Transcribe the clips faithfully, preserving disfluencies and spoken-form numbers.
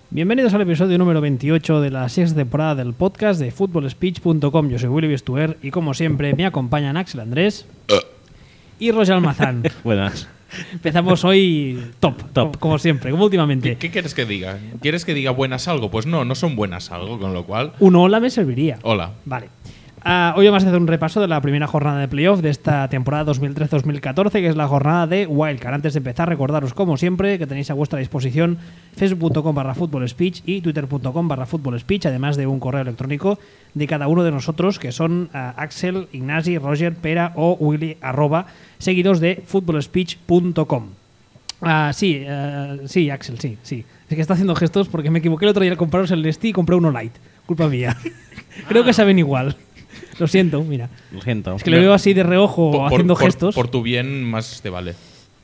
Bienvenidos al episodio número veintiocho de la sexta temporada del podcast de football speech punto com. Yo soy Willy Bestuer y como siempre me acompañan Axel Andrés y Roger Almazán. Buenas. Empezamos hoy top, Top. Como, como siempre, como últimamente. ¿Qué, ¿Qué quieres que diga? ¿Quieres que diga buenas algo? Pues no, no son buenas algo, con lo cual... Un hola me serviría. Hola. Vale. Uh, hoy vamos a hacer un repaso de la primera jornada de playoff de esta temporada dos mil trece dos mil catorce, que es la jornada de Wildcard. Antes de empezar, recordaros como siempre que tenéis a vuestra disposición facebook punto com barra footballspeech y twitter punto com barra footballspeech, además de un correo electrónico de cada uno de nosotros, que son uh, Axel, Ignasi, Roger, Pera o Willy, arroba, seguidos de footballspeech punto com. Uh, sí, uh, sí, Axel, sí, sí. Es que está haciendo gestos porque me equivoqué el otro día al compraros el Nesti y compré uno light. Culpa mía. Creo que saben igual. Lo siento, mira. Lo siento. Es que le veo así de reojo Por, haciendo por, gestos. Por tu bien más te vale.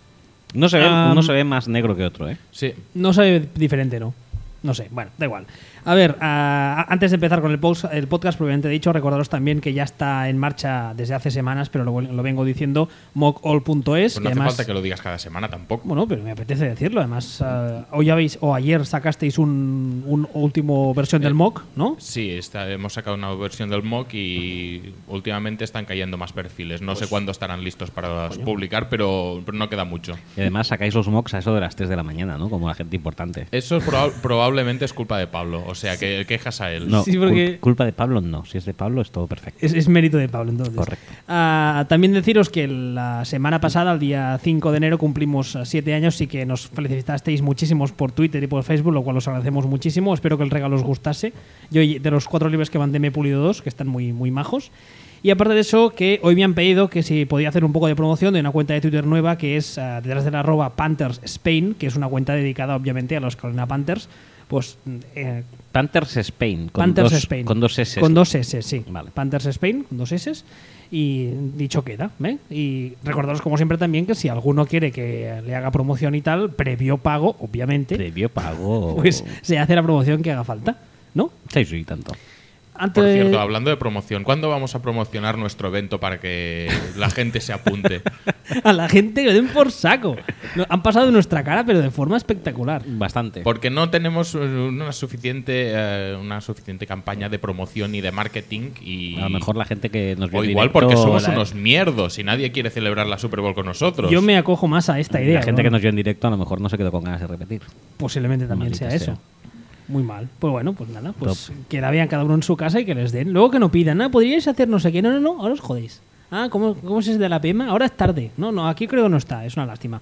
No se ve, Um, uno se ve más negro que otro, ¿eh? Sí. No sabe diferente, ¿no? No sé, bueno, da igual. A ver, uh, antes de empezar con el, post, el podcast, probablemente dicho, recordaros también que ya está en marcha desde hace semanas, pero lo, lo vengo diciendo, mock all punto es. Pues no que hace además, falta que lo digas cada semana tampoco. Bueno, pero me apetece decirlo. Además, uh, hoy habéis, o ayer sacasteis un, un último versión Eh, del mock, ¿no? Sí, está, hemos sacado una versión del mock y últimamente están cayendo más perfiles. No sé cuándo estarán listos para publicar, pero, pero no queda mucho. Y además sacáis los mocks a eso de las tres de la mañana, ¿no? Como la gente importante. Eso es proba- probablemente es culpa de Pablo, o sea, que quejas a él. No, Sí, porque- cul- culpa de Pablo no. Si es de Pablo es todo perfecto. Es, es mérito de Pablo, entonces. Correcto. Ah, también deciros que la semana pasada, el día cinco de enero, cumplimos ah, siete años y que nos felicitasteis muchísimos por Twitter y por Facebook, lo cual os agradecemos muchísimo. Espero que el regalo os gustase. Yo, de los cuatro libros que mandé, me he pulido dos, que están muy, muy majos. Y aparte de eso, que hoy me han pedido que si podía hacer un poco de promoción de una cuenta de Twitter nueva que es uh, detrás de la arroba Panthers Spain, que es una cuenta dedicada obviamente a los Carolina Panthers. Pues eh, Panthers Spain. Con Panthers dos, Spain. Con dos S. Con dos S, sí. Vale. Panthers Spain, con dos S. Y dicho queda. ¿eh? Y recordaros, como siempre, también que si alguno quiere que le haga promoción y tal, previo pago, obviamente, Previo pago. pues se hace la promoción que haga falta, ¿no? Sí, sí, tanto. Antes Por de- cierto, hablando de promoción, ¿cuándo vamos a promocionar nuestro evento para que la gente se apunte? a la gente que le den por saco. No, han pasado de nuestra cara, pero de forma espectacular. Bastante. Porque no tenemos una suficiente, eh, una suficiente campaña de promoción y de marketing y... A lo mejor la gente que nos vio O en igual directo, porque somos la, unos mierdos y nadie quiere celebrar la Super Bowl con nosotros. Yo me acojo más a esta idea. La gente ¿no? que nos vio en directo a lo mejor no se quedó con ganas de repetir. Posiblemente también Maldita sea sea. eso. Muy mal. Pues bueno, pues nada, pues que la vean cada uno en su casa y que les den. Luego que no pidan, ah, podríais hacer no sé qué. No, no, no, ahora os jodéis. Ah, ¿cómo, cómo es de la P M? Ahora es tarde. No, no, aquí creo que no está, es una lástima.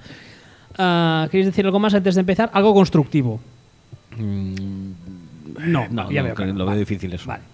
Ah, ¿queréis decir algo más antes de empezar? Algo constructivo. Mm, No, no, ya no, veo que que no. lo Vale. veo difícil eso. Vale.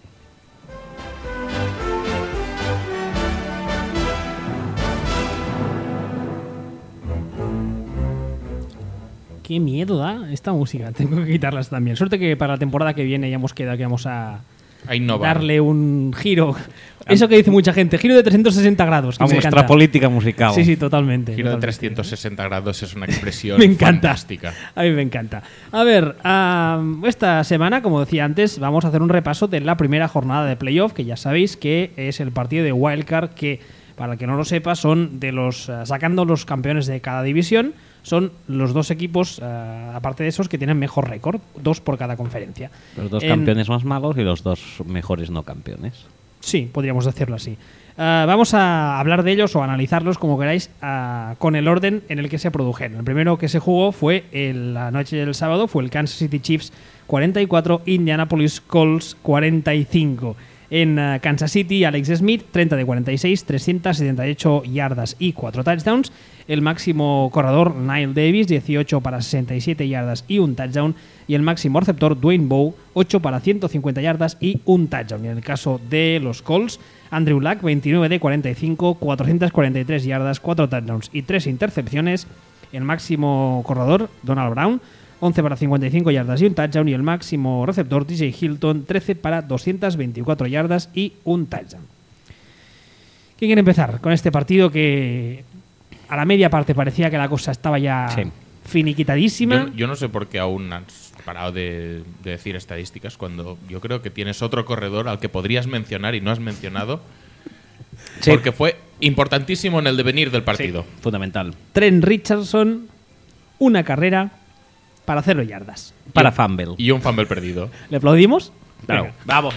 Qué miedo da esta música. Tengo que quitarlas también. Suerte que para la temporada que viene ya hemos quedado que vamos a A innovar. darle un giro. Eso que dice mucha gente, giro de trescientos sesenta grados. que A me nuestra encanta. política musical. Sí, sí, totalmente. Giro de totalmente. trescientos sesenta grados es una expresión Me encanta. fantástica. A mí me encanta. A ver, um, esta semana, como decía antes, vamos a hacer un repaso de la primera jornada de playoff, que ya sabéis que es el partido de Wildcard, que, para el que no lo sepa, son de los, uh, sacando los campeones de cada división, son los dos equipos, uh, aparte de esos, que tienen mejor récord, dos por cada conferencia. Los dos En- campeones más malos y los dos mejores no campeones. Sí, podríamos decirlo así. Uh, vamos a hablar de ellos o analizarlos como queráis uh, con el orden en el que se produjeron. El primero que se jugó fue el- la noche del sábado, fue el Kansas City Chiefs cuarenta y cuatro, Indianapolis Colts cuarenta y cinco. En uh, Kansas City, Alex Smith, treinta de cuarenta y seis, trescientas setenta y ocho yardas y cuatro touchdowns. El máximo corredor, Nile Davis, dieciocho para sesenta y siete yardas y un touchdown. Y el máximo receptor, Dwayne Bowe, ocho para ciento cincuenta yardas y un touchdown. Y en el caso de los Colts, Andrew Luck, veintinueve de cuarenta y cinco, cuatrocientas cuarenta y tres yardas, cuatro touchdowns y tres intercepciones. El máximo corredor, Donald Brown, once para cincuenta y cinco yardas y un touchdown. Y el máximo receptor, T J Hilton, trece para doscientas veinticuatro yardas y un touchdown. ¿Quién quiere empezar con este partido que a la media parte parecía que la cosa estaba ya Sí. finiquitadísima? Yo, yo no sé por qué aún has parado de, de decir estadísticas cuando yo creo que tienes otro corredor al que podrías mencionar y no has mencionado. Sí. Porque fue importantísimo en el devenir del partido. Fundamental. Trent Richardson, una carrera, para cero yardas. Para Y un- fumble. Y un fumble perdido. ¿Le aplaudimos? Claro. Venga, bravo.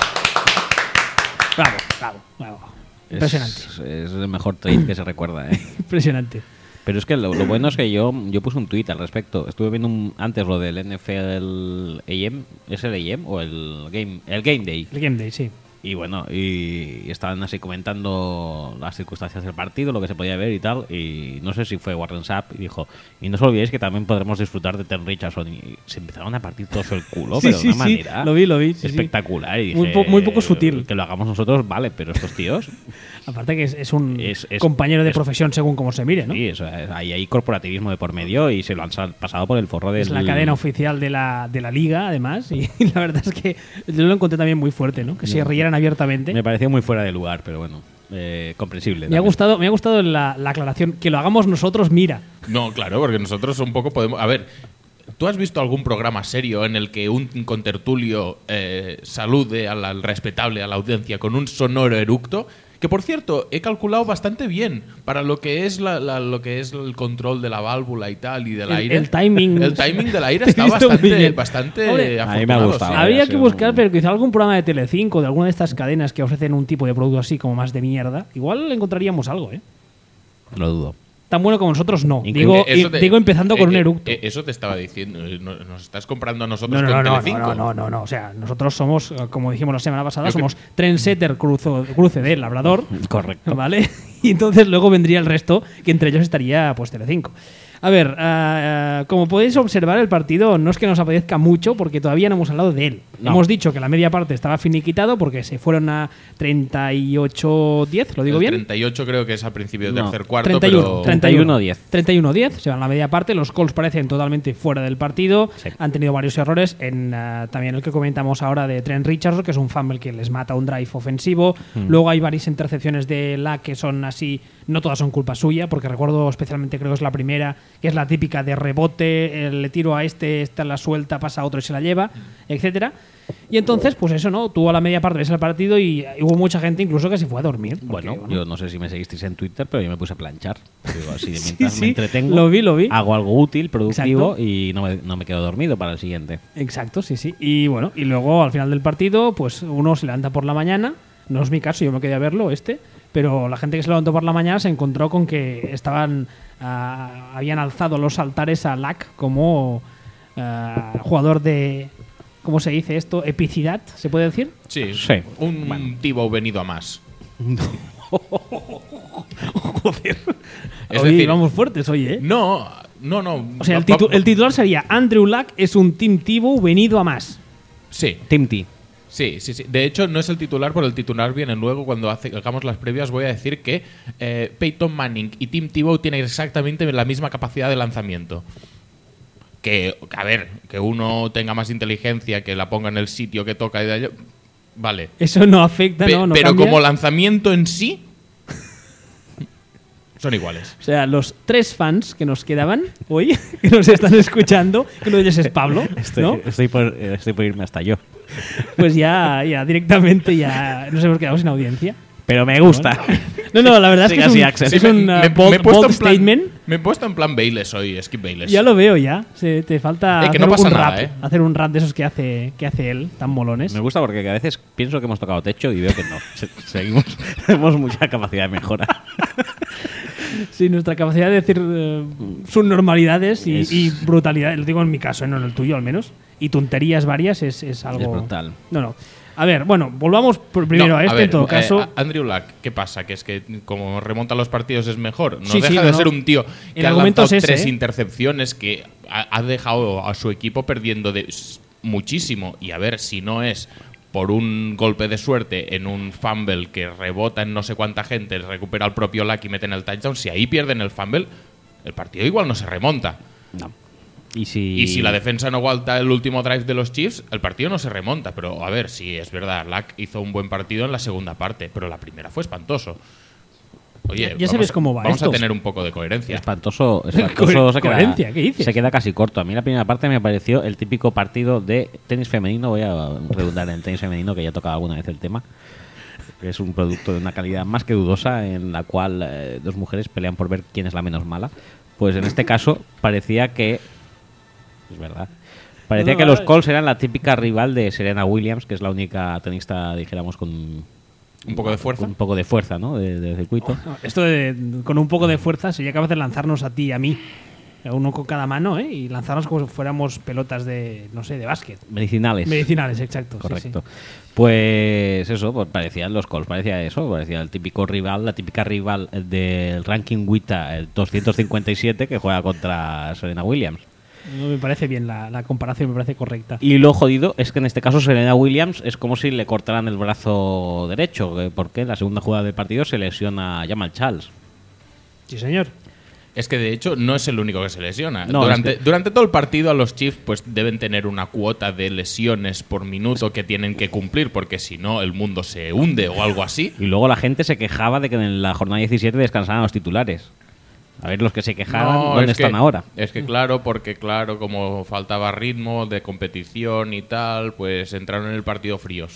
Bravo, bravo, bravo. Impresionante. Es, es el mejor trade que se recuerda, ¿eh? Impresionante. Pero es que lo, lo bueno es que yo, yo puse un tuit al respecto. Estuve viendo un- antes lo del N F L A M. ¿Es el A M o el Game, el Game Day? El Game Day, sí. Y bueno, y, y estaban así comentando las circunstancias del partido, lo que se podía ver y tal. Y no sé si fue Warren Sapp y dijo: y no os olvidéis que también podremos disfrutar de Trent Richardson. Y se empezaron a partir todos el culo, Sí, pero sí, de una sí, manera lo vi, lo vi, sí, sí. espectacular. Y Muy dije, po- muy poco sutil. Que lo hagamos nosotros, vale, pero estos tíos. Aparte que es, es un Es- es- compañero de es- profesión según como se mire, ¿no? Sí, eso, es- ahí hay corporativismo de por medio y se lo han sal- pasado por el forro del. Es la cadena oficial de la, de la liga, además, y, la verdad es que yo lo encontré también muy fuerte, ¿no? Que se rieran abiertamente. Me pareció muy fuera de lugar, pero bueno, eh, comprensible. Me ha también. gustado, me ha gustado la, la aclaración. Que lo hagamos nosotros, mira. No, claro, porque nosotros un poco podemos... A ver, ¿tú has visto algún programa serio en el que un contertulio eh, salude al, al respetable, a la audiencia, con un sonoro eructo? Que, por cierto, he calculado bastante bien para lo que es la, la- lo que es el control de la válvula y tal, y del El- aire. el timing. El timing del aire Te he está visto muy bastante, bien. bastante Hombre, a mí me ha afortunado, gustado. sí. Habría ha que sido buscar, un- pero quizá algún programa de Telecinco, de alguna de estas cadenas que ofrecen un tipo de producto así como más de mierda. Igual encontraríamos algo, ¿eh? Lo dudo. Tan bueno como nosotros, no. Inclu- Digo, Eso eh, te- digo empezando con eh, un eh, eructo. eh, Eso te estaba diciendo. eh, no- Nos estás comprando a nosotros No, no, con no, no, Telecinco. no, no, no, no. O sea, nosotros somos, eh, como dijimos la semana pasada, Yo que- somos trendsetter cruzo- cruce de Labrador. Correcto. ¿Vale? Y entonces luego vendría el resto, que entre ellos estaría pues Telecinco. A ver, ah, ah, como podéis observar, el partido no es que nos apetezca mucho porque todavía no hemos hablado de él. No. Hemos dicho que la media parte estaba finiquitado porque se fueron a treinta y ocho diez, ¿lo digo El bien? treinta y ocho creo que es al principio del No. tercer cuarto, treinta y uno, pero... treinta y uno. treinta y uno diez. treinta y uno diez, se van a la media parte. Los Colts parecen totalmente fuera del partido. Sí. Han tenido varios errores. En ah, también el que comentamos ahora de Trent Richardson, que es un fumble que les mata un drive ofensivo. Hmm. Luego hay varias intercepciones de la que son así, no todas son culpa suya, porque recuerdo especialmente, creo que es la primera, que es la típica de rebote, eh, le tiro a este, esta la suelta, pasa a otro y se la lleva, etcétera. Y entonces, pues eso, ¿no? Tú a la media parte ves el partido y hubo mucha gente incluso que se fue a dormir. porque, Bueno, yo no sé si me seguisteis en Twitter, pero yo me puse a planchar. Digo, así de Sí, mientras sí, me entretengo, lo vi, lo vi. hago algo útil, productivo Exacto. y no me, no me quedo dormido para el siguiente. Exacto, sí, sí. Y bueno, y luego al final del partido, pues uno se levanta por la mañana. No es mi caso, yo me quedé a verlo este. Pero la gente que se levantó por la mañana se encontró con que estaban ah, habían alzado los altares a Lack como ah, jugador de, ¿cómo se dice esto? Epicidad, ¿se puede decir? Sí, Sí. un Bueno. Tibo venido a más. Joder. Es Oye, decir- vamos fuertes, oye, ¿eh? No, no, no. O sea, el, Va- titu- va- el titular sería Andrew Luck es un Tim Tebow venido a más. Sí, Tim T. sí, sí, sí. De hecho, no es el titular, pero el titular viene luego. Cuando hace- hagamos las previas, voy a decir que eh, Peyton Manning y Tim Tebow tienen exactamente la misma capacidad de lanzamiento. Que, a ver, que uno tenga más inteligencia, que la ponga en el sitio que toca y de allá. Vale. Eso no afecta, Pe- ¿no? No pero cambia. como lanzamiento en sí, son iguales. O sea, los tres fans que nos quedaban hoy, que nos están escuchando, que uno de ellos es Pablo, Estoy, ¿no? estoy, por, eh, estoy por irme hasta yo. Pues ya, ya directamente ya nos hemos quedado sin audiencia. Pero me gusta. No, no, la verdad es que Siga es así, un, Axel. es Sí, un me- uh, me- bold, me he puesto bold en plan- statement. Me he puesto en plan Bayless hoy, Skip Bayless. Ya lo veo ya. Se, te falta Eh, que hacer no pasa un nada, rap, eh. hacer un rap de esos que hace, que hace él, tan molones. Me gusta porque a veces pienso que hemos tocado techo y veo que no. Se- Seguimos, tenemos mucha capacidad de mejora. Sí, nuestra capacidad de decir eh, subnormalidades y, Es- y brutalidades, lo digo en mi caso, eh, no en el tuyo al menos, y tonterías varias es, es algo... Es brutal. No, no. A ver, bueno, volvamos por- primero No, a este ver, en todo eh, caso. a- Andrew Luck, ¿qué pasa? Que es que como remonta los partidos es mejor. No Sí, deja sí, de no, ser no. un tío que El ha argumento lanzado es ese, tres ¿eh? intercepciones, que ha, ha dejado a su equipo perdiendo de s- muchísimo. Y a ver, si no es por un golpe de suerte en un fumble que rebota en no sé cuánta gente, recupera al propio Luck y meten el touchdown, si ahí pierden el fumble, el partido igual no se remonta. No. Y si, Y si la defensa no aguanta el último drive de los Chiefs, el partido no se remonta. Pero a ver, sí, es verdad, Luck hizo un buen partido en la segunda parte, pero la primera fue espantoso. Oye, Ya- ya sabes cómo va Vamos esto. a tener un poco de coherencia. Espantoso, espantoso se, queda, Coherencia, ¿qué dices? se queda casi corto. A mí la primera parte me pareció el típico partido de tenis femenino. Voy a redundar en tenis femenino, que ya he tocado alguna vez el tema. Es un producto de una calidad más que dudosa en la cual eh, dos mujeres pelean por ver quién es la menos mala. Pues en este caso parecía que es verdad. Parecía No, que no, los vale. Colts eran la típica rival de Serena Williams, que es la única tenista, dijéramos, con Un poco de fuerza. con un poco de fuerza, ¿no? De- del circuito. No, esto de, con un poco de fuerza sería capaz de lanzarnos a ti y a mí, uno con cada mano, ¿eh? Y lanzarnos como si fuéramos pelotas de, no sé, de básquet. Medicinales. Medicinales, exacto. sí, Correcto. sí. Pues eso, pues parecían los Colts, parecía eso, parecía el típico rival, la típica rival del ranking WITA, el doscientos cincuenta y siete, que juega contra Serena Williams. No me parece bien la, la comparación, me parece correcta. Y lo jodido es que en este caso Serena Williams es como si le cortaran el brazo derecho, eh, porque en la segunda jugada del partido se lesiona a Jamal Charles. Sí, señor. Es que de hecho no es el único que se lesiona. No, durante, es que- durante todo el partido a los Chiefs pues deben tener una cuota de lesiones por minuto que tienen que cumplir, porque si no el mundo se hunde o algo así. Y luego la gente se quejaba de que en la jornada diecisiete descansaban los titulares. A ver los que se quejaban, No, ¿dónde es que- están ahora? Es que claro, porque claro, como faltaba ritmo de competición y tal, pues entraron en el partido fríos.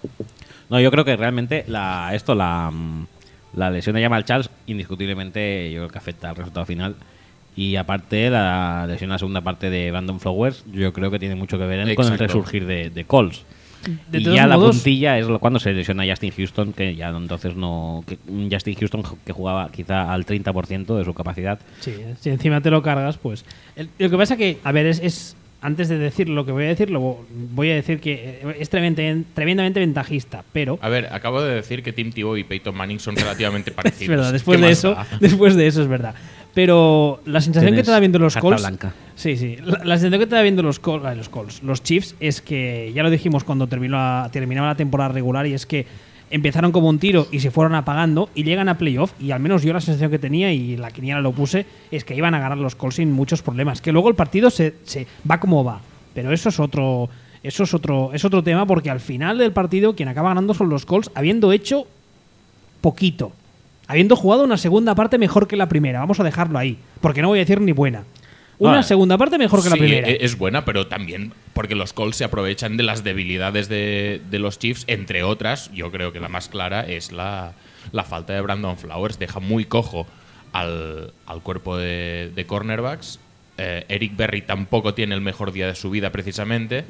No, yo creo que realmente la, esto, la, mm, la lesión de Jamal Charles, indiscutiblemente, yo creo que afecta al resultado final. Y aparte, la lesión en la segunda parte de Brandon Flowers, yo creo que tiene mucho que ver en- con el Exacto. resurgir de, de Colts. De y todos ya la modos- puntilla es lo- cuando se lesiona Justin Houston, que ya entonces no. Que, un Justin Houston que jugaba quizá al treinta por ciento de su capacidad. Sí, si encima te lo cargas, pues... El- lo que pasa que, a ver, es, es- antes de decir lo que voy a decir, lo voy a decir que eh, es tremendamente, tremendamente ventajista, pero... A ver, acabo de decir que Tim Tebow y Peyton Manning son relativamente Es parecidos. verdad, después ¿Qué de más eso, da? después de eso es verdad. Pero la sensación que Tienes te da viendo los carta Colts... blanca. Sí, sí. La, la sensación que te da viendo los, Col- ay, los Colts, los Chiefs, es que, ya lo dijimos cuando terminó la- terminaba la temporada regular, y es que empezaron como un tiro y se fueron apagando y llegan a playoff, y al menos yo la sensación que tenía, y la quiniela lo puse, es que iban a ganar los Colts sin muchos problemas. Que luego el partido se, se va como va. Pero eso es otro... Eso es otro, es otro tema, porque al final del partido quien acaba ganando son los Colts, habiendo hecho poquito. Habiendo jugado una segunda parte mejor que la primera. Vamos a dejarlo ahí. Porque no voy a decir ni buena. Una Vale. segunda parte mejor que la Sí, primera. e- es buena, pero también porque los Colts se aprovechan de las debilidades de, de los Chiefs, entre otras. Yo creo que la más clara es la, la falta de Brandon Flowers. Deja muy cojo al, al cuerpo de, de cornerbacks. Eh, Eric Berry tampoco tiene el mejor día de su vida, precisamente.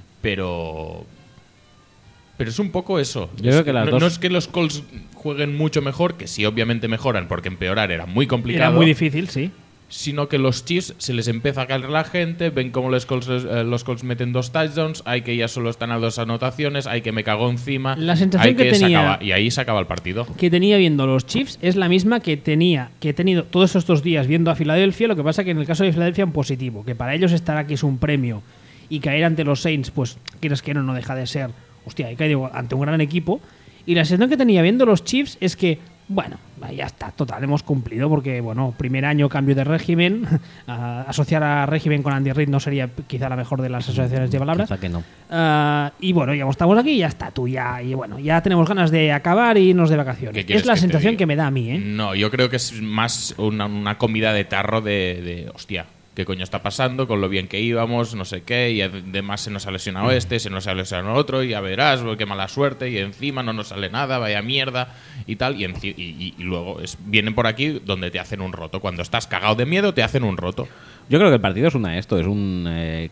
Pero. Pero es un poco eso. Yo Es- creo que las no, dos- no es que los Colts jueguen mucho mejor, que sí, obviamente mejoran, porque empeorar era muy complicado. Era muy difícil, sí. Sino que los Chiefs se les empieza a caer la gente, ven cómo los Colts, eh, los Colts meten dos touchdowns, hay que ya solo están a dos anotaciones, hay que me cago encima, La sensación hay que se tenía- acaba- y ahí se acaba el partido. Que tenía viendo los Chiefs es la misma que tenía que he tenido todos estos días viendo a Filadelfia. Lo que pasa que en el caso de Filadelfia en positivo, que para ellos estar aquí es un premio, y caer ante los Saints, pues quieres que no, no deja de ser, hostia, he caído ante un gran equipo. Y la sensación que tenía viendo los Chiefs es que, bueno, ya está, total, hemos cumplido, porque, bueno, primer año cambio de régimen, a- asociar a régimen con Andy Reid no sería quizá la mejor de las asociaciones de palabras. Quizá que no. Ah, y bueno, ya estamos aquí y ya está, tú ya, y bueno, ya tenemos ganas de acabar y irnos de vacaciones. ¿Qué quieres Es la que te sensación diga? que me da a mí, ¿eh? No, yo creo que es más una, una comida de tarro de, de, hostia, ¿qué coño está pasando? Con lo bien que íbamos, no sé qué, y además se nos ha lesionado este, se nos ha lesionado otro, y ya verás, qué mala suerte, y encima no nos sale nada, vaya mierda, y tal, y, enci- y, y- y luego es, vienen por aquí donde te hacen un roto. Cuando estás cagado de miedo, te hacen un roto. Yo creo que el partido es una esto, es un eh,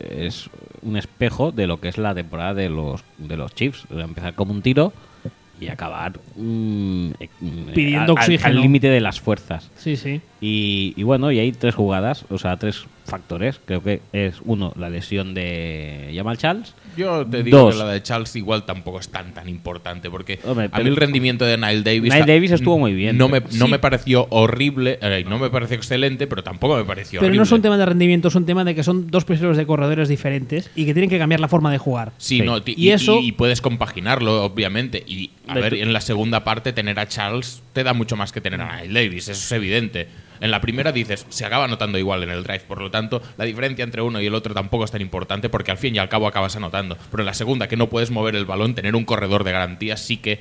es un espejo de lo que es la temporada de los de los Chiefs. Empezar como un tiro y acabar mm, eh, Pidiendo al- al- oxígeno. al límite de las fuerzas. Sí, sí. Y, y bueno, y hay tres jugadas, o sea, tres factores. Creo que es uno, la lesión de Jamal Charles. Yo te digo Dos. que la de Charles igual tampoco es tan tan importante, porque Hombre, a pero- mí el rendimiento de Nile Davis... Nile ta- Davis estuvo muy bien, No me, pero- no Sí. me pareció horrible, eh, no me pareció excelente, pero tampoco me pareció Pero horrible. no es un tema de rendimiento, es un tema de que son dos prisioneros de corredores diferentes y que tienen que cambiar la forma de jugar. Sí, Sí. no, ti- Y y, eso- y- y puedes compaginarlo, obviamente. Y a De ver, tu- en la segunda parte tener a Charles te da mucho más que tener a Nile Davis, eso es evidente. En la primera dices, se acaba anotando igual en el drive, por lo tanto, la diferencia entre uno y el otro tampoco es tan importante porque al fin y al cabo acabas anotando. Pero en la segunda, que no puedes mover el balón, tener un corredor de garantía sí que,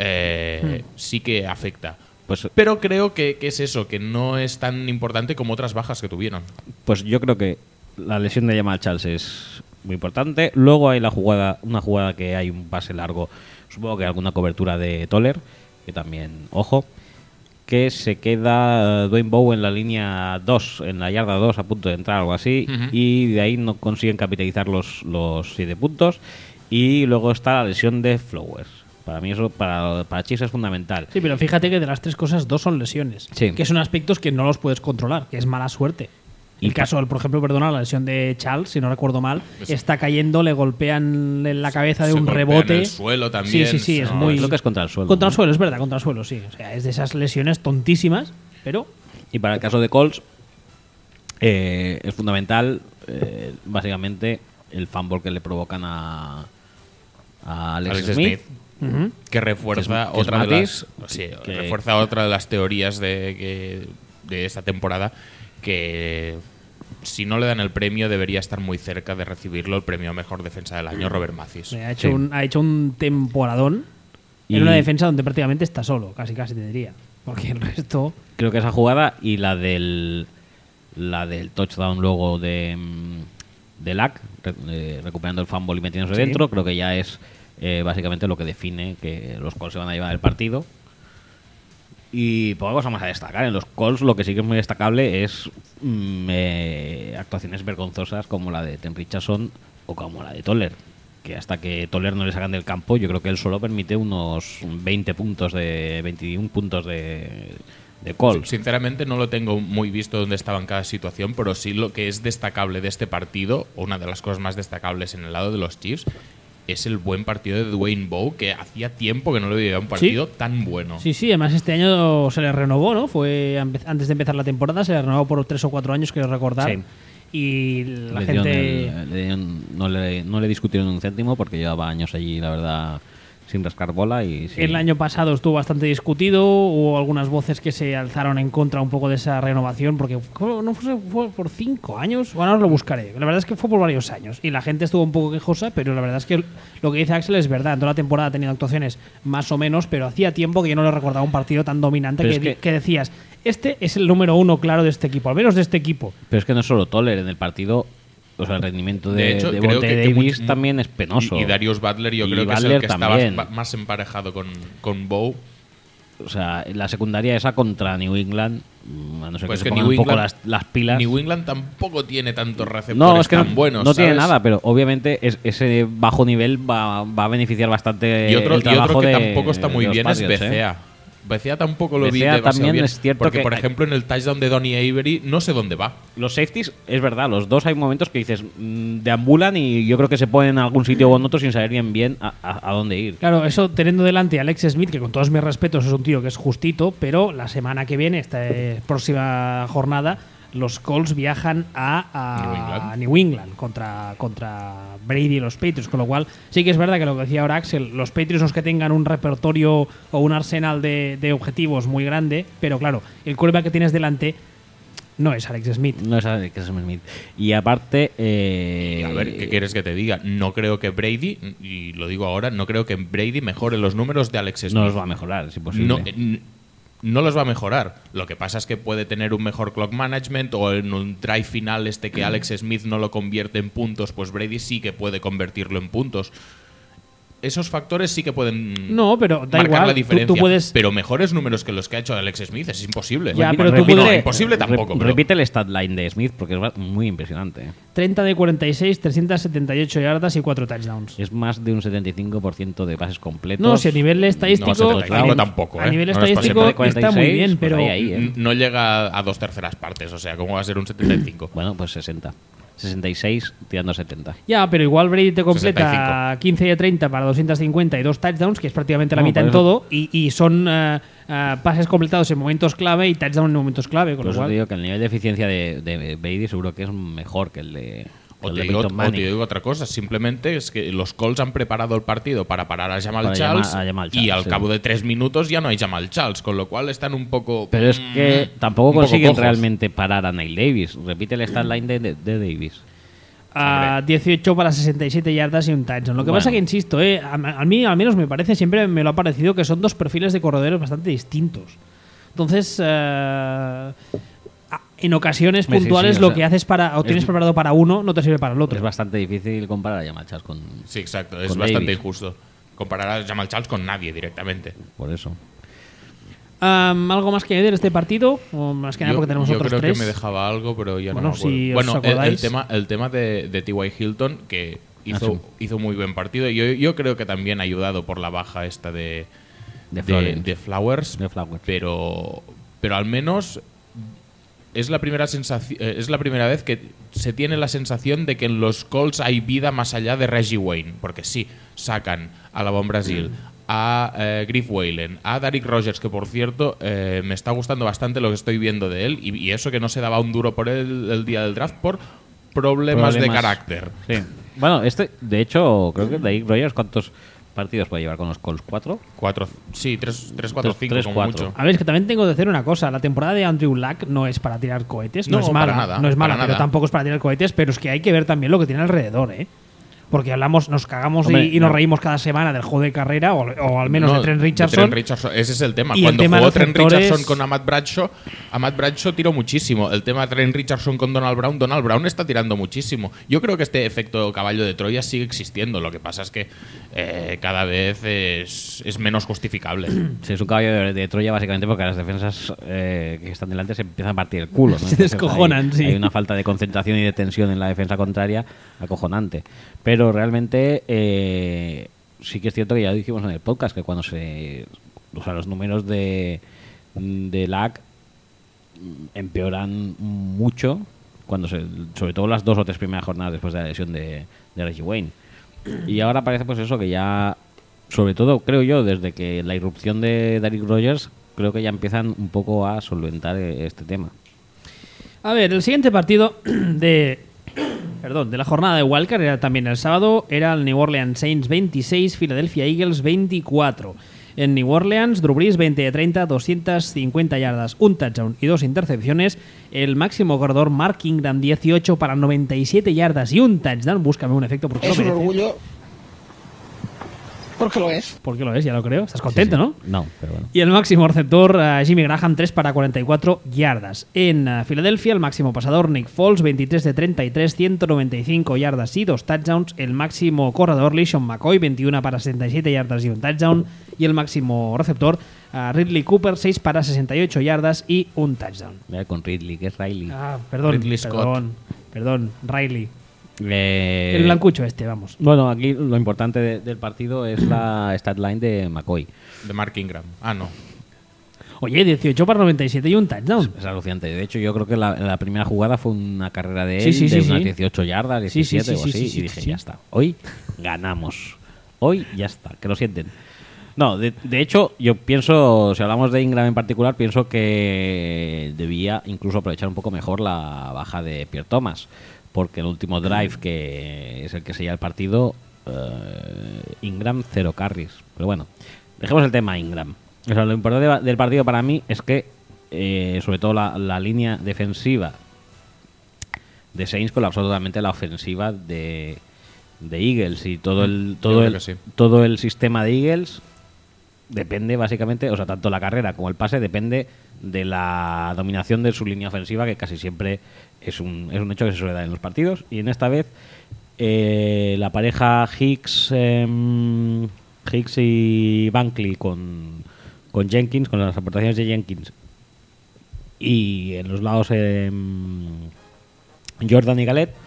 eh, sí que afecta. Pues, Pero creo que, que es eso, que no es tan importante como otras bajas que tuvieron. pues yo creo que la lesión de Jamal Charles es muy importante. Luego hay la jugada, una jugada que hay un pase largo, supongo que alguna cobertura de Toller, que también, ojo. que se queda Dwayne Bowe en la línea dos, en la yarda dos, a punto de entrar, algo así, Ujú. y de ahí no consiguen capitalizar los, los siete puntos. Y luego está la lesión de Flowers. Para mí eso, para, para Chiefs es fundamental. Sí, pero fíjate que de las tres cosas, dos son lesiones. Sí. Que son aspectos que no los puedes controlar, que es mala suerte. Y El caso, del, por ejemplo, perdona, la lesión de Charles, si no recuerdo mal, Es- está cayendo, le golpean en la cabeza de Se un golpea en rebote. el suelo también. Sí, sí, sí, es No, muy... Creo que es contra el suelo. Contra el ¿no? suelo, es verdad, contra el suelo, sí. O sea, es de esas lesiones tontísimas, pero... Y para el caso de Colts, eh, es fundamental, eh, básicamente, el fumble que le provocan a, a Alex, Alex Smith. Smith, Ujú. que refuerza que es otra de Matis, las sí, que- refuerza otra de las teorías de que de esta temporada, que si no le dan el premio debería estar muy cerca de recibirlo, el premio a mejor defensa del año, Robert Mathis. Ha hecho, Sí. un, ha hecho un temporadón Y- en una defensa donde prácticamente está solo, casi casi te diría. Porque el resto... Creo que esa jugada y la del la del touchdown luego de, mm, de Lack, re- eh, recuperando el fumble y metiéndose Sí. dentro, creo que ya es eh, básicamente lo que define que los Colts se van a llevar el partido. Y poca cosa más a destacar. En los Colts lo que sí que es muy destacable es mm, eh, actuaciones vergonzosas como la de Tim Richardson o como la de Toller. Que hasta que Toller no le sacan del campo, yo creo que él solo permite unos veinte puntos de veintiuno puntos de, de Colts. Sinceramente no lo tengo muy visto dónde estaba en cada situación, pero sí lo que es destacable de este partido, o una de las cosas más destacables en el lado de los Chiefs, es el buen partido de Dwayne Bowe, que hacía tiempo que no le veía un partido tan bueno. Sí, sí, además este año se le renovó, ¿no? Fue ampe- antes de empezar la temporada, se le renovó por tres o cuatro años, quiero recordar. Sí. Y la Le dieron gente... el- le dieron- no, le, no le discutieron un céntimo porque llevaba años allí, la verdad, sin rascar bola. Y sí. El año pasado estuvo bastante discutido, hubo algunas voces que se alzaron en contra un poco de esa renovación, porque fue- no fue, fue por cinco años, bueno, ahora os lo buscaré. La verdad es que fue por varios años y la gente estuvo un poco quejosa, pero la verdad es que lo que dice Axel es verdad. En toda la temporada ha tenido actuaciones más o menos, pero hacía tiempo que yo no le recordaba un partido tan dominante Pero que, es di- que- que decías, este es el número uno claro de este equipo, al menos de este equipo. Pero es que no es solo Toller en el partido. O sea, el rendimiento de, De hecho, de creo Vontae que, que Davis much- también es penoso. Y, y Darius Butler yo Y creo que es Butler el que estaba también. ba- más emparejado con, con Bowe. O sea, la secundaria esa contra New England, mm, a no ser Pues que que se pongan New un poco England- las, las pilas. New England tampoco tiene tantos receptores No, es que tan no, buenos. no tiene ¿sabes? nada, pero obviamente es- ese bajo nivel va, va a beneficiar bastante Y otro, el y otro trabajo que de- tampoco está muy de los bien es Patriots, ¿eh? Becea. Becea tampoco lo vi Becea demasiado también bien. es cierto porque, que por hay- ejemplo, en el touchdown de Donnie Avery no sé dónde va. Los safeties, es verdad, los dos hay momentos que dices, mm, deambulan y yo creo que se ponen en algún sitio o en otro sin saber bien bien a, a- a dónde ir. Claro, eso teniendo delante a Alex Smith, que con todos mis respetos es un tío que es justito, pero la semana que viene, esta eh, próxima jornada, los Colts viajan a, a- New England. a New England contra, contra Brady y los Patriots, con lo cual sí que es verdad que lo que decía ahora Axel, los Patriots no es que tengan un repertorio o un arsenal de, de objetivos muy grande, pero claro, el quarterback que tienes delante no es Alex Smith. No es Alex Smith. Y aparte. eh, Y a ver, ¿qué quieres que te diga? No creo que Brady, y lo digo ahora, no creo que Brady mejore los números de Alex Smith. No los va a mejorar, es imposible. No, eh, n- no los va a mejorar. Lo que pasa es que puede tener un mejor clock management o en un drive final este que Alex Smith no lo convierte en puntos, pues Brady sí que puede convertirlo en puntos. Esos factores sí que pueden No, pero da marcar igual, la tú- diferencia. tú puedes- Pero mejores números que los que ha hecho Alex Smith es imposible. Ya, Repite- pero tú repite- puedes- No, imposible tampoco, rep- pero- Repite el stat line de Smith porque es va- muy impresionante. treinta de cuarenta y seis, trescientas setenta y ocho yardas y cuatro touchdowns. Es más de un setenta y cinco por ciento de pases completos. No, si a nivel estadístico, No, setenta y cinco a- tampoco, a ¿eh? nivel No nos pasemos. estadístico de cuarenta y está muy seis, bien, pues pero ahí, ahí, ¿eh? N- No llega a dos terceras partes, o sea, ¿cómo va a ser un setenta y cinco? Bueno, pues sesenta. sesenta y seis tirando a setenta. ya, pero igual Brady te completa sesenta y cinco. quince de treinta para doscientos cincuenta y dos touchdowns, que es prácticamente la No, mitad por en eso- todo, y, y son eh, eh, pases completados en momentos clave y touchdown en momentos clave, con Por lo eso cual te digo que el nivel de eficiencia de, de Brady seguro que es mejor que el de, que O el te, de digo, Peyton o te Manning. digo otra cosa, simplemente es que los Colts han preparado el partido para parar a Jamal Para Charles, llama- a Jamal y Charles, al sí. cabo de tres minutos ya no hay Jamal Charles, con lo cual están un poco... Pero es que mm, tampoco un poco consiguen cojos. realmente parar a Neil Davis. Repite el stat line de, de- de Davis. a dieciocho para sesenta y siete yardas y un touchdown. Lo que Bueno. pasa que, insisto, eh, a, a mí al menos me parece, siempre me lo ha parecido que son dos perfiles de corredores bastante distintos. Entonces, eh, a- en ocasiones Hombre, sí, puntuales sí, o lo sea, que haces para, o tienes es- preparado para uno, no te sirve para el otro. Es bastante difícil comparar a Jamal Charles con. Sí, exacto, es con bastante Davis. injusto comparar a Jamal Charles con nadie directamente. Por eso. Um, ¿Algo más que añadir de este partido? O más que nada Yo, porque tenemos yo otros creo tres. que me dejaba algo, pero ya Bueno, no me acuerdo. si os bueno, el, el acordáis. tema, el tema de, de T Y. Hilton, que hizo, Ah, sí. hizo muy buen partido. Yo, yo creo que también ayudado por la baja esta de, De de, Florence. de Flowers. De Flowers. Pero, pero al menos es la primera sensaci- eh, es la primera vez que se tiene la sensación de que en los Colts hay vida más allá de Reggie Wayne. Porque sí, sacan a la Bon Brasil, a eh, Griff Whalen, a Derrick Rogers, que por cierto eh, me está gustando bastante lo que estoy viendo de él, y, y eso que no se daba un duro por él el día del draft por problemas, de Problemas. carácter. Sí. Bueno, este, de hecho, creo que Derrick Rogers, ¿cuántos partidos puede llevar con los Colts? ¿Cuatro? Cuatro, sí, tres, tres cuatro, Tres- cinco tres, como cuatro. mucho. A ver, es que también tengo que decir una cosa. La temporada de Andrew Luck no es para tirar cohetes. No, No, es mala, para nada, no es mala, para pero nada. tampoco es para tirar cohetes. Pero es que hay que ver también lo que tiene alrededor, ¿eh? Porque hablamos, nos cagamos Hombre, y, y nos no. reímos cada semana del juego de carrera, o, o al menos No, de Trent de Richardson. Trent Richardson. Ese es el tema. Y el Cuando tema de jugó los Trent receptores- Richardson con Ahmad Bradshaw, Ahmad Bradshaw tiró muchísimo. El tema de Trent Richardson con Donald Brown, Donald Brown está tirando muchísimo. Yo creo que este efecto caballo de Troya sigue existiendo. Lo que pasa es que eh, cada vez es, es menos justificable. Sí, es un caballo de, de Troya básicamente porque las defensas eh, que están delante se empiezan a partir el culo, ¿no? Se Entonces, descojonan, hay, sí. Hay una falta de concentración y de tensión en la defensa contraria acojonante. Pero realmente eh, sí que es cierto que ya dijimos en el podcast que cuando se... O sea, los números de, de lag empeoran mucho cuando se, sobre todo las dos o tres primeras jornadas después de la lesión de, de Reggie Wayne. Y ahora parece pues eso, que ya, sobre todo creo yo, desde que la irrupción de Derrick Rogers, creo que ya empiezan un poco a solventar eh, este tema. A ver, el siguiente partido de perdón, de la jornada de Wildcard era también el sábado, era el New Orleans Saints veintiséis, Philadelphia Eagles veinticuatro. En New Orleans, Drew Brees veinte de treinta, doscientas cincuenta yardas, un touchdown y dos intercepciones. El máximo corredor Mark Ingram dieciocho para noventa y siete yardas y un touchdown. Búscame un efecto porque Es lo un merece. orgullo. Porque lo es. Porque lo es, ya lo creo. Estás contento, Sí, sí. ¿no? No, pero bueno. Y el máximo receptor, uh, Jimmy Graham, tres para cuarenta y cuatro yardas. En uh, Filadelfia, el máximo pasador, Nick Foles, veintitrés de treinta y tres, ciento noventa y cinco yardas y dos touchdowns. El máximo corredor, LeSean McCoy, veintiuno para sesenta y siete yardas y un touchdown. Y el máximo receptor, uh, Ridley Cooper, seis para sesenta y ocho yardas y un touchdown. Mira, con Ridley, que es Riley. Ah, perdón, Ridley Scott. perdón, perdón, Riley. Eh, El blancucho este, vamos. Bueno, aquí lo importante de- del partido es la stat line de McCoy. De Mark Ingram. Ah, no. Oye, dieciocho para noventa y siete y un touchdown. Es alucinante. De hecho, yo creo que la, la primera jugada fue una carrera de él Sí, sí, de sí, unas sí. dieciocho yardas, Sí, sí, diecisiete sí, o sí, así. sí, sí, y dije, sí. ya está. Hoy ganamos. Hoy ya está. Que lo sienten. No, de, de hecho, yo pienso, si hablamos de Ingram en particular, pienso que debía incluso aprovechar un poco mejor la baja de Pierre Thomas. Porque el último drive, que es el que sella el partido, eh, Ingram cero carries. Pero bueno, dejemos el tema Ingram. O sea, lo importante de- del partido para mí es que, eh, sobre todo la, la línea defensiva de Saints colapsó totalmente la ofensiva de, de Eagles y todo el todo creo el, que sí. todo el sistema de Eagles depende básicamente, o sea, tanto la carrera como el pase depende de la dominación de su línea ofensiva, que casi siempre es un, es un hecho que se suele dar en los partidos. Y en esta vez, eh, la pareja Hicks, em, Hicks y Bankley con, con Jenkins, con las aportaciones de Jenkins, y en los lados em, Jordan y Galette,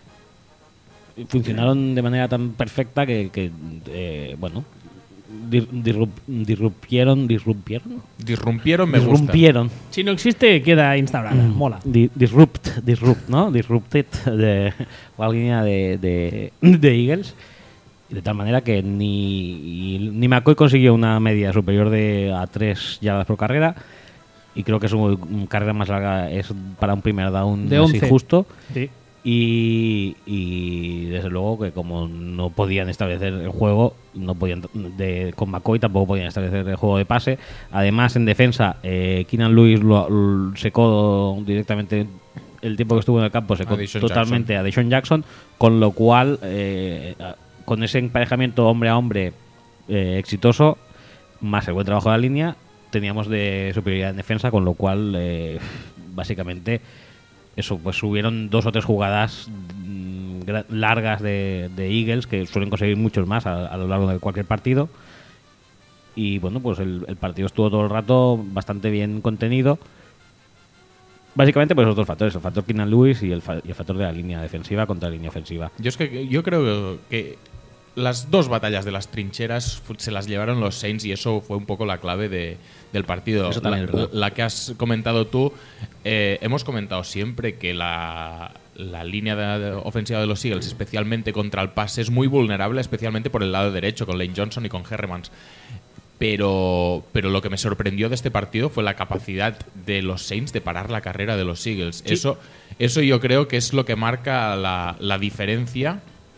funcionaron de manera tan perfecta que, que, eh, bueno, dir- disrup- disrupieron, disrupieron, Disrumpieron, me gusta. disrumpieron, Si no existe, queda instaurada. Mola. Di- disrupt, disrupt, ¿no? Disrupted de la línea de, de, de Eagles. Y de tal manera que ni, ni McCoy consiguió una media superior de a tres yardas por carrera. Y creo que su mm, carrera más larga es para un primer down De así once. justo. Sí. Y, y desde luego que como no podían establecer el juego, no podían de, con McCoy tampoco podían establecer el juego de pase. Además, en defensa, eh, Keenan Lewis lo, lo secó directamente el tiempo que estuvo en el campo, secó A Deshaun totalmente a Deshaun Jackson, con lo cual, eh, con ese emparejamiento hombre a hombre eh, exitoso, más el buen trabajo de la línea, teníamos de superioridad en defensa, con lo cual, eh, básicamente, eso, pues hubieron dos o tres jugadas mm, gra- largas de, de Eagles, que suelen conseguir muchos más a, a lo largo de cualquier partido. Y bueno, pues el, el partido estuvo todo el rato bastante bien contenido. Básicamente pues los dos factores, el factor Keenan Lewis y el, fa- y el factor de la línea defensiva contra la línea ofensiva. Yo es que yo creo que las dos batallas de las trincheras fu- se las llevaron los Saints y eso fue un poco la clave de, del partido. Eso también la, es verdad. la que has comentado tú, eh, hemos comentado siempre que la, la línea de- de ofensiva de los Eagles, especialmente contra el pase, es muy vulnerable, especialmente por el lado derecho, con Lane Johnson y con Herremans. Pero, pero lo que me sorprendió de este partido fue la capacidad de los Saints de parar la carrera de los Eagles. Sí. Eso, eso yo creo que es lo que marca la, la diferencia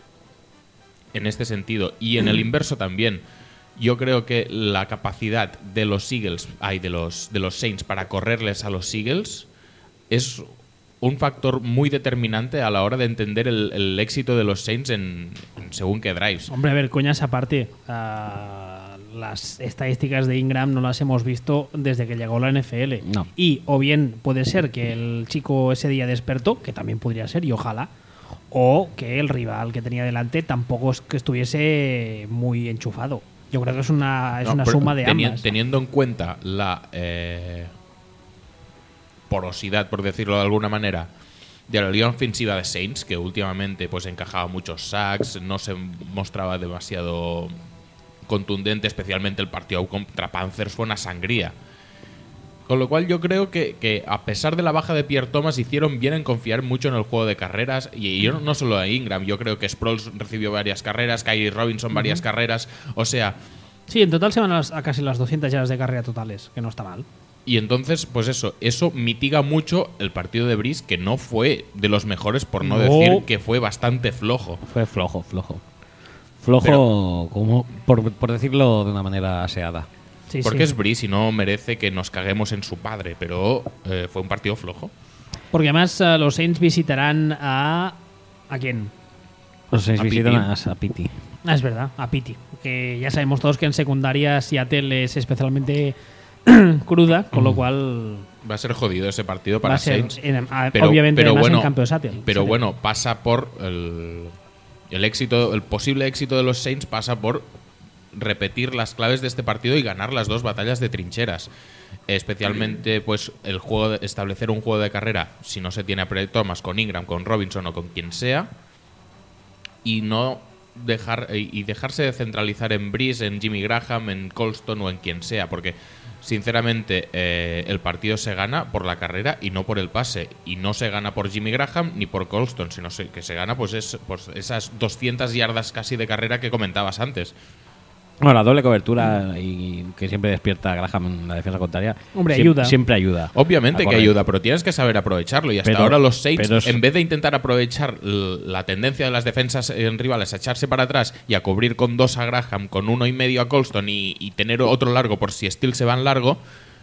en este sentido. Y en el inverso también. Yo creo que la capacidad de los Eagles, ay, de los, de los Saints para correrles a los Eagles es un factor muy determinante a la hora de entender el, el éxito de los Saints en, en según qué drives. Hombre, a ver, coñas aparte, uh, las estadísticas de Ingram no las hemos visto desde que llegó a la N F L. No. Y o bien puede ser que el chico ese día despertó, que también podría ser, y ojalá, o que el rival que tenía delante tampoco es que estuviese muy enchufado. Yo creo que es una, es No, una pero suma de teni- ambas. Teniendo en cuenta la eh, porosidad, por decirlo de alguna manera, de la línea ofensiva de Saints, que últimamente pues encajaba muchos sacks, no se mostraba demasiado contundente, especialmente el partido contra Panthers fue una sangría. Con lo cual yo creo que, que a pesar de la baja de Pierre Thomas hicieron bien en confiar mucho en el juego de carreras y, y yo no, no solo a Ingram, yo creo que Sproles recibió varias carreras, Kyrie Robinson varias carreras, o sea, Sí, en total se van a, las- a casi las doscientas yardas de carrera totales, que no está mal. y entonces pues eso, eso mitiga mucho el partido de Breeze, que no fue de los mejores, por no, No. decir que fue bastante flojo. Fue flojo, flojo. Flojo, Pero- como por, por decirlo de una manera aseada. Sí, Porque sí. es Breeze y no merece que nos caguemos en su padre, pero eh, fue un partido flojo. Porque además eh, los Saints visitarán a... ¿A quién? Los seis A visitan Pity. a, a Pity. Ah, es verdad, a Pity. Que ya sabemos todos que en secundaria Seattle es especialmente cruda, con lo cual Va a ser jodido ese partido va para a ser, Saints. en- a- Pero- obviamente, pero además bueno, en campo de Seattle. Pero Seattle. bueno, pasa por el, el éxito, el posible éxito de los Saints pasa por repetir las claves de este partido y ganar las dos batallas de trincheras. Especialmente, pues, el juego de, establecer un juego de carrera, si no se tiene a Pierre Thomas, con Ingram, con Robinson o con quien sea, y no dejar y dejarse de centralizar en Breeze, en Jimmy Graham, en Colston o en quien sea, porque sinceramente eh, el partido se gana por la carrera y no por el pase, y no se gana por Jimmy Graham ni por Colston, sino se- que se gana pues es pues esas doscientas yardas casi de carrera que comentabas antes. Bueno, la doble cobertura y que siempre despierta a Graham en la defensa contraria. Hombre, siem- ayuda. Siempre ayuda. Obviamente A que correr. ayuda, pero tienes que saber aprovecharlo. Y hasta Pero- ahora los Saints, pero es- en vez de intentar aprovechar l- la tendencia de las defensas en rivales a echarse para atrás y a cubrir con dos a Graham, con uno y medio a Colston y, y tener otro largo por si Steele se va en largo,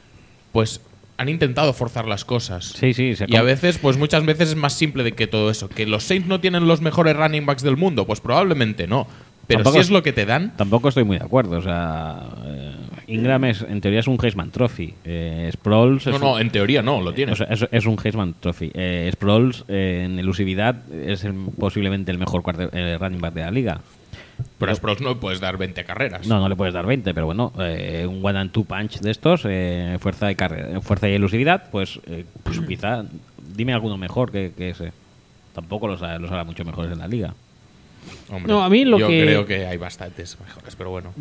pues han intentado forzar las cosas. Sí, sí. Se Y a com- veces, pues muchas veces es más simple de que todo eso. ¿Que los Saints no tienen los mejores running backs del mundo? Pues probablemente no. Pero Tampoco si es- es lo que te dan, Tampoco estoy muy de acuerdo. O sea, eh, Ingram es, en teoría es un Heisman Trophy. Eh, Sproles es no, no, un- en teoría no, lo tienes. o sea, es, es un Heisman Trophy. Eh, Sproles eh, en elusividad es el- posiblemente el mejor cuarte- eh, running back de la liga. pero a Sproles no puedes dar veinte carreras. No, no le puedes dar veinte, pero bueno, eh, un one and two punch de estos, eh, fuerza y carrera, fuerza y elusividad, pues, eh, pues quizá dime alguno mejor que, que ese. Tampoco los, ha- los hará mucho mejores en la liga. Hombre, No, a mí lo yo que- creo que hay bastantes mejores, pero bueno.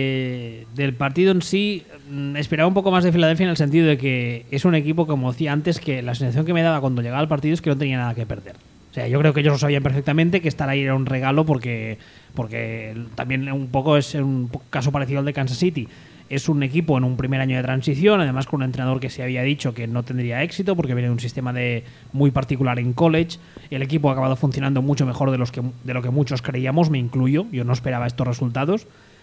de, del partido en sí, mm, esperaba un poco más de Filadelfia en el sentido de que es un equipo, como decía antes, que la sensación que me daba cuando llegaba al partido es que no tenía nada que perder. O sea, yo creo que ellos lo sabían perfectamente, que estar ahí era un regalo porque, porque también un poco es un po- caso parecido al de Kansas City. Es un equipo en un primer año de transición, además con un entrenador que se había dicho que no tendría éxito porque viene de un sistema de muy particular en college. El equipo ha acabado funcionando mucho mejor de, los que, de lo que muchos creíamos, me incluyo. Yo no esperaba estos resultados.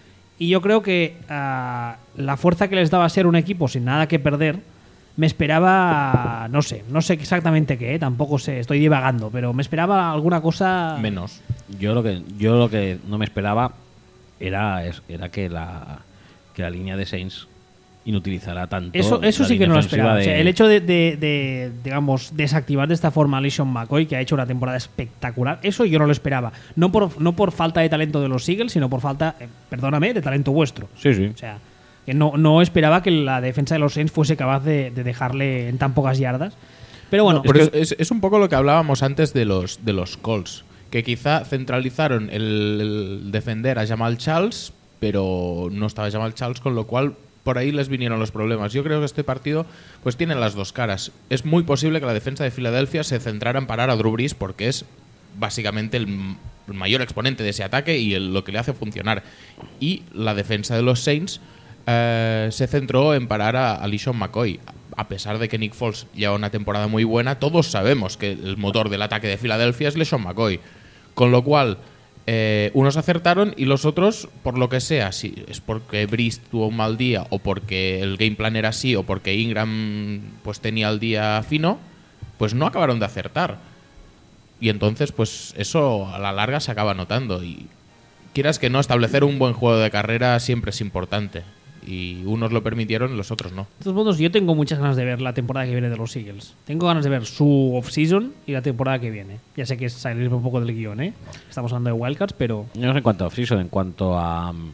Y yo creo que ah, la fuerza que les daba ser un equipo sin nada que perder, me esperaba, no sé, no sé exactamente qué, ¿eh? Tampoco sé, estoy divagando, pero me esperaba alguna cosa... Menos. Yo lo que yo lo que no me esperaba era, es- era que la que la línea de Saints inutilizara tanto. Eso, eso la sí que línea no lo ofensiva esperaba. de- O sea, el hecho de, de- de, digamos, desactivar de esta forma a LeSean McCoy, que ha hecho una temporada espectacular, eso yo no lo esperaba. No por, no por falta de talento de los Eagles, sino por falta, eh, perdóname, de talento vuestro. Sí, sí. O sea, Que no, no esperaba que la defensa de los Saints fuese capaz de, de dejarle en tan pocas yardas. Pero bueno, No, pero es que- es, es- es un poco lo que hablábamos antes de los, de los Colts, que quizá centralizaron el, el defender a Jamal Charles, pero no estaba Jamal Charles, con lo cual por ahí les vinieron los problemas. Yo creo que este partido pues tiene las dos caras. Es muy posible que la defensa de Filadelfia se centrara en parar a Drew Brees porque es básicamente el, m- el mayor exponente de ese ataque y el- lo que le hace funcionar. Y la defensa de los Saints eh, se centró en parar a, a LeSean McCoy. A pesar de que Nick Foles lleva una temporada muy buena, todos sabemos que el motor del ataque de Filadelfia es LeSean McCoy. Con lo cual, eh, unos acertaron y los otros, por lo que sea, si es porque Brees tuvo un mal día o porque el game plan era así o porque Ingram pues tenía el día fino, pues no acabaron de acertar. Y entonces, pues eso a la larga se acaba notando. Y quieras que no, establecer un buen juego de carrera siempre es importante. Y unos lo permitieron y los otros no. de todos modos, yo tengo muchas ganas de ver la temporada que viene de los Eagles. Tengo ganas de ver su off-season y la temporada que viene. Ya sé que es salirme un poco del guión, ¿eh? Estamos hablando de Wildcats, pero... Yo no sé en cuanto a off-season, en cuanto a... mm,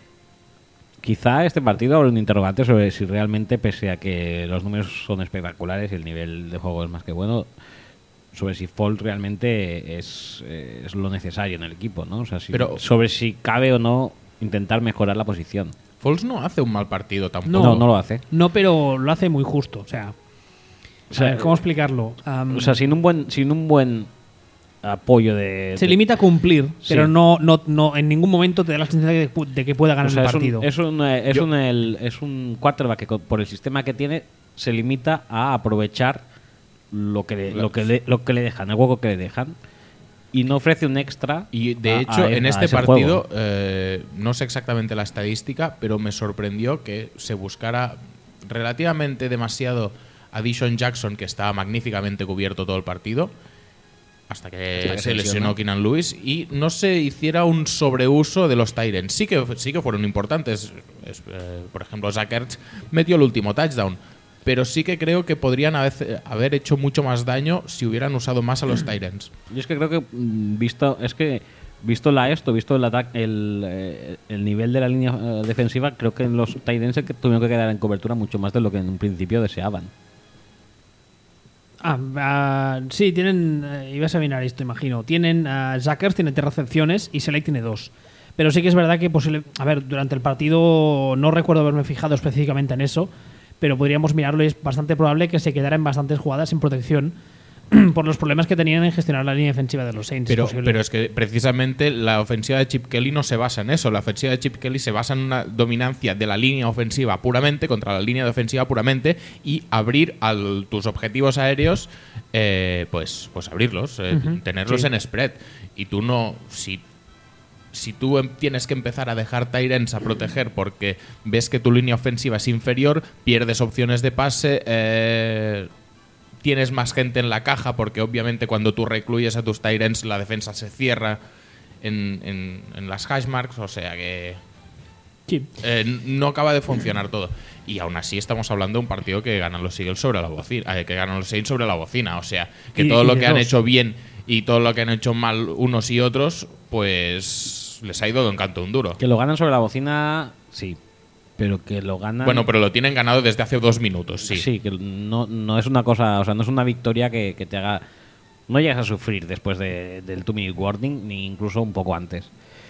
Quizá este partido abre un interrogante sobre si realmente, pese a que los números son espectaculares y el nivel de juego es más que bueno, sobre si Foles realmente es, eh, es lo necesario en el equipo, ¿no? O sea, si- Pero- sobre si cabe o no intentar mejorar la posición. Foles no hace un mal partido tampoco. No, no lo hace. No, pero lo hace muy justo. O sea, O sea, a ver, ¿cómo explicarlo? Am, O sea, sin un buen, sin un buen apoyo de... se de- limita a cumplir, Sí. pero no, no, no en ningún momento te da la sensación de, que pu- de que pueda ganar O sea, el es un, partido. es un, eh, es Yo- un, el- es un quarterback que co- por el sistema que tiene se limita a aprovechar lo que le, lo que le, lo que le dejan, el hueco que le dejan, y no ofrece un extra. Y de a- hecho, a- en a este ese partido, juego. eh, no sé exactamente la estadística, pero me sorprendió que se buscara relativamente demasiado a Dishon Jackson, que estaba magníficamente cubierto todo el partido, hasta que Hasta que se se lesionó lesionó. Keenan Lewis, y no se hiciera un sobreuso de los Tyrants. Sí que, sí que fueron importantes. Es, eh, por ejemplo, Zach Ertz metió el último touchdown. Pero sí que creo que podrían haber, haber hecho mucho más daño si hubieran usado más a los Tyrants. Yo es que creo que mm, visto es que visto la esto, visto el ataque, el, eh, el nivel de la línea eh, defensiva, creo que los Titans que tuvieron que quedar en cobertura mucho más de lo que en un principio deseaban. Ah, ah, sí, tienen. Eh, ibas a mirar esto, imagino. Tienen. Uh, Zuckers tiene tres recepciones y Select tiene dos. Pero sí que es verdad que posible. A ver, durante el partido no recuerdo haberme fijado específicamente en eso. Pero podríamos mirarlo y es bastante probable que se quedara en bastantes jugadas sin protección por los problemas que tenían en gestionar la línea defensiva de los Saints. Pero, es posible. pero es que precisamente la ofensiva de Chip Kelly no se basa en eso. La ofensiva de Chip Kelly se basa en una dominancia de la línea ofensiva puramente contra la línea defensiva puramente y abrir a tus objetivos aéreos, eh, pues, pues abrirlos, eh, Ujú, tenerlos sí. en spread. Y tú no, si si tú em- tienes que empezar a dejar Tyrants a proteger porque ves que tu línea ofensiva es inferior, pierdes opciones de pase, eh, tienes más gente en la caja porque obviamente cuando tú recluyes a tus Tyrants la defensa se cierra en, en- en las hash marks, o sea que Sí. eh, no acaba de funcionar todo. Y aún así estamos hablando de un partido que ganan los Eagles sobre la bocina, eh, que ganan los Saints sobre la bocina, o sea que Y- todo y lo de que han dos. hecho bien y todo lo que han hecho mal unos y otros, pues les ha ido de un canto un duro. Que lo ganan sobre la bocina, sí, pero que lo ganan. Bueno, pero lo tienen ganado desde hace dos minutos, sí. Sí, que no, no es una cosa, o sea, no es una victoria que, que te haga. No llegas a sufrir después de- del two-minute warning, ni incluso un poco antes.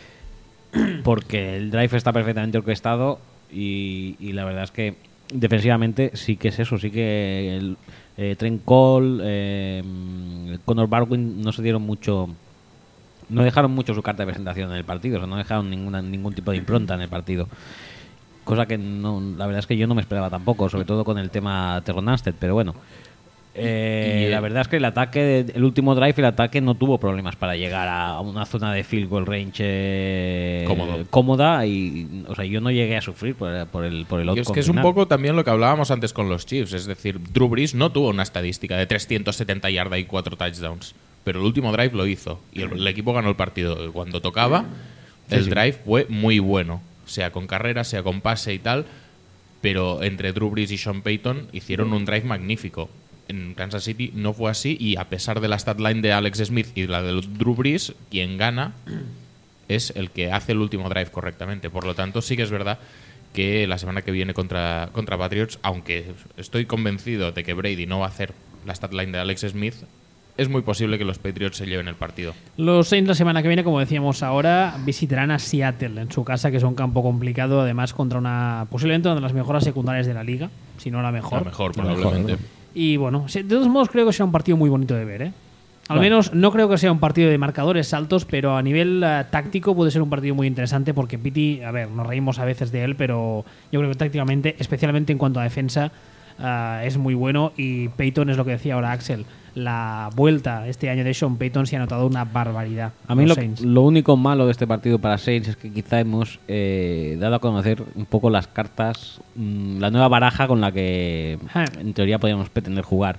Porque el drive está perfectamente orquestado y, y la verdad es que defensivamente sí que es eso, sí que el, eh, Trent Cole, eh, Connor Barwin no se dieron mucho. No dejaron mucho su carta de presentación en el partido, o sea, no dejaron ninguna, ningún tipo de impronta en el partido. Cosa que no, la verdad es que yo no me esperaba tampoco, sobre todo con el tema Terron Armstead, pero bueno. Eh, Y- y- la verdad es que el ataque, el último drive, el ataque no tuvo problemas para llegar a una zona de field goal range eh, Cómodo. cómoda y, o sea, yo no llegué a sufrir por, por el por el Y es outcome que es un final. poco también lo que hablábamos antes con los Chiefs, es decir, Drew Brees no tuvo una estadística de trescientos setenta yardas y cuatro touchdowns, pero el último drive lo hizo y el, el equipo ganó el partido. Cuando tocaba, el sí. drive fue muy bueno, sea con carrera, sea con pase y tal, pero entre Drew Brees y Sean Payton hicieron un drive magnífico. En Kansas City no fue así y a pesar de la statline de Alex Smith y la de Drew Brees, quien gana es el que hace el último drive correctamente. Por lo tanto, sí que es verdad que la semana que viene contra, contra Patriots, aunque estoy convencido de que Brady no va a hacer la statline de Alex Smith, es muy posible que los Patriots se lleven el partido. Los Saints la semana que viene, como decíamos ahora, visitarán a Seattle en su casa, que es un campo complicado, además contra una posiblemente una de las mejores secundarias de la liga, si no la mejor. La mejor, La probablemente. mejor, Y bueno, de todos modos creo que será un partido muy bonito de ver, ¿eh? Al Bueno. menos no creo que sea un partido de marcadores altos, pero a nivel uh, táctico puede ser un partido muy interesante porque Pity, a ver, nos reímos a veces de él, pero yo creo que tácticamente, especialmente en cuanto a defensa, uh, es muy bueno. Y Peyton es lo que decía ahora Axel, la vuelta este año de Sean Payton se ha notado una barbaridad. A mí los lo, Saints. lo único malo de este partido para Saints es que quizá hemos eh, dado a conocer un poco las cartas, mmm, la nueva baraja con la que Ja. en teoría podríamos pretender jugar.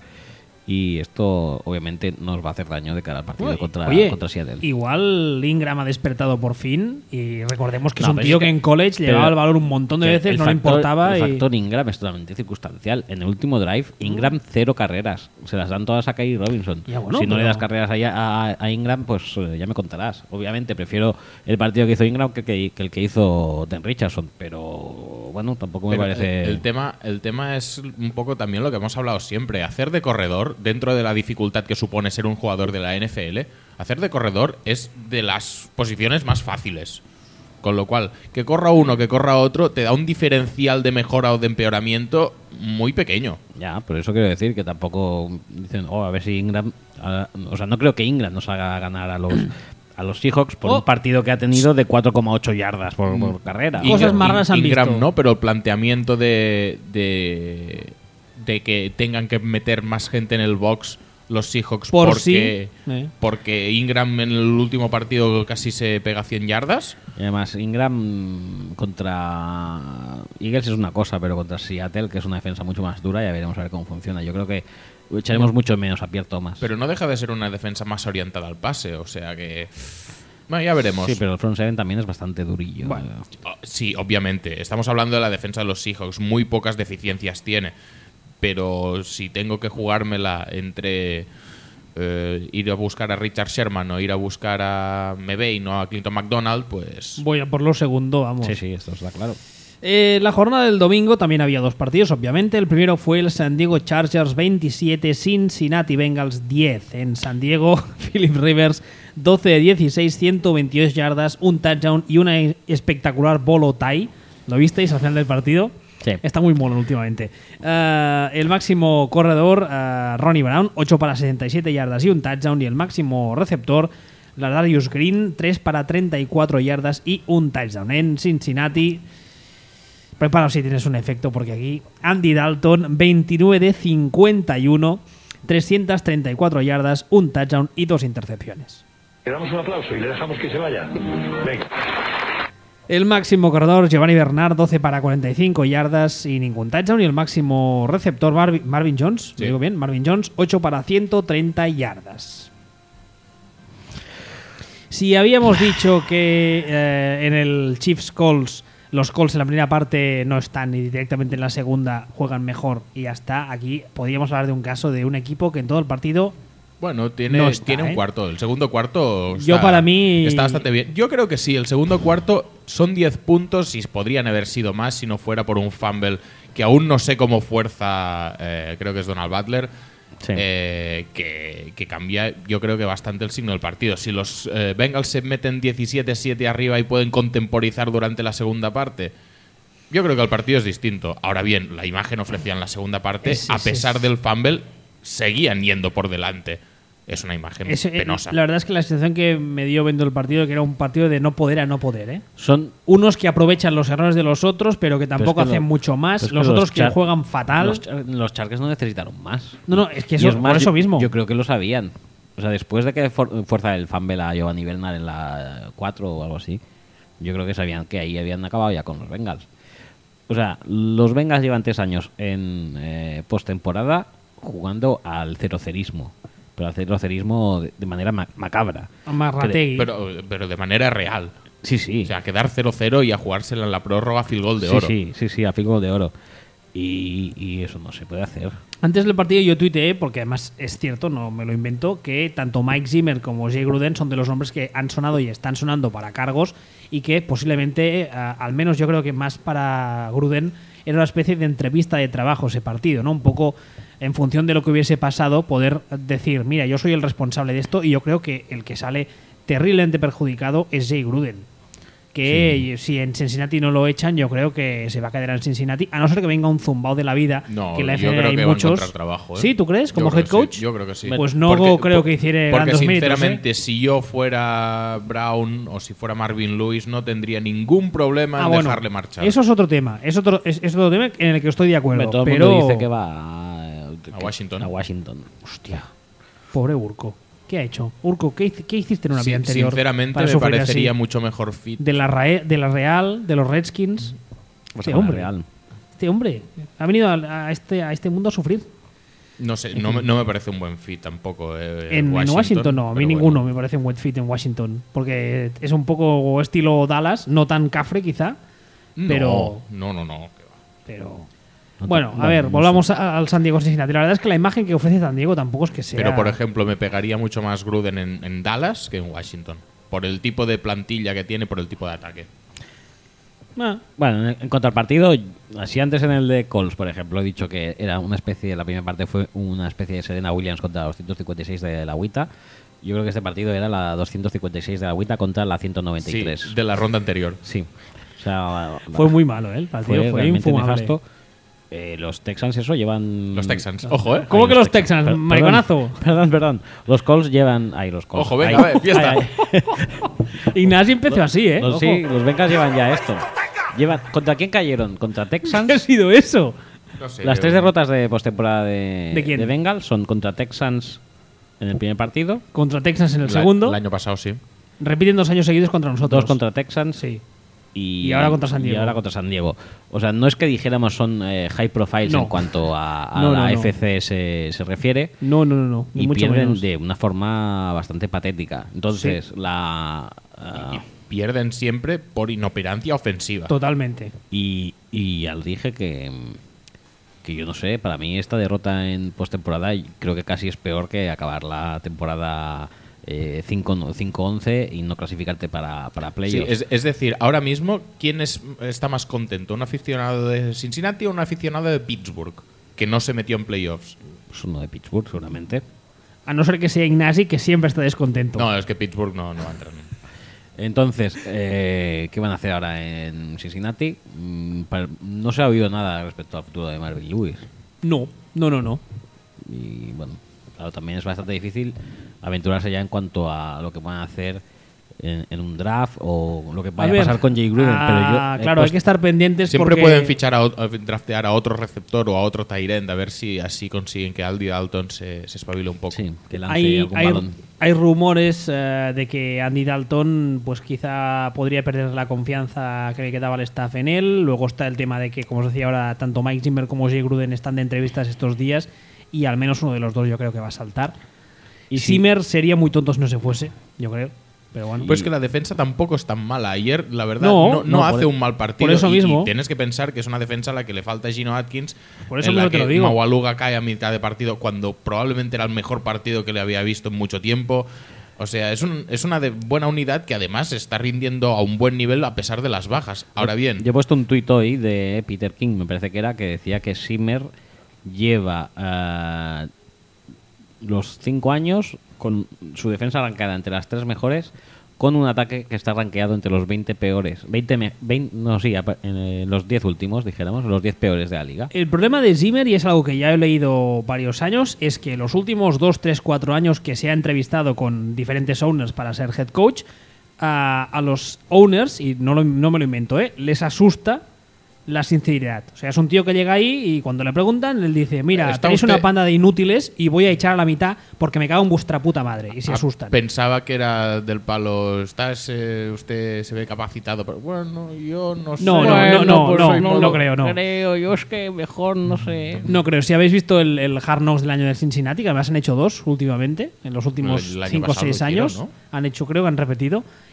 Y esto obviamente nos va a hacer daño de cara al partido Uy, contra, oye, contra Seattle. igual Ingram ha despertado por fin y recordemos que No, es un pero tío es que, que- en college pero- llevaba el valor un montón de Que veces, el no le factor- importaba. El y- factor Ingram es totalmente circunstancial. En el último drive, Ingram cero carreras. Se las dan todas a Kyrie Robinson. Ya, bueno, si no le pero- das carreras a, a- a Ingram, pues eh, ya me contarás. Obviamente prefiero el partido que hizo Ingram que, que- que el que hizo Den Richardson. Pero bueno, tampoco me Pero parece... el, el tema, el tema es un poco también lo que hemos hablado siempre. Hacer de corredor, dentro de la dificultad que supone ser un jugador de la N F L, hacer de corredor es de las posiciones más fáciles. Con lo cual, que corra uno, que corra otro, te da un diferencial de mejora o de empeoramiento muy pequeño. Ya, por eso quiero decir que tampoco dicen, oh, a ver si Ingram... ah, o sea, no creo que Ingram nos haga ganar a los... a los Seahawks por Oh. un partido que ha tenido de cuatro coma ocho yardas por, por carrera. Y- Cosas más raras han Ingram visto. no, pero el planteamiento de, de, de que tengan que meter más gente en el box los Seahawks Por porque, sí, eh. porque Ingram en el último partido casi se pega cien yardas. Y además, Ingram contra Eagles es una cosa, pero contra Seattle, que es una defensa mucho más dura, ya veremos a ver cómo funciona. Yo creo que echaremos mucho menos a Pierre Thomas. Pero no deja de ser una defensa más orientada al pase, o sea que... Bueno, ya veremos. Sí, pero el front seven también es bastante durillo. Bueno. Oh, sí, obviamente. Estamos hablando de la defensa de los Seahawks. Muy pocas deficiencias tiene. Pero si tengo que jugármela entre eh, ir a buscar a Richard Sherman o ir a buscar a Mebane o a Clinton McDonald, pues... Voy a por lo segundo, vamos. Sí, sí, esto está claro. Eh, la jornada del domingo también había dos partidos, obviamente. El primero fue el San Diego Chargers veintisiete, Cincinnati Bengals diez. En San Diego, Philip Rivers doce de dieciséis, ciento veintiocho yardas, un touchdown y una espectacular bolo tie. ¿Lo visteis al final del partido? Sí. Está muy mono últimamente. Uh, el máximo corredor, uh, Ronnie Brown, ocho para sesenta y siete yardas y un touchdown. Y el máximo receptor, Ladarius Green, tres para treinta y cuatro yardas y un touchdown. En Cincinnati, preparaos si tienes un efecto, porque aquí Andy Dalton, veintinueve de cincuenta y uno, trescientas treinta y cuatro yardas, un touchdown y dos intercepciones. Le damos un aplauso y le dejamos que se vaya. Venga. El máximo corredor, Giovanni Bernard, doce para cuarenta y cinco yardas y ningún touchdown. Y el máximo receptor, Marvin, Marvin Jones, Sí. ¿lo digo bien? Marvin Jones, ocho para ciento treinta yardas. Si habíamos dicho que eh, en el Chiefs Colts, los Colts en la primera parte no están y directamente en la segunda juegan mejor y ya está, aquí podríamos hablar de un caso de un equipo que en todo el partido... Bueno, tiene, No está, tiene un ¿eh? cuarto. El segundo cuarto Yo está- para mí- está bastante bien. Yo creo que sí. El segundo cuarto son diez puntos y podrían haber sido más si no fuera por un fumble que aún no sé cómo fuerza, eh, creo que es Donald Butler, Sí. eh, que, que cambia yo creo que bastante el signo del partido. Si los eh, Bengals se meten diecisiete siete arriba y pueden contemporizar durante la segunda parte, yo creo que el partido es distinto. Ahora bien, la imagen ofrecida en la segunda parte, Es- a es- pesar es- del fumble, seguían yendo por delante. Es una imagen Es, eh, penosa. la verdad es que la sensación que me dio viendo el partido que era un partido de no poder a no poder, ¿eh? Son Unos que aprovechan los errores de los otros, pero que tampoco Pero es que hacen lo- mucho más. pero es que Los los otros que Char- juegan fatal. Los, Char- los Chargers no necesitaron más. No, no, es que Y eso, es más, por eso yo- mismo. Yo creo que lo sabían. O sea, después de que for- fuerza el fumble a Giovanni Bernard en la cuatro o algo así, yo creo que sabían que ahí habían acabado ya con los Bengals. O sea, los Bengals llevan tres años en eh, postemporada jugando al cerocerismo. Pero al cerocerismo de, de manera ma- macabra. Amarrategui. pero, pero de manera real. Sí, sí. O sea, quedar cero cero y a jugársela en la prórroga field goal de sí, oro. Sí, sí, sí, a field goal de oro. Y, y eso no se puede hacer. Antes del partido yo tuiteé, porque además es cierto, no me lo invento, que tanto Mike Zimmer como Jay Gruden son de los hombres que han sonado y están sonando para cargos y que posiblemente, uh, al menos yo creo que más para Gruden, era una especie de entrevista de trabajo ese partido, ¿no? Un poco en función de lo que hubiese pasado, poder decir, mira, yo soy el responsable de esto, y yo creo que el que sale terriblemente perjudicado es Jay Gruden. Que sí. Si en Cincinnati no lo echan, yo creo que se va a quedar en Cincinnati, a no ser que venga un zumbao de la vida. No, que en la yo F L creo hay que muchos. va a encontrar trabajo, ¿eh? ¿Sí? ¿Tú crees? ¿Como Yo head creo que coach? sí, yo creo que sí. Pues no Porque- creo por- que hiciera Porque grandes méritos, sinceramente, ¿eh? si yo fuera Brown o si fuera Marvin Lewis, no tendría ningún problema Ah, en bueno, dejarle marchar. eso es otro tema. Es otro, es, es otro tema en el que estoy de acuerdo. Hombre, todo el pero mundo dice que va a, A Washington. A Washington. Hostia, pobre Urco. ¿Qué ha hecho? Urco, ¿qué, hic- qué hiciste en una Sí, vida anterior? sinceramente para me sufrir parecería así? mucho mejor fit. De la, Rae- de la Real, de los Redskins. O Este sea, hombre, Real. este hombre ha venido a, a este, a este mundo a sufrir. No sé, no, me- no me parece un buen fit tampoco. eh, En en Washington, Washington, no, a mí pero ninguno bueno. me parece un buen fit en Washington. Porque es un poco estilo Dallas, no tan cafre quizá, pero... No, no, no. no, que va. pero No te- bueno, a bueno, ver, no volvamos a- al San Diego Cincinnati. La verdad es que la imagen que ofrece San Diego tampoco es que sea... Pero, por ejemplo, me pegaría mucho más Gruden en, en Dallas que en Washington. Por el tipo de plantilla que tiene, por el tipo de ataque. Ah, Bueno, en, en cuanto al partido, así antes en el de Colts, por ejemplo, he dicho que era una especie, la primera parte fue una especie de Serena Williams contra la doscientos cincuenta y seis de la Agüita. Yo creo que este partido era la doscientos cincuenta y seis de la Agüita contra la ciento noventa y Sí, tres. de la ronda anterior. Sí. O sea, fue muy malo, ¿eh? El partido fue fue, realmente infumable. nefasto. Eh, los Texans, eso, llevan. Los Texans. Ojo, ¿eh? ¿Cómo Ay, que los Texans? Per- Mariconazo. Perdón, perdón, perdón. Los Colts llevan. Ay, los Colts. Ojo, venga, Ay, a ver, fiesta. ay, ay. Ignasi empezó así, ¿eh? Los, Ojo. sí, los Bengals llevan ya esto. Llevan, ¿contra quién cayeron? ¿Contra Texans? ¿Qué ha sido eso? No sé, Las yo- tres derrotas de postemporada de, ¿De quién? Bengals son contra Texans en el primer partido, Contra Texans en el la- segundo. El año pasado, sí. Repiten dos años seguidos contra nosotros. dos contra Texans Sí. y, Y ahora contra San Diego. y ahora contra San Diego. O sea, no es que dijéramos son eh, high profiles No. en cuanto a, a No, la no, no. F C se, se refiere. No, no, no, no. Ni Y mucho pierden menos. de una forma bastante patética. Entonces, la. ah, Y pierden siempre por inoperancia ofensiva. Totalmente. y, y ya os dije que. Que yo no sé, para mí esta derrota en postemporada creo que casi es peor que acabar la temporada eh, cinco once y no clasificarte para, para Sí, playoffs. es, es decir, ahora mismo, ¿quién es, está más contento? ¿Un aficionado de Cincinnati o un aficionado de Pittsburgh? Que no se metió en playoffs. Pues uno de Pittsburgh, seguramente. A no ser que sea Ignasi, que siempre está descontento. No, es que Pittsburgh no, no va a entrar. Entonces, eh, ¿qué van a hacer ahora en Cincinnati? Mm, pa- No se ha oído nada respecto al futuro de Marvin Lewis. No, no, no. no. Y bueno, claro, también es bastante difícil aventurarse ya en cuanto a lo que puedan hacer en, en un draft o lo que vaya a, ver, pasar con Jay Gruden. ah, pero yo, he claro, hay puesto- que estar pendientes Siempre porque... pueden fichar a, ot- a draftear a otro receptor o a otro tight end a ver si así consiguen que Aldi Dalton se, se espabile un poco. Sí, que lance Hay, algún hay, balón. hay rumores eh, de que Andy Dalton pues quizá podría perder la confianza que le quedaba al staff en él. Luego está el tema de que, como os decía ahora, tanto Mike Zimmer como Jay Gruden están de entrevistas estos días y al menos uno de los dos yo creo que va a saltar. Y Y si- Zimmer sería muy tonto si no se fuese, yo creo. Pero bueno. Pues que la defensa tampoco es tan mala. Ayer, la verdad, No, no, no no, hace por- un mal partido. por eso y, mismo. y tienes que pensar que es una defensa a la que le falta Gino Atkins. Por eso en mismo la te que lo digo. Mawaluga cae a mitad de partido cuando probablemente era el mejor partido que le había visto en mucho tiempo. O sea, es, un, es una de buena unidad que además está rindiendo a un buen nivel a pesar de las bajas. Ahora bien, Yo he puesto un tuit hoy de Peter King, me parece que era, que decía que Zimmer lleva eh, los cinco años con su defensa arrancada entre las tres mejores, con un ataque que está rankeado entre los veinte peores. veinte, me- veinte no, sí, apa- en eh, los diez últimos, dijéramos, los diez peores de la liga. El problema de Zimmer, y es algo que ya he leído varios años, es que los últimos dos, tres, cuatro años que se ha entrevistado con diferentes owners para ser head coach, a, a los owners, y no, lo- no me lo invento, ¿eh? les asusta la sinceridad. O sea, es un tío que llega ahí y cuando le preguntan, él dice, mira, Está tenéis usted- una panda de inútiles y voy a echar a la mitad porque me cago en vuestra puta madre. Y se ah, asustan. pensaba que era del palo. Estás, eh, usted se ve capacitado, pero bueno, yo no sé. No, no, Bueno, no, pues no, soy no, modo- no creo, no. Creo, yo es que mejor no sé. No creo. Si habéis visto el, el Hard Knocks del año del Cincinnati, que además han hecho dos últimamente, en los últimos El año cinco o pasado seis lo hicieron, años, ¿no? han hecho, creo que han repetido.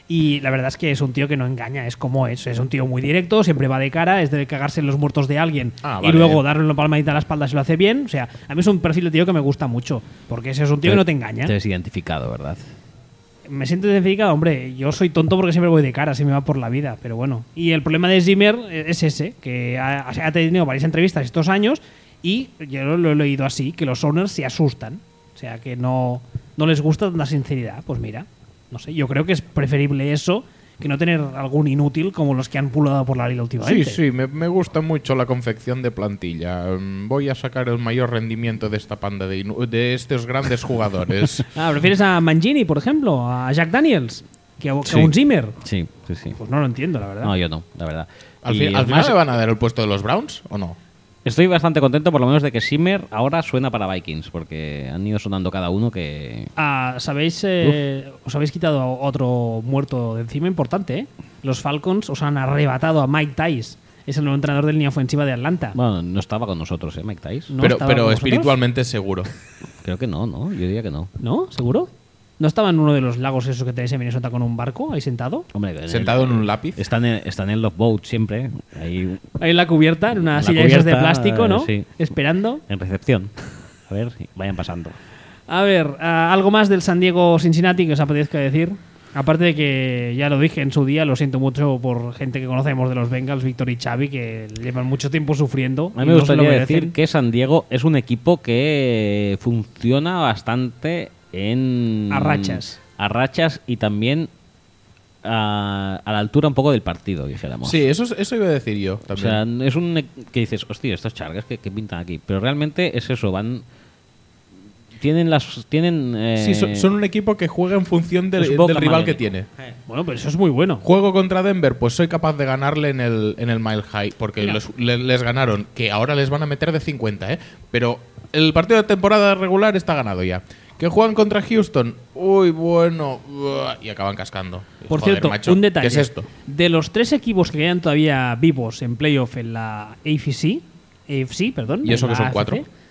Y la verdad es que es un tío que no engaña, es como es. Es un tío muy directo, siempre va de cara, es de cagarse en los muertos de alguien Ah, y vale. luego darle una palmadita a la espalda si lo hace bien. O sea, a mí es un perfil de tío que me gusta mucho, porque ese es un tío que no te engaña. Te ves identificado, ¿verdad? Me siento identificado, hombre, yo soy tonto porque siempre voy de cara, así me va por la vida, pero bueno. Y el problema de Zimmer es ese, que ha, ha tenido varias entrevistas estos años y yo lo, lo he leído así, que los owners se asustan. O sea, que no, no les gusta tanta sinceridad. Pues mira, no sé, yo creo que es preferible eso que no tener algún inútil como los que han pulado por la liga Sí, últimamente. sí, me, me gusta mucho la confección de plantilla. Mm, Voy a sacar el mayor rendimiento de esta panda de, inu- de estos grandes jugadores. Ah, ¿prefieres a Mangini, por ejemplo? ¿A Jack Daniels? ¿Que a, que a Sí. un Zimmer? Sí, sí, sí. Pues no lo entiendo, la verdad. No, yo no, la verdad. ¿Al, Y fin- al además, final le van a dar el puesto de los Browns o no? estoy bastante contento por lo menos de que Zimmer ahora suena para Vikings, porque han ido sonando cada uno que... Ah, ¿sabéis, eh, os habéis quitado a otro muerto de encima importante, ¿eh? Los Falcons os han arrebatado a Mike Tice. Es el nuevo entrenador de línea ofensiva de Atlanta. Bueno, no estaba con nosotros, ¿eh, Mike Tice? ¿No pero estaba pero con vosotros? espiritualmente seguro. Creo que no, ¿no? Yo diría que no. ¿No? ¿Seguro? ¿No estaba en uno de los lagos esos que tenéis en Minnesota con un barco ahí sentado? Hombre, en el- Sentado en un lápiz. Está en el, está en el Love Boat siempre, ahí Ahí en la cubierta, en una En la silla de esas de cubierta, plástico, ¿no? sí. Esperando. en recepción. A ver, vayan pasando. A ver, ah, algo más del San Diego Cincinnati que os apetezca decir. Aparte de que ya lo dije en su día, lo siento mucho por gente que conocemos de los Bengals, Víctor y Xavi, que llevan mucho tiempo sufriendo. A y mí me no se lo gustaría merecen. decir que San Diego es un equipo que funciona bastante en... A rachas. A rachas y también a, a la altura un poco del partido, dijéramos. Sí, eso, es- eso iba a decir yo O también. sea, es un e- que dices, hostia, estos chargas que, que pintan aquí. Pero realmente es eso, van... Tienen las... Tienen... eh, sí, son, son un equipo que juega en función del, es boca del rival madre. que tiene. Bueno, pero eso es muy bueno. Juego contra Denver, pues soy capaz de ganarle en el, en el Mile High, porque Mira. los- le- les ganaron, que ahora les van a meter de cincuenta, ¿eh? Pero el partido de temporada regular está ganado ya. Que juegan contra Houston, uy, bueno, uah, y acaban cascando. Por Joder, cierto, macho, un detalle. ¿qué es esto? De los tres equipos que quedan todavía vivos en playoff en la A F C, A F C, perdón. ¿Y eso en que la son cuatro? A F C,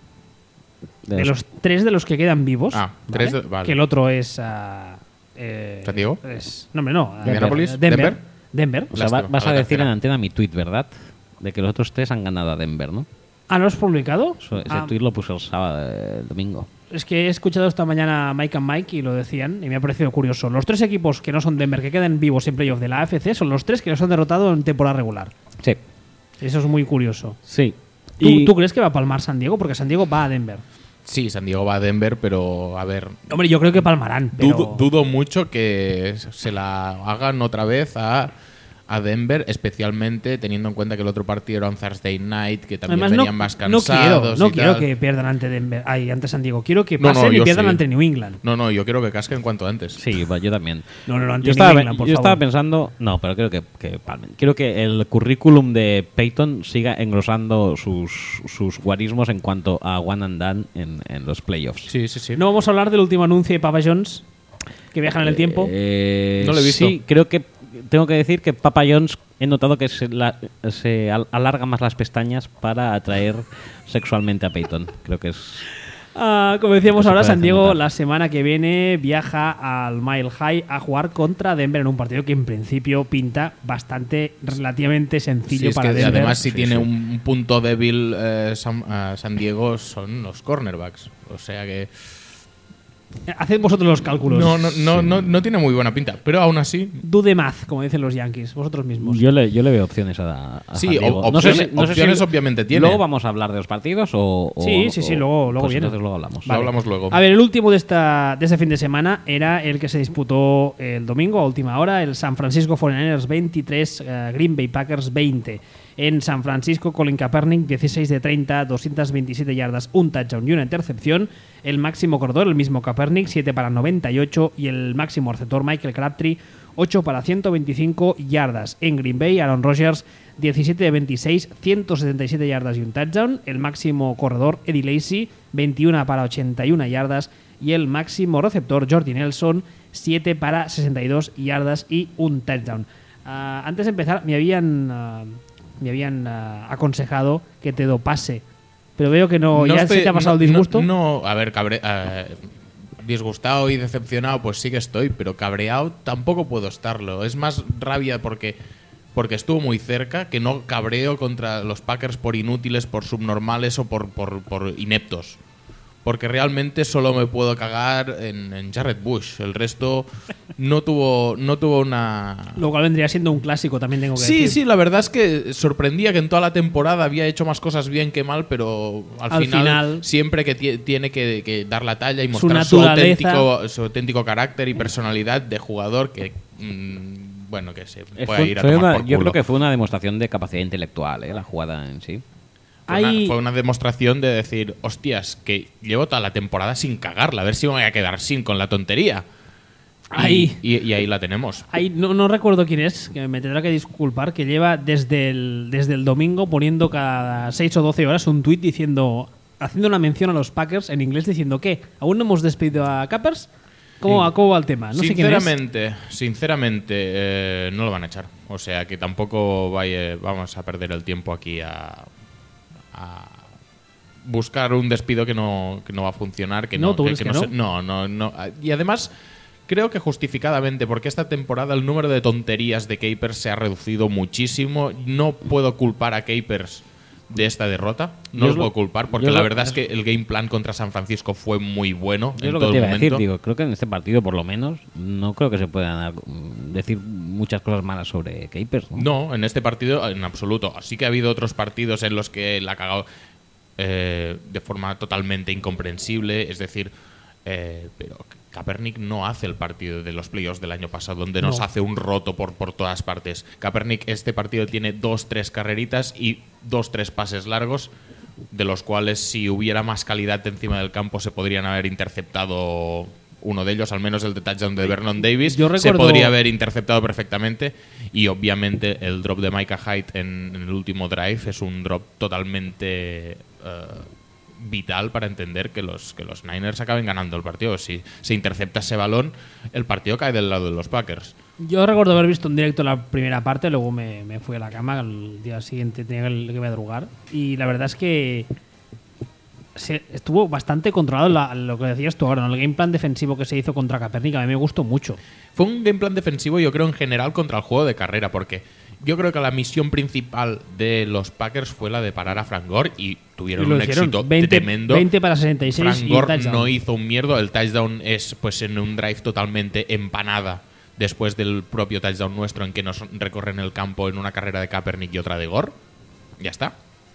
De los tres de los que quedan vivos. Ah, tres de- vale. Que el otro es. ah, eh, ¿San Diego? es- no, hombre, no. ah, ¿Indianapolis? Denver. ¿Denver? Denver. O sea, va- Lástima, vas a a la decir en tercera. antena mi tweet, ¿verdad? De que los otros tres han ganado a Denver, ¿no? Ah, ¿lo has publicado? Eso- ese Ah, tweet lo puse el sábado, el domingo. es que he escuchado esta mañana a Mike and Mike y lo decían y me ha parecido curioso. Los tres equipos que no son Denver, que quedan vivos en playoff de la A F C, son los tres que los han derrotado en temporada regular. Sí. Eso es muy curioso. Sí. ¿Tú, Y- tú crees que va a palmar San Diego? Porque San Diego va a Denver. Sí, San Diego va a Denver, pero a ver, Hombre, yo creo que palmarán. Pero... dudo, dudo mucho que se la hagan otra vez a, a Denver, especialmente teniendo en cuenta que el otro partido era un Thursday night, que también Además, no, venían más no quiero, cansados. no y quiero tal. que pierdan ante Denver, ay, ante San Diego. Quiero que No, no, pasen y yo pierdan sí. ante New England. No, no, yo quiero que casquen cuanto antes. Sí, va, yo también. No, no, no, ante Yo, New estaba, England, por yo favor. estaba pensando, no, pero creo que, que palmen. Quiero que el currículum de Peyton siga engrosando sus, sus guarismos en cuanto a one and done en, en los playoffs. Sí, sí, sí. No vamos a hablar del último anuncio de Papa John's, que viajan en el tiempo. Eh, No lo he visto. Sí, creo que tengo que decir que Papa John's he notado que se, la- se al- alarga más las pestañas para atraer sexualmente a Peyton. Creo que es... Ah, como decíamos Se ahora, puede San hacer Diego notar. la semana que viene viaja al Mile High a jugar contra Denver en un partido que en principio pinta bastante relativamente Sí, sencillo es para que Denver. además si Sí, tiene sí. un punto débil eh, San, eh, San Diego son los cornerbacks. O sea que Haced vosotros los cálculos. no, no, no, no, no tiene muy buena pinta. Pero aún así, Do the math, como dicen los Yankees, vosotros mismos. Yo le, yo le veo opciones a, a Sí, San Diego. op- No sé opciones- si- no sé opciones si obviamente tiene. Luego vamos a hablar de los partidos o... o- Sí, sí, sí, o- luego- luego pues viene. entonces luego hablamos. Lo hablamos luego. A ver, el último de, esta, de este fin de semana era el que se disputó el domingo a última hora, el San Francisco cuarenta y nueve veintitrés, eh, Green Bay Packers veinte. En San Francisco, Colin Kaepernick, dieciséis de treinta, doscientas veintisiete yardas, un touchdown y una intercepción. El máximo corredor, el mismo Kaepernick, siete para noventa y ocho. Y el máximo receptor, Michael Crabtree, ocho para ciento veinticinco yardas. En Green Bay, Aaron Rodgers, diecisiete de veintiséis, ciento setenta y siete yardas y un touchdown. El máximo corredor, Eddie Lacy, veintiuno para ochenta y una yardas. Y el máximo receptor, Jordi Nelson, siete para sesenta y dos yardas y un touchdown. Ah, antes de empezar, me habían, ah, me habían ah, aconsejado que te dopase. Pero veo que no, ya estoy- se te ha pasado no- el disgusto. No, no, a ver, cabre, eh, disgustado y decepcionado, pues sí que estoy, pero cabreado tampoco puedo estarlo. Es más rabia porque, porque estuvo muy cerca que no cabreo contra los Packers por inútiles, por subnormales o por, por, por ineptos. Porque realmente solo me puedo cagar en, en Jared Bush. El resto no tuvo, no tuvo una... Lo cual vendría siendo un clásico, también tengo que Sí, decir. sí, la verdad es que sorprendía que en toda la temporada había hecho más cosas bien que mal, pero al, Al final, final- siempre que ti- tiene que, que dar la talla y Su mostrar su, naturaleza. auténtico, su auténtico carácter y personalidad de jugador que, mm, bueno, que se Es- pueda fue- ir a fue tomar una- por yo culo. creo que fue una demostración de capacidad intelectual, ¿eh? La jugada en sí. Fue, una, Hay- fue una demostración de decir, hostias, que llevo toda la temporada sin cagarla, a ver si me voy a quedar sin con la tontería. Y, Ahí- y- y ahí la tenemos. Ahí no, no recuerdo quién es, que me tendrá que disculpar, que lleva desde el, desde el domingo poniendo cada seis o doce horas un tuit diciendo, haciendo una mención a los Packers en inglés diciendo que ¿aún no hemos despedido a Cappers? ¿Cómo, Sí. va- cómo va el tema? No sé quién es. sinceramente, sinceramente eh, no lo van a echar. O sea que tampoco vaya, vamos a perder el tiempo aquí a, a buscar un despido que no, que no va a funcionar. Que No, no, ¿tú que- crees que que no, no? se- no, no, no. Y además creo que justificadamente, porque esta temporada el número de tonterías de Capers se ha reducido muchísimo. No puedo culpar a Capers de esta derrota. No Yo lo es lo- puedo culpar porque yo la lo- verdad es que el game plan contra San Francisco fue muy bueno Yo en lo todo que te el iba a decir, momento. digo, creo que en este partido, por lo menos, no creo que se puedan mm, decir muchas cosas malas sobre Capers, ¿no? No, en este partido en absoluto. Sí que ha habido otros partidos en los que la ha cagado eh, de forma totalmente incomprensible. Es decir, eh, pero Kaepernick no hace el partido de los playoffs del año pasado, donde nos No. hace un roto por, por todas partes. Kaepernick este partido tiene dos, tres carreritas y dos, tres pases largos, de los cuales si hubiera más calidad encima del campo se podrían haber interceptado uno de ellos, al menos el de touchdown de Vernon Davis. Yo Se recuerdo- podría haber interceptado perfectamente. Y obviamente el drop de Micah Hyde en, en el último drive es un drop totalmente eh, vital para entender que los, que los Niners acaben ganando el partido. Si se intercepta ese balón, el partido cae del lado de los Packers. Yo recuerdo haber visto en directo la primera parte, luego me, me fui a la cama, el día siguiente tenía que, que madrugar, y la verdad es que se, estuvo bastante controlado la- lo que decías tú ahora, ¿no? El game plan defensivo que se hizo contra Kaepernick a mí me gustó mucho. Fue un game plan defensivo, yo creo, en general contra el juego de carrera, porque yo creo que la misión principal de los Packers fue la de parar a Frank Gore y tuvieron Y lo un hicieron, éxito veinte, tremendo. veinte para sesenta y seis Frank y Gore touchdown. no hizo un mierdo. El touchdown es pues en un drive totalmente empanada después del propio touchdown nuestro, en que nos recorren el campo en una carrera de Kaepernick y otra de Gore. Ya está.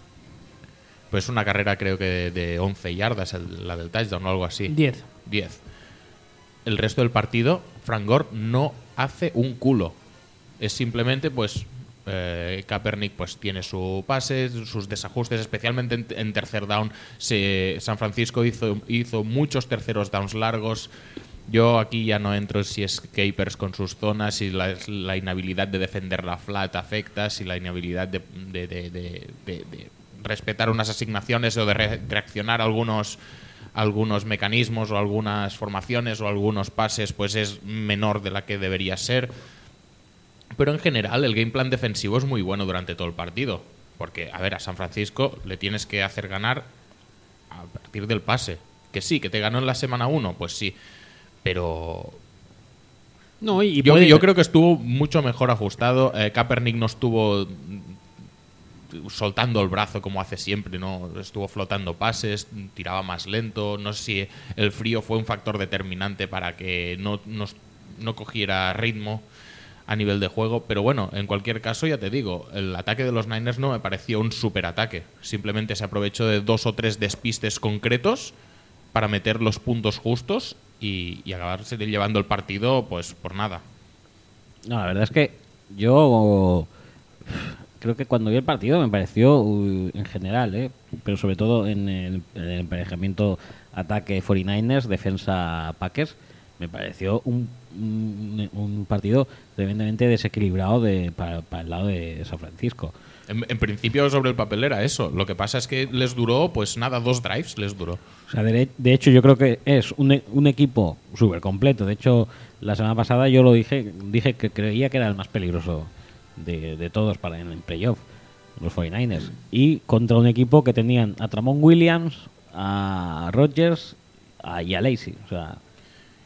Pues una carrera creo que de, de once yardas, el- la del touchdown o algo así. diez. diez. El resto del partido, Frank Gore no hace un culo. Es simplemente, pues, eh, Kaepernick pues tiene su pase, sus desajustes, especialmente en, en tercer down. Se, San Francisco hizo, hizo muchos terceros downs largos. Yo aquí ya no entro si es Capers con sus zonas, si la, la inhabilidad de defender la flat afecta, si la inhabilidad de, de- de- de- de- de respetar unas asignaciones o de re- reaccionar a algunos algunos mecanismos o algunas formaciones o algunos pases pues es menor de la que debería ser. Pero en general el game plan defensivo es muy bueno durante todo el partido, porque a ver, a San Francisco le tienes que hacer ganar a partir del pase. Que sí, que te ganó en la semana uno, pues sí, pero No, y, y yo, puede- yo creo que estuvo mucho mejor ajustado. eh, Kaepernick no estuvo mm, soltando el brazo como hace siempre, no estuvo flotando pases, tiraba más lento. No sé si el frío fue un factor determinante para que no, no, no cogiera ritmo a nivel de juego, pero bueno, en cualquier caso ya te digo, el ataque de los Niners no me pareció un superataque, simplemente se aprovechó de dos o tres despistes concretos para meter los puntos justos y, y acabarse llevando el partido pues por nada. No, la verdad es que yo creo que cuando vi el partido me pareció, uh, en general, ¿eh? pero sobre todo en el, en el emparejamiento ataque cuarenta y nueve ers, defensa Packers, me pareció un, un, un partido tremendamente desequilibrado de, para, para el lado de San Francisco. En, en principio sobre el papel era eso, lo que pasa es que les duró pues nada, dos drives les duró. O sea, de, de hecho, yo creo que es un, e- un equipo súper completo. De hecho, la semana pasada yo lo dije, dije que creía que era el más peligroso de, de todos para en el playoff, los cuarenta y nueve ers. Y contra un equipo que tenían a Tramon Williams, a Rodgers a, y a Lacey. O sea,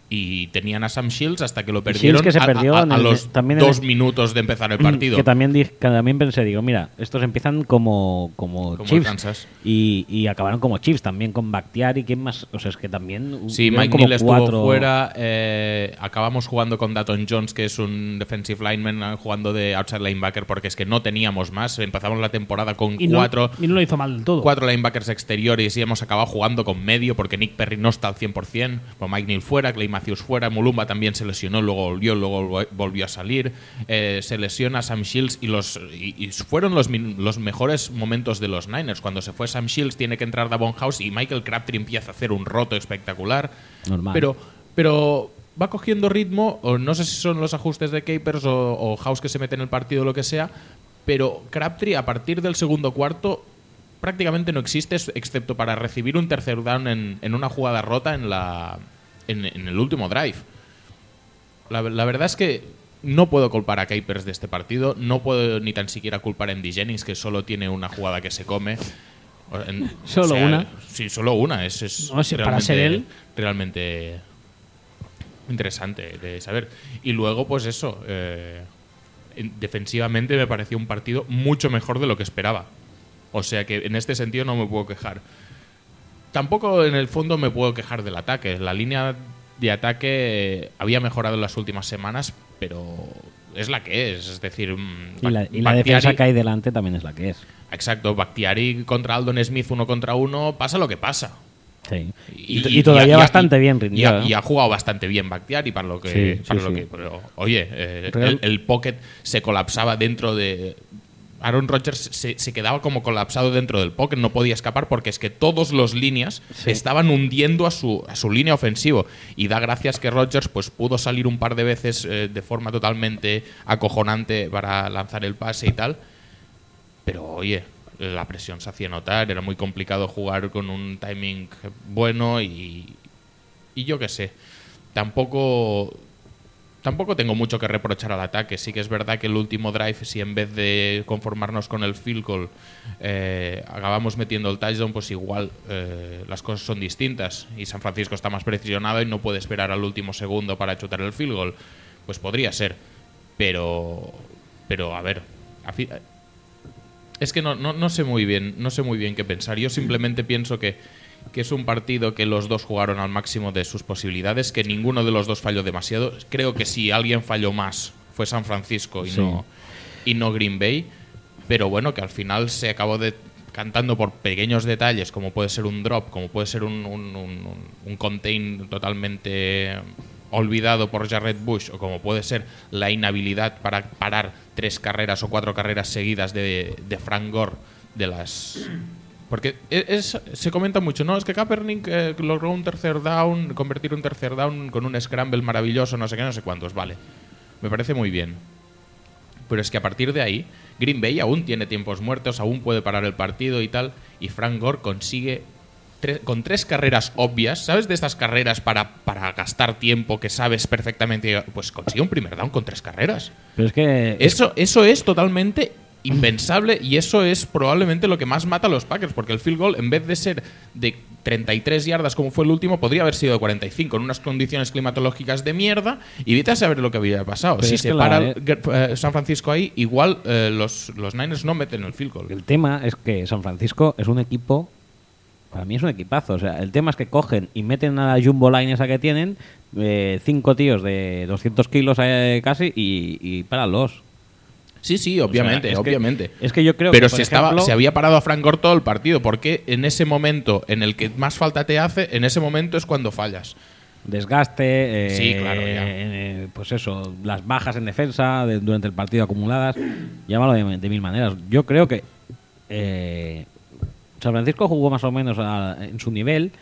y tenían a Sam Shields hasta que lo perdieron Shields que se a- perdió a, a, en a el- los también en dos el- minutos de empezar el partido. Que también, di- que también pensé, digo, mira, estos empiezan como, como, Como Chiefs Kansas. y, y acabaron como Chiefs, también con Bakhtiari, ¿quién más? O sea, es que también Sí, hubieron Mike como Neal cuatro- estuvo fuera. eh, acabamos jugando con Dalton Jones, que es un defensive lineman, eh, jugando de outside linebacker, porque es que no teníamos más. Empezamos la temporada con Y no, cuatro, y no lo hizo mal del todo. cuatro linebackers exteriores y hemos acabado jugando con medio, porque Nick Perry no está al cien por ciento. Pues Mike Neal fuera, Clay Matthews fuera, Mulumba también se lesionó, luego volvió, luego vol- volvió a salir. Eh, se lesiona Sam Shields y los y, y fueron los, min- los mejores momentos de los Niners. Cuando se fue Sam Shields, tiene que entrar Davon House y Michael Crabtree empieza a hacer un roto espectacular. Normal. Pero, pero va cogiendo ritmo, o no sé si son los ajustes de Capers o, o House que se mete en el partido o lo que sea, pero Crabtree a partir del segundo cuarto prácticamente no existe, excepto para recibir un tercer down en, en una jugada rota en, la, en, en el último drive. La, la verdad es que no puedo culpar a Capers de este partido, no puedo ni tan siquiera culpar a Andy Jennings, que solo tiene una jugada que se come. O- en- Solo una. Sí, solo una. Es, es No, sí, para realmente- ser él. Realmente interesante de saber. Y luego, pues eso, eh, en- defensivamente me pareció un partido mucho mejor de lo que esperaba. O sea que en este sentido no me puedo quejar. Tampoco en el fondo me puedo quejar del ataque. La línea de ataque había mejorado en las últimas semanas, pero es la que es. Es decir, mm, Y la, Bac- y la Bakhtiari- defensa que hay delante también es la que es. Exacto, Bakhtiari contra Aldon Smith uno contra uno, pasa lo que pasa. Sí. Y, y todavía ha- bastante y- bien y rindió. ha, ¿eh? y ha jugado bastante bien Bakhtiari para lo que. Sí, para sí, lo sí. que pero, oye, eh, Real- el, el pocket se colapsaba dentro de. Aaron Rodgers se, se quedaba como colapsado dentro del pocket, no podía escapar porque es que todos los líneas Sí. estaban hundiendo a su, a su línea ofensiva. Y da gracias que Rodgers pues, pudo salir un par de veces eh, de forma totalmente acojonante para lanzar el pase y tal. Pero oye, la presión se hacía notar, era muy complicado jugar con un timing bueno y, y yo qué sé. Tampoco, tampoco tengo mucho que reprochar al ataque. Sí que es verdad que el último drive, si en vez de conformarnos con el field goal eh, acabamos metiendo el touchdown, pues igual eh, las cosas son distintas y San Francisco está más presionado y no puede esperar al último segundo para chutar el field goal. Pues podría ser, pero, pero a ver, a fi- es que no, no, no sé muy bien, no sé muy bien qué pensar. Yo simplemente pienso que, que es un partido que los dos jugaron al máximo de sus posibilidades, que ninguno de los dos falló demasiado. Creo que si alguien falló más fue San Francisco y Sí. no y no Green Bay, pero bueno, que al final se acabó de cantando por pequeños detalles, como puede ser un drop, como puede ser un, un, un, un contain totalmente olvidado por Jared Bush, o como puede ser la inhabilidad para parar tres carreras o cuatro carreras seguidas de, de Frank Gore, de las... Porque es, es- se comenta mucho, ¿no? Es que Kaepernick eh, logró un tercer down, convertir un tercer down con un scramble maravilloso, no sé qué, no sé cuántos, vale. Me parece muy bien. Pero es que a partir de ahí, Green Bay aún tiene tiempos muertos, aún puede parar el partido y tal, y Frank Gore consigue tre- con tres carreras obvias, ¿sabes? De estas carreras para, para gastar tiempo que sabes perfectamente, pues consigue un primer down con tres carreras. Pero es que Eso, eso es totalmente impensable y eso es probablemente lo que más mata a los Packers, porque el field goal, en vez de ser de treinta y tres yardas como fue el último, podría haber sido de cuarenta y cinco en unas condiciones climatológicas de mierda y vete a saber lo que había pasado. Pero si es se que para la- el- eh, San Francisco ahí, igual eh, los, los Niners no meten el field goal. el tema es que San Francisco es un equipo, para mí es un equipazo. O sea, el tema es que cogen y meten a la Jumbo Line esa que tienen, eh, cinco tíos de doscientos kilos eh, casi, y, y páralos. Sí, sí, obviamente, O sea, es que- obviamente. es que yo creo Pero que, por se, estaba, ejemplo- se había parado a Frank Gore todo el partido, porque en ese momento en el que más falta te hace, en ese momento es cuando fallas. Desgaste, eh, Sí, claro, ya. eh, pues eso, las bajas en defensa de- durante el partido acumuladas, llámalo de, de mil maneras. Yo creo que eh, San Francisco jugó más o menos a- en su nivel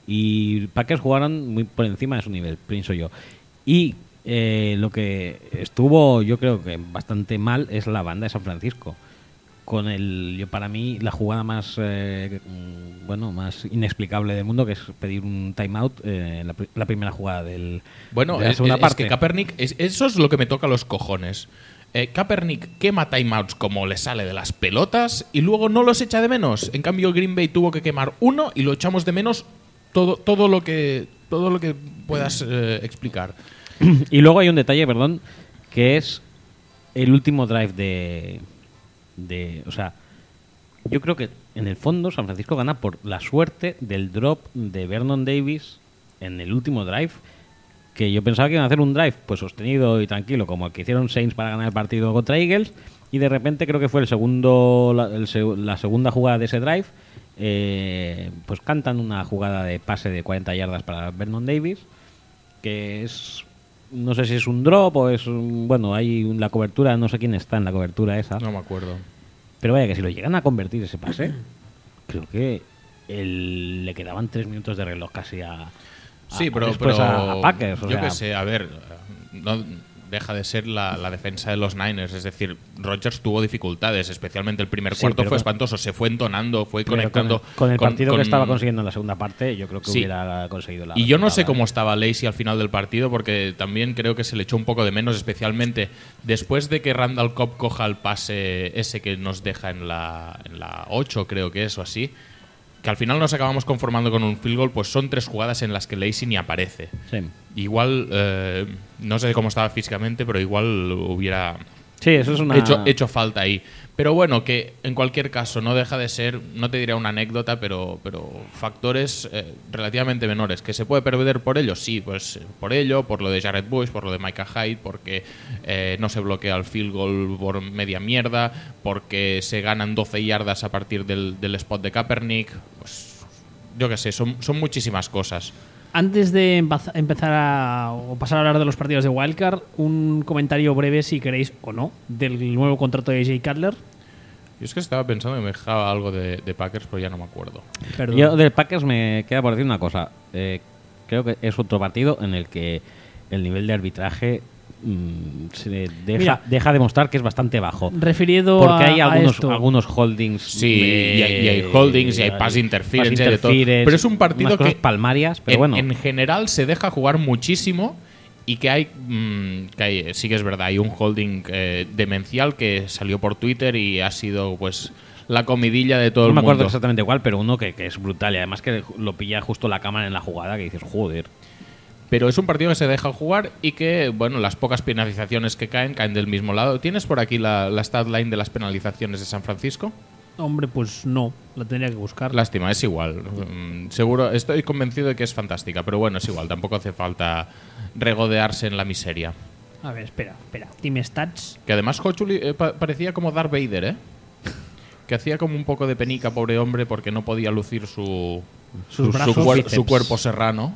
y Packers jugaron muy por encima de su nivel, pienso yo. Y eh, lo que estuvo, yo creo que bastante mal es la banda de San Francisco. Con el, yo para mí, la jugada más, eh, mm, bueno, más inexplicable del mundo, que es pedir un timeout eh, en la, pri- la primera jugada del, Bueno, de la es, segunda es parte. que Kaepernick, es- eso es lo que me toca a los cojones. Eh, Kaepernick quema timeouts como le sale de las pelotas y luego no los echa de menos. En cambio, Green Bay tuvo que quemar uno y lo echamos de menos todo, todo lo que todo lo que puedas eh, explicar. Y luego hay un detalle, perdón, que es el último drive de, de... O sea, yo creo que en el fondo San Francisco gana por la suerte del drop de Vernon Davis en el último drive, que yo pensaba que iban a hacer un drive pues sostenido y tranquilo, como el que hicieron Saints para ganar el partido contra Eagles, y de repente creo que fue el segundo la, el, la segunda jugada de ese drive, eh, pues cantan una jugada de pase de cuarenta yardas para Vernon Davis, que es... No sé si es un drop o es un... Bueno, hay la cobertura, no sé quién está en la cobertura esa. No me acuerdo. Pero vaya, que si lo llegan a convertir ese pase, creo que el, le quedaban tres minutos de reloj casi a... a Sí, pero, después pero a, a Packers. O yo sea, que sé, a ver, no deja de ser la, la defensa de los Niners. Es decir, Rodgers tuvo dificultades, especialmente el primer Sí, cuarto pero fue con- espantoso. Se fue entonando, fue pero conectando. Con el, con el partido con- que estaba consiguiendo en la segunda parte, yo creo que Sí. hubiera conseguido la... Y yo no sé remontada. cómo estaba Lacey al final del partido, porque también creo que se le echó un poco de menos, especialmente después de que Randall Cobb coja el pase ese que nos deja en la, en la ocho, creo que es, o así, que al final nos acabamos conformando con un field goal, pues son tres jugadas en las que Lacey ni aparece. Sí. Igual, eh, no sé cómo estaba físicamente, pero igual hubiera Sí, eso es una... hecho, hecho falta ahí. Pero bueno, que en cualquier caso no deja de ser, no te diré una anécdota, pero, pero factores eh, relativamente menores. ¿Que se puede perder por ello? Sí, pues eh, por ello, por lo de Jared Bush, por lo de Micah Hyde, porque eh, no se bloquea el field goal por media mierda, porque se ganan doce yardas a partir del, del spot de Kaepernick. Pues yo qué sé, son, son muchísimas cosas. Antes de empaz- empezar a o pasar a hablar de los partidos de Wildcard, un comentario breve, si queréis o no, del nuevo contrato de Jay Cutler. Yo es que estaba pensando que me dejaba algo de, de Packers, pero ya no me acuerdo. Perdón. Yo del Packers me queda por decir una cosa. Eh, creo que es otro partido en el que el nivel de arbitraje mm, se deja, Mira. deja de mostrar que es bastante bajo. Refiriendo Porque a, hay a algunos, esto, algunos holdings. Sí, y hay, y hay holdings, y hay pass interference, y hay de todo. Pero es un partido unas cosas que palmarias, pero en, bueno. en general se deja jugar muchísimo y que hay, mm, que hay, sí que es verdad, hay un holding eh, demencial que salió por Twitter y ha sido pues la comidilla de todo No el me acuerdo mundo. exactamente cuál, pero uno que, que es brutal y además que lo pilla justo la cámara en la jugada que dices, joder. Pero es un partido que se deja jugar y que, bueno, las pocas penalizaciones que caen, caen del mismo lado. ¿Tienes por aquí la, la stat line de las penalizaciones de San Francisco? Hombre, pues no, la tendría que buscar. Lástima, es igual. Mm, seguro, estoy convencido de que es fantástica, pero bueno, es igual, tampoco hace falta regodearse en la miseria. A ver, espera, espera. Team Stats. Que además Hochuli eh, pa- parecía como Darth Vader, ¿eh? Que hacía como un poco de penica, pobre hombre, porque no podía lucir su, Sus su, brazos, cuer- bíceps. su cuerpo serrano.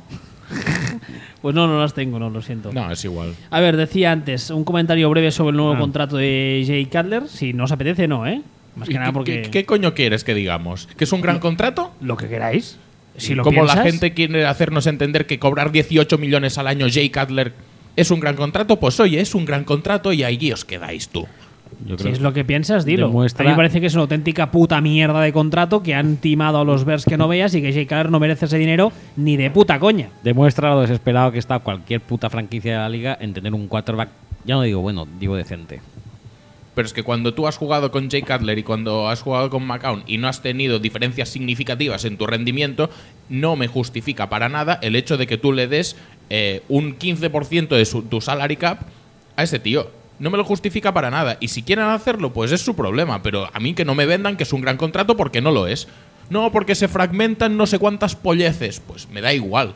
Pues no, no las tengo, no, lo siento. No, es igual. A ver, decía antes, un comentario breve sobre el nuevo Ah. contrato de Jay Cutler. Si no os apetece, no, ¿eh? Más ¿Y que nada qué- porque... ¿Qué, qué coño quieres que digamos? ¿Que es un gran contrato? Lo que queráis. Si lo Como piensas, la gente quiere hacernos entender que cobrar dieciocho millones al año Jay Cutler es un gran contrato, pues oye, es un gran contrato y ahí os quedáis tú. Yo Si creo es lo que piensas, dilo. demuestra- A mí me parece que es una auténtica puta mierda de contrato que han timado a los Bears que no veas y que Jay Cutler no merece ese dinero ni de puta coña. demuestra lo desesperado que está cualquier puta franquicia de la liga en tener un quarterback, ya no digo bueno, digo decente. Pero es que cuando tú has jugado con Jay Cutler y cuando has jugado con McCown y no has tenido diferencias significativas en tu rendimiento, no me justifica para nada el hecho de que tú le des eh, un quince por ciento de su- tu salary cap a ese tío. No me lo justifica para nada. Y si quieren hacerlo, pues es su problema. Pero a mí que no me vendan que es un gran contrato porque no lo es. No, porque se fragmentan no sé cuántas polleces. Pues me da igual.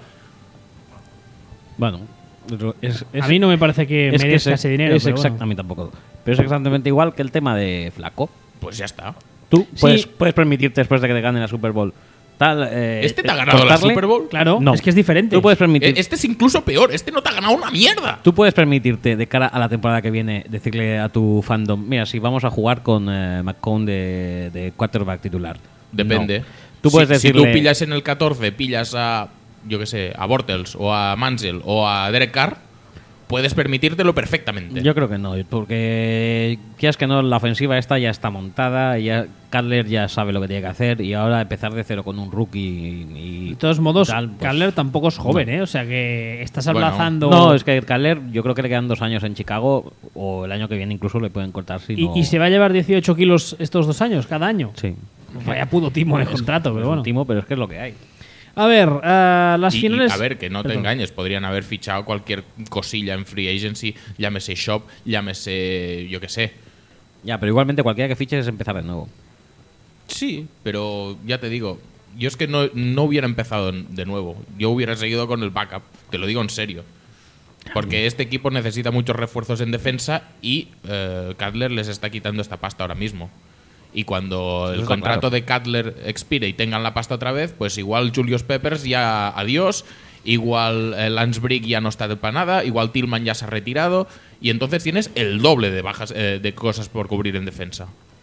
Bueno, es, es- a mí no me parece que es que merezca es- ese dinero. es pero exact- bueno. A mí tampoco. Pero es exactamente igual que el tema de Flaco. Pues ya está. Tú Sí. puedes, puedes permitirte después de que te ganen la Super Bowl. Tal, eh, ¿Este te ha eh, ganado la cortarle- Super Bowl? Claro, No. es que es diferente. Tú puedes permitir. E- Este es incluso peor. Este no te ha ganado una mierda. Tú puedes permitirte, de cara a la temporada que viene, decirle a tu fandom: mira, si vamos a jugar con eh, McCown de, de quarterback titular. Depende. No. Tú puedes si, decirle. si tú pillas en el catorce, pillas a, yo qué sé, a Bortles o a Mansell o a Derek Carr, puedes permitírtelo perfectamente. Yo creo que no, porque quieras que no, la ofensiva esta ya está montada, ya Cutler ya sabe lo que tiene que hacer y ahora empezar de cero con un rookie y, De todos modos, tal, pues, Cutler tampoco es joven, no. ¿eh? O sea que estás Bueno, aplazando... No, es que Cutler yo creo que le quedan dos años en Chicago o el año que viene incluso le pueden cortar si ¿Y, no... y se va a llevar dieciocho kilos estos dos años, cada año? Sí. Vaya puto timo de Es- contrato, es pero un bueno. timo, pero es que es lo que hay. A ver, uh, las y, finales... y, a ver, que no te Perdón. engañes, podrían haber fichado cualquier cosilla en free agency, llámese shop, llámese, yo qué sé. Ya, pero igualmente cualquiera que fiches es empezar de nuevo. Sí, pero ya te digo, yo es que no, no hubiera empezado de nuevo. Yo hubiera seguido con el backup, te lo digo en serio. Porque este equipo necesita muchos refuerzos en defensa y eh, Cutler les está quitando esta pasta ahora mismo. Y cuando Eso el está contrato claro. de Cutler expire y tengan la pasta otra vez, pues igual Julius Peppers ya adiós, igual eh, Lance Brick ya no está para nada, igual Tillman ya se ha retirado, y entonces tienes el doble de bajas eh, de cosas por cubrir en defensa.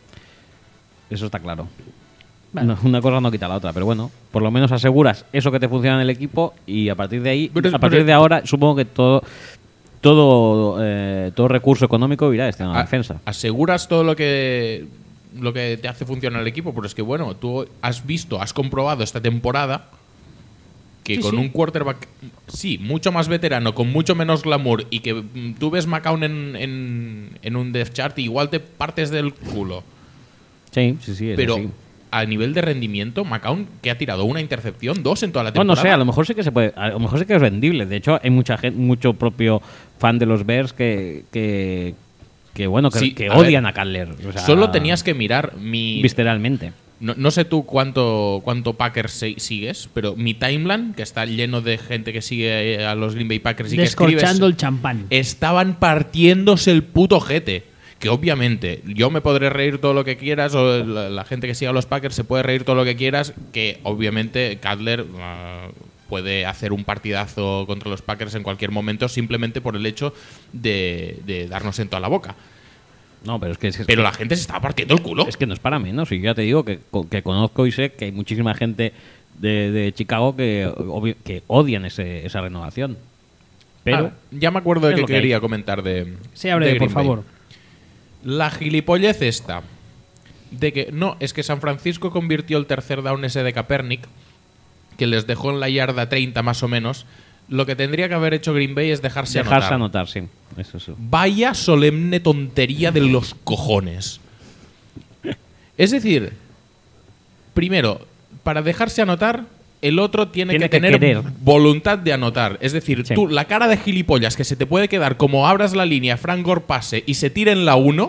Eso está claro. Vale. No, una cosa no quita la otra, pero bueno, por lo menos aseguras eso que te funciona en el equipo y a partir de ahí, Pero es- a partir pero- de ahora, supongo que todo todo eh, todo recurso económico irá destinado a la A- defensa. Aseguras todo lo que lo que te hace funcionar el equipo, pero es que bueno, tú has visto, has comprobado esta temporada que Sí, con sí. un quarterback, sí, mucho más veterano, con mucho menos glamour, y que mm, tú ves McCown en, en, en un depth chart y igual te partes del culo. Sí, sí, sí. es Pero así. a nivel de rendimiento, McCown, que ha tirado una intercepción, dos en toda la No, temporada. no sé, a lo mejor sí que se puede, a lo mejor sí que es vendible. De hecho, hay mucha gente, mucho propio fan de los Bears que que, que bueno, que, Sí, que a odian ver, a Cutler. O sea, Solo tenías que mirar mi... visceralmente. No, no sé tú cuánto, cuánto Packers se- sigues, pero mi timeline, que está lleno de gente que sigue a los Green Bay Packers y que escribes, Descorchando el champán. estaban partiéndose el puto jete. Que obviamente yo me podré reír todo lo que quieras, o la, la gente que siga a los Packers se puede reír todo lo que quieras, que obviamente Cutler uh, puede hacer un partidazo contra los Packers en cualquier momento simplemente por el hecho de, de darnos en toda la boca. No, pero es que es, es Pero que- la gente se estaba partiendo el culo. es que no es para menos. Y yo ya te digo que, que conozco y sé que hay muchísima gente de, de Chicago que, obvi- que odian ese, esa renovación. Pero Ah, ya me acuerdo de es que lo que hay. quería comentar de. Se abre, de por Green Bay. favor. La gilipollez esta de que no, es que San Francisco convirtió el tercer down ese de Kaepernick, que les dejó en la yarda treinta más o menos. Lo que tendría que haber hecho Green Bay es dejarse, dejarse anotar. anotar, sí. Eso sí. Vaya solemne tontería de los cojones. Es decir, primero, para dejarse anotar, el otro tiene, Tiene que, que tener querer. voluntad de anotar. Es decir, Sí. tú, la cara de gilipollas que se te puede quedar como abras la línea, Frank Gore pase y se tire en la uno,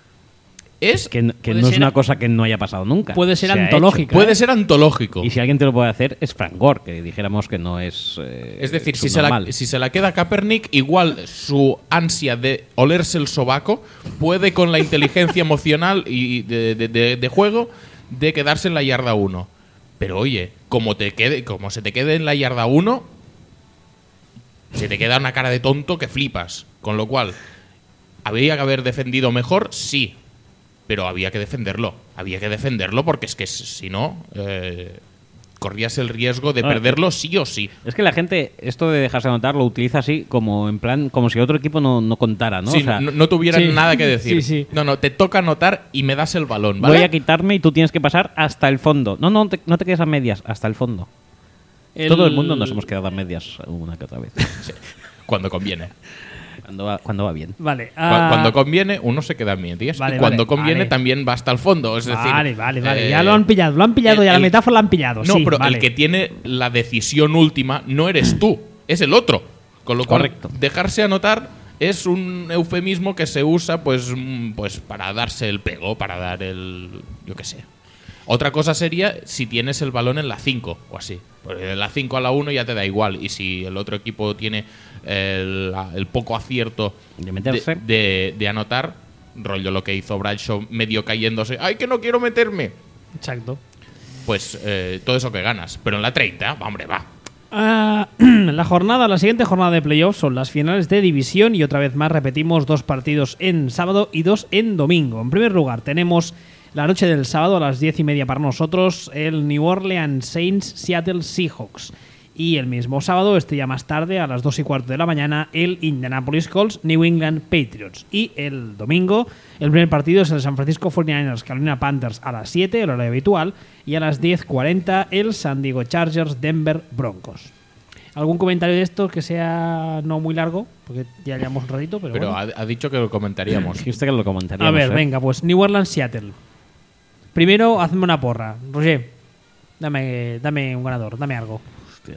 es Que, n- que Puede no es ser- una cosa que no haya pasado nunca. Puede ser Se ha antológica. hecho. puede ser antológico. Y si alguien te lo puede hacer es Frank Gore, que dijéramos que no es. eh, Es decir, si se, la, subnormal. si se la queda Kaepernick, igual su ansia de olerse el sobaco puede con la inteligencia emocional y de, de- de- de juego de quedarse en la yarda uno. Pero oye, como, te quede, como se te quede en la yarda uno, se te queda una cara de tonto que flipas. Con lo cual, ¿habría que haber defendido mejor? Sí. Pero había que defenderlo. Había que defenderlo porque es que si no, eh, corrías el riesgo de Ah, perderlo sí o sí. Es que la gente, esto de dejarse anotar, lo utiliza así como en plan, como si otro equipo no, no contara, ¿no? Sí, O sea, no, no tuvieran sí. nada que decir. Sí, sí. No, no, te toca anotar y me das el balón, ¿vale? voy a quitarme y tú tienes que pasar hasta el fondo. No, no, te- no te quedes a medias, hasta el fondo. Todo el mundo nos hemos quedado a medias una que otra vez. Sí, cuando conviene. Cuando va, cuando va bien. Vale. Cu- ah, Cuando conviene, uno se queda a medias. Vale, y cuando vale, conviene, vale. también va hasta el fondo. Es decir, Vale, vale, vale. eh, ya lo han pillado, lo han pillado, el- ya la el- metáfora la han pillado. No, sí, pero vale. el que tiene la decisión última no eres tú, es el otro. Con lo cual, Correcto. dejarse anotar es un eufemismo que se usa pues, mm, pues para darse el pego, para dar el... yo qué sé. Otra cosa sería si tienes el balón en la cinco o así. Porque en la cinco a la uno ya te da igual. Y si el otro equipo tiene el, el poco acierto De meterse. de, de anotar, rollo lo que hizo Bradshaw medio cayéndose, ¡ay, que no quiero meterme! Exacto. Pues eh, todo eso que ganas. Pero en la treinta, va, hombre, va. Ah, la jornada, la siguiente jornada de playoffs son las finales de división y otra vez más repetimos dos partidos en sábado y dos en domingo. En primer lugar tenemos la noche del sábado a las diez y media para nosotros el New Orleans Saints Seattle Seahawks. Y el mismo sábado, este ya más tarde, a las dos y cuarto de la mañana, el Indianapolis Colts New England Patriots. Y el domingo, el primer partido es el San Francisco cuarenta y nueve ers Carolina Panthers a las siete, el horario habitual, y a las diez cuarenta el San Diego Chargers Denver Broncos. ¿Algún comentario de esto que sea no muy largo? Porque ya llevamos un ratito, pero, Pero bueno. ha, ha dicho que lo comentaríamos. Dijiste que lo comentaríamos. A ver, ¿eh? venga, pues New Orleans Seattle. Primero, hazme una porra. Roger, Dame, dame un ganador, dame algo. Hostia.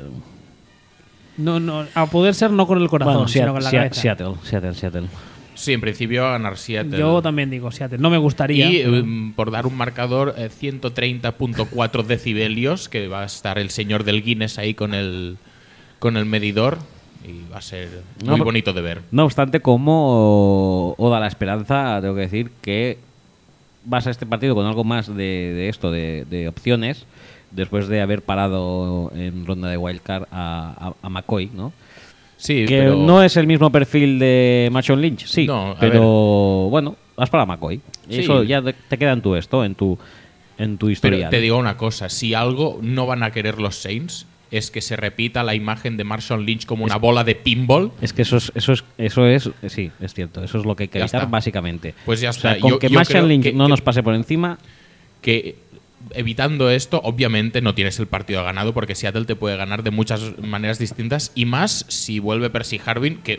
No, no, a poder ser no con el corazón, Bueno, sino Seattle, con la Seattle, cabeza. Seattle, Seattle, Seattle. Sí, en principio va a ganar Seattle. Yo también digo Seattle. No me gustaría. Y pero- em, por dar un marcador, eh, ciento treinta punto cuatro decibelios, que va a estar el señor del Guinness ahí con el, con el medidor. Y va a ser No, muy pero- bonito de ver. No obstante, como Oda la Esperanza, tengo que decir que vas a este partido con algo más de, de esto, de, de opciones, después de haber parado en ronda de wildcard a, a, a McCoy, ¿no? Sí, Que pero no es el mismo perfil de Marshawn Lynch, sí, No, a pero bueno, vas para McCoy. Sí. Eso ya te te queda en tu esto, en tu, en tu Pero historial. te digo una cosa, si algo no van a querer los Saints es que se repita la imagen de Marshawn Lynch como una bola de pinball. Es que eso es, eso es, eso es, sí, es cierto. Eso es lo que hay que Ya evitar está. básicamente. Pues ya O sea, está. con Yo- que yo Marshall creo Lynch que- no que- nos pase por encima, Que evitando esto, obviamente no tienes el partido ganado porque Seattle te puede ganar de muchas maneras distintas y más si vuelve Percy Harvin, que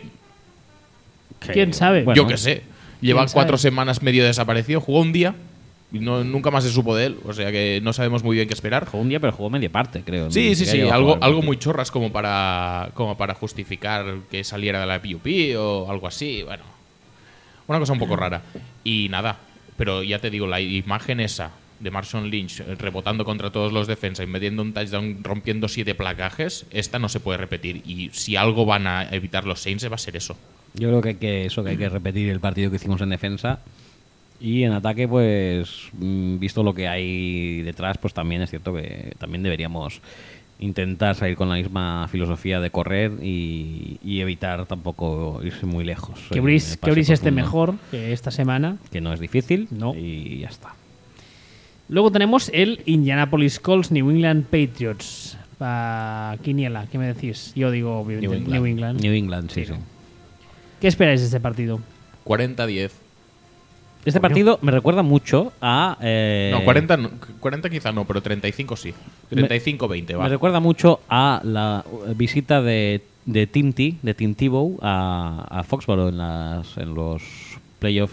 que- ¿Quién sabe? bueno, yo qué sé, lleva ¿Quién sabe? cuatro semanas medio desaparecido, jugó un día y no, nunca más se supo de él, o sea que no sabemos muy bien qué esperar. jugó un día, pero jugó media parte, creo. Sí, Ni sí, siquiera sí, llegó a algo, jugar el algo partido. muy chorras como para, como para justificar que saliera de la P U P o algo así, bueno, una cosa un poco rara. Y nada, pero ya te digo, la imagen esa de Marshawn Lynch eh, rebotando contra todos los defensas y metiendo un touchdown rompiendo siete placajes, esta no se puede repetir. Y si algo van a evitar los Saints va a ser eso. Yo creo que hay que, eso, que hay que repetir el partido que hicimos en defensa. Y en ataque, pues, mm, visto lo que hay detrás, pues también es cierto que también deberíamos intentar salir con la misma filosofía de correr y, y evitar tampoco irse muy lejos. que en Brice, el que pase Brice esté profundo, mejor que esta semana. Que no es difícil. No. Y ya está. Luego tenemos el Indianapolis Colts New England Patriots. Pa Quiniela, ¿qué me decís? Yo digo obviamente, New England. New England, sí, sí. ¿Qué esperáis de este partido? cuarenta a diez. Este partido me recuerda mucho a... eh, No, cuarenta, no, cuarenta quizá no, pero treinta y cinco sí. treinta y cinco veinte, va. Me recuerda mucho a la uh, visita de, de Tim T, de Tim Tebow a, a Foxborough en, las, en los playoffs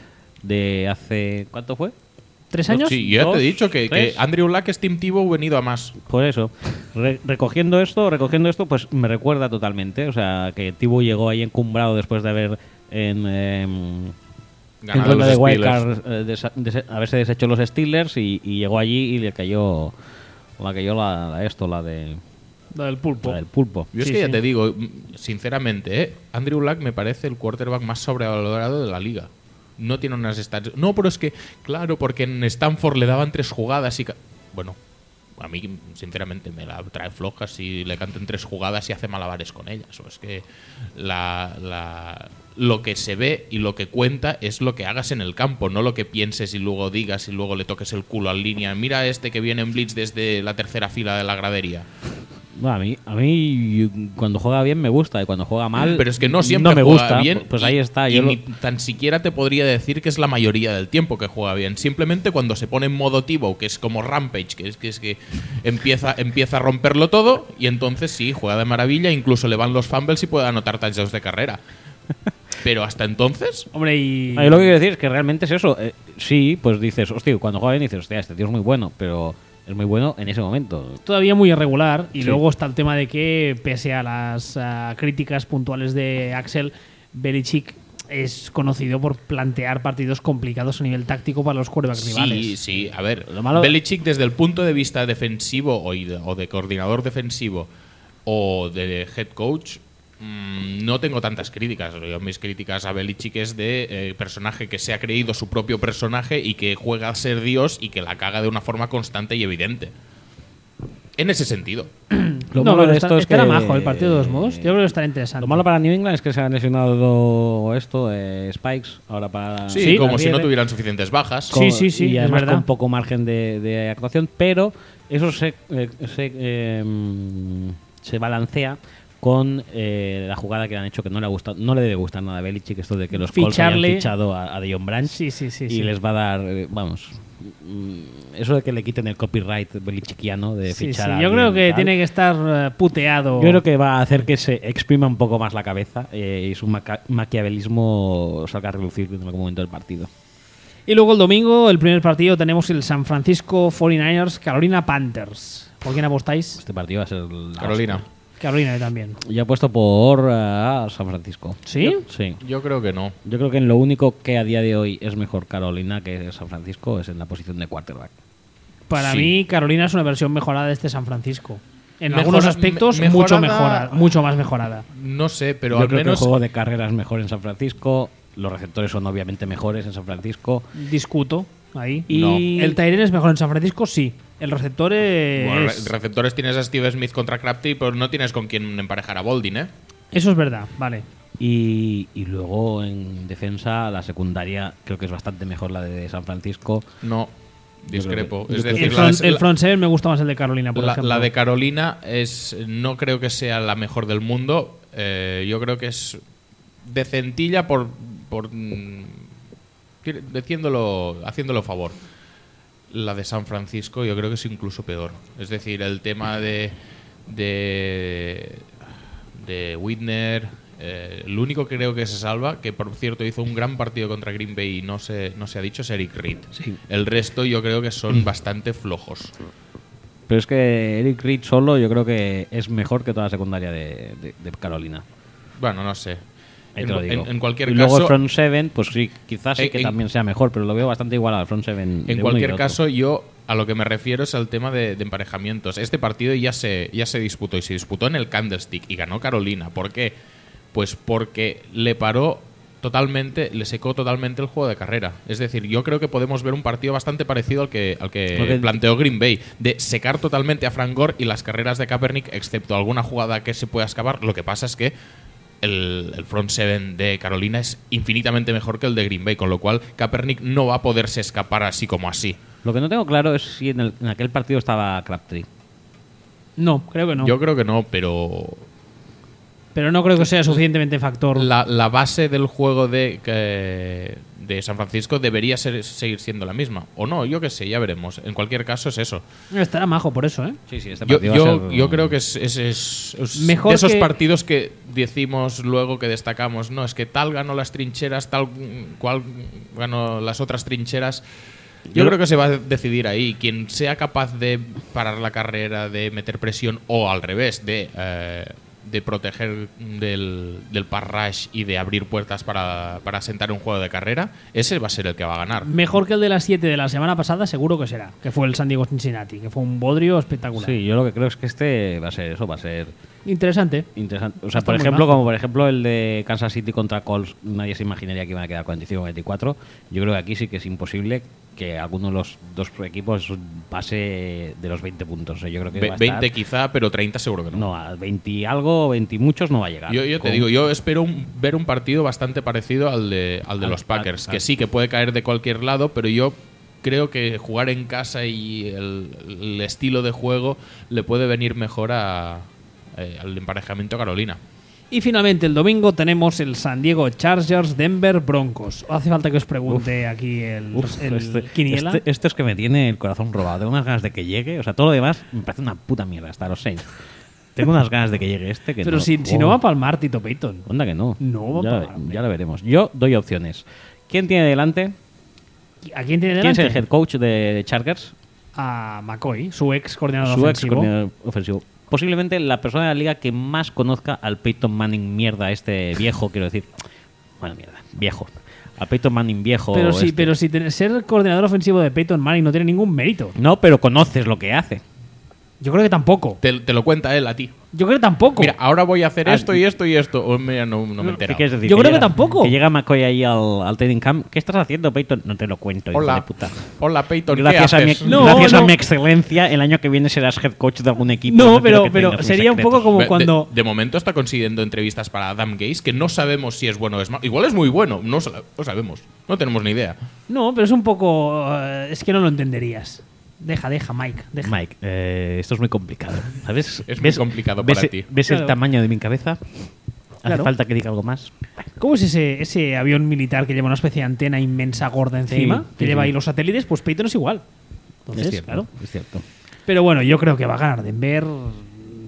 de hace... ¿Cuánto fue? ¿Tres años? Sí, yo ya te ¿Dos? he dicho que, que ¿Tres? Andrew Luck es Tim Tebow venido a más. Por eso, Re- recogiendo esto, recogiendo esto, pues me recuerda totalmente. O sea, que Tebow llegó ahí encumbrado después de haber en, em, en Ganado ronda los de Steelers. wildcard eh, desa- dese- haberse deshecho los Steelers y, y llegó allí y le cayó la cayó la, la esto, la de Lo del pulpo. la del pulpo. Yo es Sí, que ya sí. te digo, mm, sinceramente, ¿eh? Andrew Luck me parece el quarterback más sobrevalorado de la liga. No tiene unas stats. No, pero es que, claro, porque en Stanford le daban tres jugadas y. ca- Bueno, a mí, sinceramente, me la trae floja si le canten tres jugadas y hace malabares con ellas. O es que la, la- lo que se ve y lo que cuenta es lo que hagas en el campo, no lo que pienses y luego digas y luego le toques el culo al línea. Mira a este que viene en blitz desde la tercera fila de la gradería. Bueno, a mí, a mí cuando juega bien me gusta y cuando juega mal Pero es que no siempre me juega gusta. bien. Pues y- ahí está. Y Yo lo- ni tan siquiera te podría decir que es la mayoría del tiempo que juega bien. Simplemente cuando se pone en modo Tebow, que es como Rampage, que es que, es que empieza, empieza a romperlo todo y entonces sí, juega de maravilla. Incluso le van los fumbles y puede anotar touchdowns de carrera. Pero hasta entonces, Hombre, y. Ah, yo lo que quiero decir es que realmente es eso. Eh, sí, pues dices, hostia, cuando juega bien dices, hostia, este tío es muy bueno, pero es muy bueno en ese momento. Todavía muy irregular. Y Sí. luego está el tema de que, pese a las ah, críticas puntuales de Axel, Belichick es conocido por plantear partidos complicados a nivel táctico para los quarterbacks sí, rivales. sí. A ver, Lo malo- Belichick desde el punto de vista defensivo o de, o de coordinador defensivo o de head coach, mm, no tengo tantas críticas. Yo, mis críticas a Belichick es de eh, personaje que se ha creído su propio personaje y que juega a ser Dios y que la caga de una forma constante y evidente. En ese sentido. Lo no, malo pero de está- esto es estará que- majo el partido de dos modos. Yo creo que estará interesante. Lo malo para New England es que se han lesionado esto, eh, Spikes, ahora para... Sí, Sí, como para si no Rieder. tuvieran suficientes bajas. Sí, sí, sí, Y es además verdad. con poco margen de, de actuación, pero eso se, eh, se, eh, mm, se balancea con eh, la jugada que le han hecho que no le ha gustado, no le debe gustar nada a Belichick, esto de que los Colts hayan Ficharle- fichado a, a Deion Branch Sí, sí, sí. y sí. les va a dar, eh, vamos, mm, eso de que le quiten el copyright belichickiano de Sí, fichar sí. a Yo alguien creo que tal. tiene que estar eh, puteado. Yo creo que va a hacer que se exprima un poco más la cabeza eh, y su maca- maquiavelismo salga a relucir en algún momento del partido. Y luego el domingo, el primer partido, tenemos el San Francisco cuarenta y nueve ers, Carolina Panthers. ¿Por quién apostáis? Este partido va a ser la Carolina. hostia. Carolina también. Yo he apuesto por uh, San Francisco. ¿Sí? Sí. Yo creo que no. Yo creo que en lo único que a día de hoy es mejor Carolina que San Francisco es en la posición de quarterback. Para Sí. mí, Carolina es una versión mejorada de este San Francisco. En Mejora- algunos aspectos, me- mucho mejorada- mejora, mucho más mejorada. No sé, pero Yo al creo menos... que el juego de carrera es mejor en San Francisco. Los receptores son obviamente mejores en San Francisco. Discuto ahí. Y El Tyrion es mejor en San Francisco, sí. El receptor es... Bueno, re- receptores tienes a Steve Smith contra Crabtree, pero no tienes con quién emparejar a Boldin, ¿eh? Eso es verdad, vale. Y, y luego en defensa, la secundaria creo que es bastante mejor la de San Francisco. No, discrepo. Yo creo que- es yo decir, El la, front, de- el front seven me gusta más el de Carolina, por la- ejemplo. la de Carolina es no creo que sea la mejor del mundo. Eh, yo creo que es decentilla por, por mm, diciéndolo, haciéndolo favor. La de San Francisco yo creo que es incluso peor. Es decir, el tema de de, de Whitner, eh, el único que creo que se salva, que por cierto hizo un gran partido contra Green Bay y no se, no se ha dicho, es Eric Reed. Sí. El resto yo creo que son bastante flojos. Pero es que Eric Reed solo yo creo que es mejor que toda la secundaria de, de- de Carolina. Bueno, no sé. Ahí En, te lo digo. en- en cualquier y luego caso, el front seven, pues sí, quizás sí En- que en- también sea mejor, pero lo veo bastante igual al front seven. de en uno y cualquier del otro. caso, yo a lo que me refiero es al tema de, de emparejamientos. Este partido ya se, ya se disputó y se disputó en el Candlestick y ganó Carolina. ¿Por qué? Pues porque le paró totalmente, le secó totalmente el juego de carrera. Es decir, yo creo que podemos ver un partido bastante parecido al que, al que, Lo que- planteó Green Bay, de secar totalmente a Frank Gore y las carreras de Kaepernick, excepto alguna jugada que se pueda escapar. Lo que pasa es que el, el front seven de Carolina es infinitamente mejor que el de Green Bay, con lo cual Kaepernick no va a poderse escapar así como así. Lo que no tengo claro es si en, el- en aquel partido estaba Crabtree. No, creo que no. Yo creo que no, pero Pero no creo que sea suficientemente factor. la, la base del juego de, que- de San Francisco debería ser, seguir siendo la misma. O no, yo qué sé, ya veremos. En cualquier caso es eso. Estará majo por eso, ¿eh? Sí, sí, este Yo, partido yo, va a ser- yo creo que es, es- es- es Mejor de esos que- partidos que decimos luego que destacamos. No, es que tal ganó las trincheras, tal cual ganó las otras trincheras. Yo, Yo- creo que se va a decidir ahí. Quien sea capaz de parar la carrera, de meter presión o al revés, de, eh, de proteger del, del pass rush y de abrir puertas para, para sentar un juego de carrera, ese va a ser el que va a ganar. Mejor que el de las siete de la semana pasada, seguro que será. Que fue el San Diego Cincinnati, que fue un bodrio espectacular. Sí, yo lo que creo es que este va a ser eso, va a ser Interesante. interesante. O sea, Está por muy ejemplo, majo. como por ejemplo el de Kansas City contra Colts, nadie se imaginaría que iban a quedar cuarenta y cinco a veinticuatro. Yo creo que aquí sí que es imposible que alguno de los dos equipos pase de los veinte puntos. O sea, yo creo que Ve- va a estar- veinte quizá, pero treinta seguro que no. No, a veinte y algo, veinte y muchos no va a llegar. Yo, yo te Con- digo, yo espero un- ver un partido bastante parecido al de, al de Al- los Packers, al- que al- sí, que puede caer de cualquier lado, pero yo creo que jugar en casa y el, el estilo de juego le puede venir mejor a, eh, al emparejamiento Carolina. Y finalmente el domingo tenemos el San Diego Chargers Denver Broncos. ¿Hace falta que os pregunte aquí el, Uf, el este, Quiniela? este- esto es que me tiene el corazón robado. Tengo unas ganas de que llegue. O sea, todo lo demás me parece una puta mierda, hasta los Saints. Tengo unas ganas de que llegue este. Que Pero no, si, si oh, no va a palmar Tito Payton. Onda que no. No va a ya, pagar, hombre. ya lo veremos. Yo doy opciones. ¿Quién tiene delante? ¿A quién tiene ¿Quién es delante? el head coach de Chargers? A McCoy, su ex coordinador Su ex ofensivo. coordinador ofensivo. Posiblemente la persona de la liga que más conozca al Peyton Manning mierda, este viejo, quiero decir. Bueno, mierda, viejo. Al Peyton Manning viejo. Pero sí, este. pero si ten- ser coordinador ofensivo de Peyton Manning no tiene ningún mérito. No, pero conoces lo que hace. Yo creo que tampoco. Te, te lo cuenta él a ti. Yo creo que tampoco. Mira, ahora voy a hacer Ah, esto y esto y esto. Oh, mira, no, no me he ¿Qué enterado. quieres decir? Yo creo que llega- tampoco. Que llega McCoy ahí al, al training camp. ¿Qué estás haciendo, Peyton? No te lo cuento, hijo Hola, de puta. hola Peyton, Gracias, ¿qué a mi, haces? No, gracias a no. mi excelencia, el año que viene serás head coach de algún equipo. No, quiero pero, que pero tengas mis sería un poco secretos. como Ve- de- cuando... De, momento está consiguiendo entrevistas para Adam Gase, que no sabemos si es bueno o es malo. Igual es muy bueno, no sa- lo sabemos. No tenemos ni idea. No, pero es un poco... eh, es que no lo entenderías. Deja, deja, Mike. Deja. Mike, eh, esto es muy complicado, ¿sabes? Es muy complicado para ves, ti. ¿Ves Claro. el tamaño de mi cabeza? ¿Hace Claro. falta que diga algo más? ¿Cómo es ese, ese avión militar que lleva una especie de antena inmensa gorda encima? Sí, que sí, lleva sí. ahí los satélites, pues Peyton es igual. Entonces, es cierto, claro. es cierto. Pero bueno, yo creo que va a ganar Denver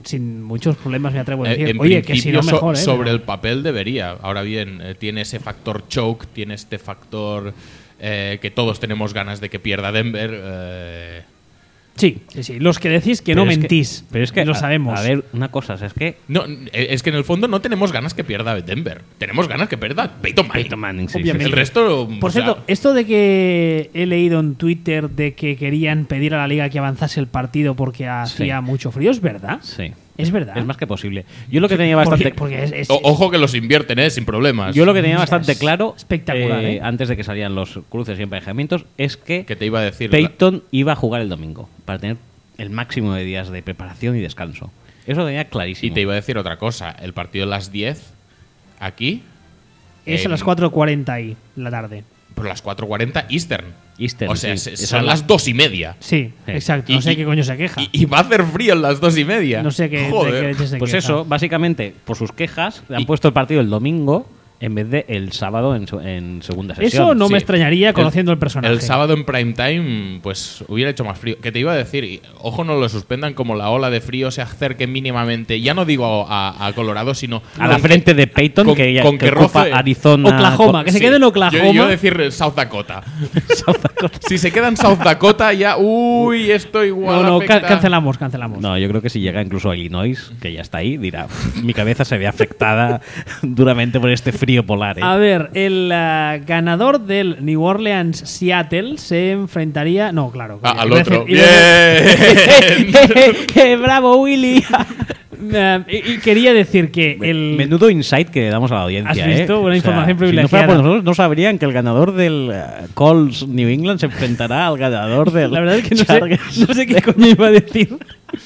sin muchos problemas, me atrevo a Eh, decir. en Oye, que si principio, no so- mejor, ¿eh? sobre Pero- el papel debería. Ahora bien, eh, tiene ese factor choke, tiene este factor eh, que todos tenemos ganas de que pierda Denver. eh, Sí, sí, sí. Los que decís que Pero no es mentís. pero es que, y lo a- sabemos. A, ver, una cosa, o sea, es que. No, eh, es que en el fondo no tenemos ganas que pierda Denver. Tenemos ganas que pierda Peyton Manning. Peyton Manning, sí, Obviamente. El resto. Por o sea, cierto, esto de que he leído en Twitter de que querían pedir a la liga que avanzase el partido porque hacía mucho frío, ¿es verdad? Sí. Es verdad. Es más que posible. Yo lo que tenía Porque- bastante. porque es- es- o- ojo que los invierten, ¿eh? Sin problemas. Yo lo que tenía O sea, bastante es claro, espectacular, eh, ¿eh? antes de que salían los cruces y emparejamientos, es que, Que te iba a decir. Peyton iba a jugar el domingo para tener el máximo de días de preparación y descanso. Eso lo tenía clarísimo. Y te iba a decir otra cosa. El partido de las diez, aquí. es a en- las cuatro cuarenta ahí, la tarde. Por las cuatro cuarenta Eastern. Eastern, o sea, sí. se- Esa son es la- las dos y media. Sí, Sí. exacto. No Y- sé y- qué coño se queja. Y, y va a hacer frío en las dos y media. no sé qué, de Joder. qué leche se Pues queja. eso, básicamente, por sus quejas, le han Y- puesto el partido el domingo en vez de el sábado en, su- en segunda sesión. Eso no Sí. me extrañaría conociendo el, personaje. El sábado en prime time, pues hubiera hecho más frío. Que te iba a decir, y, ojo, no lo suspendan como la ola de frío se acerque mínimamente. Ya no digo a, a Colorado, sino A la con que- frente de Peyton, con- que, ya- con que que ocupa roce- Arizona. Oklahoma, que se Sí. quede en Oklahoma. Yo, yo decir South Dakota. Si se queda en South Dakota, ya. Uy, esto igual. No, no, ca- afecta. cancelamos, cancelamos. No, yo creo que si llega incluso a Illinois, que ya está ahí, dirá, "Uf, mi cabeza se ve afectada duramente por este frío polar. ¿eh?". A ver, el ah, ganador del New Orleans Seattle se enfrentaría. No, claro. Ah, al iba a otro. decir- iba a decir- Bien. ¡Bravo, Willy! Ah, y, y quería decir que el. Menudo insight que le damos a la audiencia. ¿Has visto? ¿eh? Una información Si no fuera privilegiada. por nosotros, no sabrían que el ganador del eh, Colts New England se enfrentará al ganador del. La verdad es que no sé, Chargers. no sé qué coño iba a decir.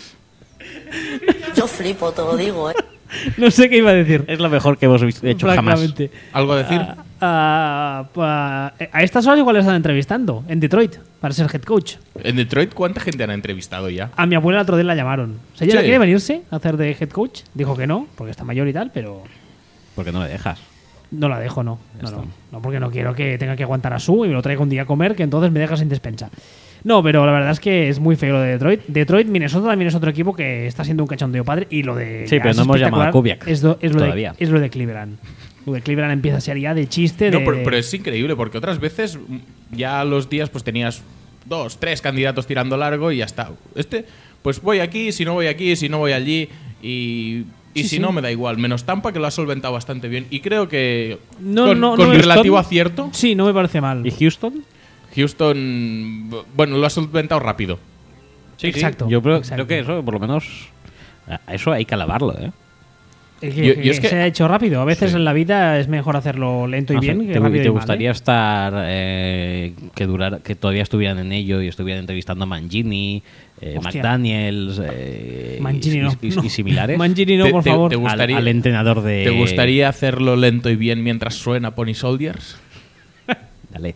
Yo flipo, te lo digo, ¿eh? No sé qué iba a decir. Es lo mejor que hemos visto- hecho jamás. francamente. ¿Algo a decir? Ah, ah, pa- a estas horas igual le están entrevistando en Detroit para ser head coach. En Detroit, ¿cuánta gente han entrevistado ya? A mi abuela el otro día la llamaron. ¿Señora Sí. quiere venirse a hacer de head coach? Dijo que no, porque está mayor y tal, pero Porque no le dejas. no la dejo, no. Ya No, está. no. No, porque no quiero que tenga que aguantar a su y me lo traiga un día a comer, que entonces me deja sin despensa. No, pero la verdad es que es muy feo lo de Detroit. Detroit, Minnesota también es otro equipo que está siendo un cachondeo padre. Y lo de. Sí, ya pero es no hemos llamado a espectacular, Kubiak Es, lo- es lo todavía. De, es lo de Cleveland. Lo de Cleveland empieza a ser ya de chiste. No, de- pero, pero es increíble porque otras veces mm, ya a los días pues tenías dos, tres candidatos tirando largo y ya está. Este, pues voy aquí, si no voy aquí, si no voy allí y, y Sí, si sí. no me da igual. Menos Tampa que lo ha solventado bastante bien y creo que No, con, no, con no, relativo Houston- acierto Sí, no me parece mal. ¿Y Houston? Houston, b- bueno, lo ha solventado rápido. Sí, Exacto, Yo creo, exacto. creo que eso, por lo menos. A eso hay que alabarlo, ¿eh? Es que, Yo- que yo es que- se ha hecho rápido. A veces Sí. en la vida es mejor hacerlo lento y No sé, bien que ¿Te, rápido te y mal, gustaría ¿eh? estar eh, que durara, que todavía estuvieran en ello y estuvieran entrevistando a Mangini, eh, Hostia. McDaniels eh, Mangini y, no, y- y no. similares? Mangini no, Te- por te- favor. te Al- gustaría- al, entrenador de. ¿Te gustaría hacerlo lento y bien mientras suena Pony Soldiers? Dale.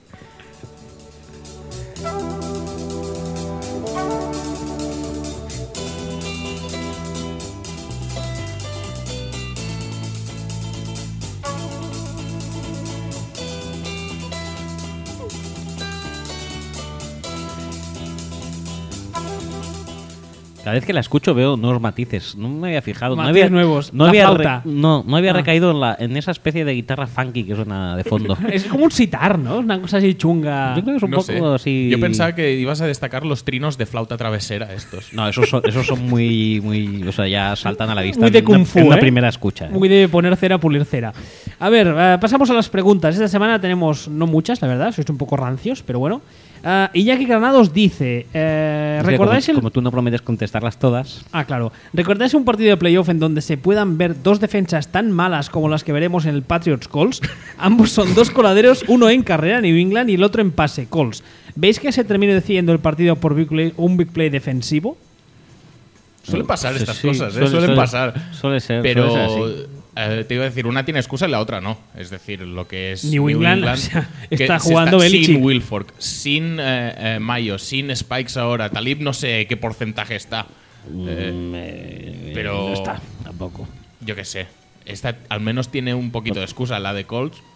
Cada vez que la escucho veo nuevos matices. No me había fijado. Matices no había, nuevos. No La había, flauta. no, no había Ah. recaído en, la, en esa especie de guitarra funky que suena de fondo. Es como un sitar, ¿no? Una cosa así chunga. Yo creo que es un No poco sé. así. Yo pensaba que ibas a destacar los trinos de flauta travesera estos. No, esos son, esos son muy, muy. O sea, ya saltan a la vista Muy de en una- kung fu, en una ¿eh? primera escucha. ¿eh? Muy de poner cera, pulir cera. A ver, eh, pasamos a las preguntas. Esta semana tenemos no muchas, la verdad. Sois un poco rancios, pero bueno. Ah, Iñaki Granados dice: eh, Es que ¿recordáis como, el como tú no prometes contestarlas todas. Ah, claro. ¿Recordáis un partido de playoff en donde se puedan ver dos defensas tan malas como las que veremos en el Patriots Colts? Ambos son dos coladeros, uno en carrera, New England, y el otro en pase, Colts. ¿Veis que se termine decidiendo el partido por big play- un big play defensivo? Suelen pasar Sí, estas sí, cosas, ¿eh? suele- suelen suele- pasar. suele ser- Pero suele ser así. eh, te iba a decir, una tiene excusa y la otra no. Es decir, lo que es New England, o sea, que está se jugando Belichick. sin Wilfork, sin eh, eh, Mayo, sin Spikes ahora. Talib no sé qué porcentaje está. Eh, Mm, eh, pero- No está, tampoco. yo qué sé. Esta al menos tiene un poquito de excusa. La de Colts,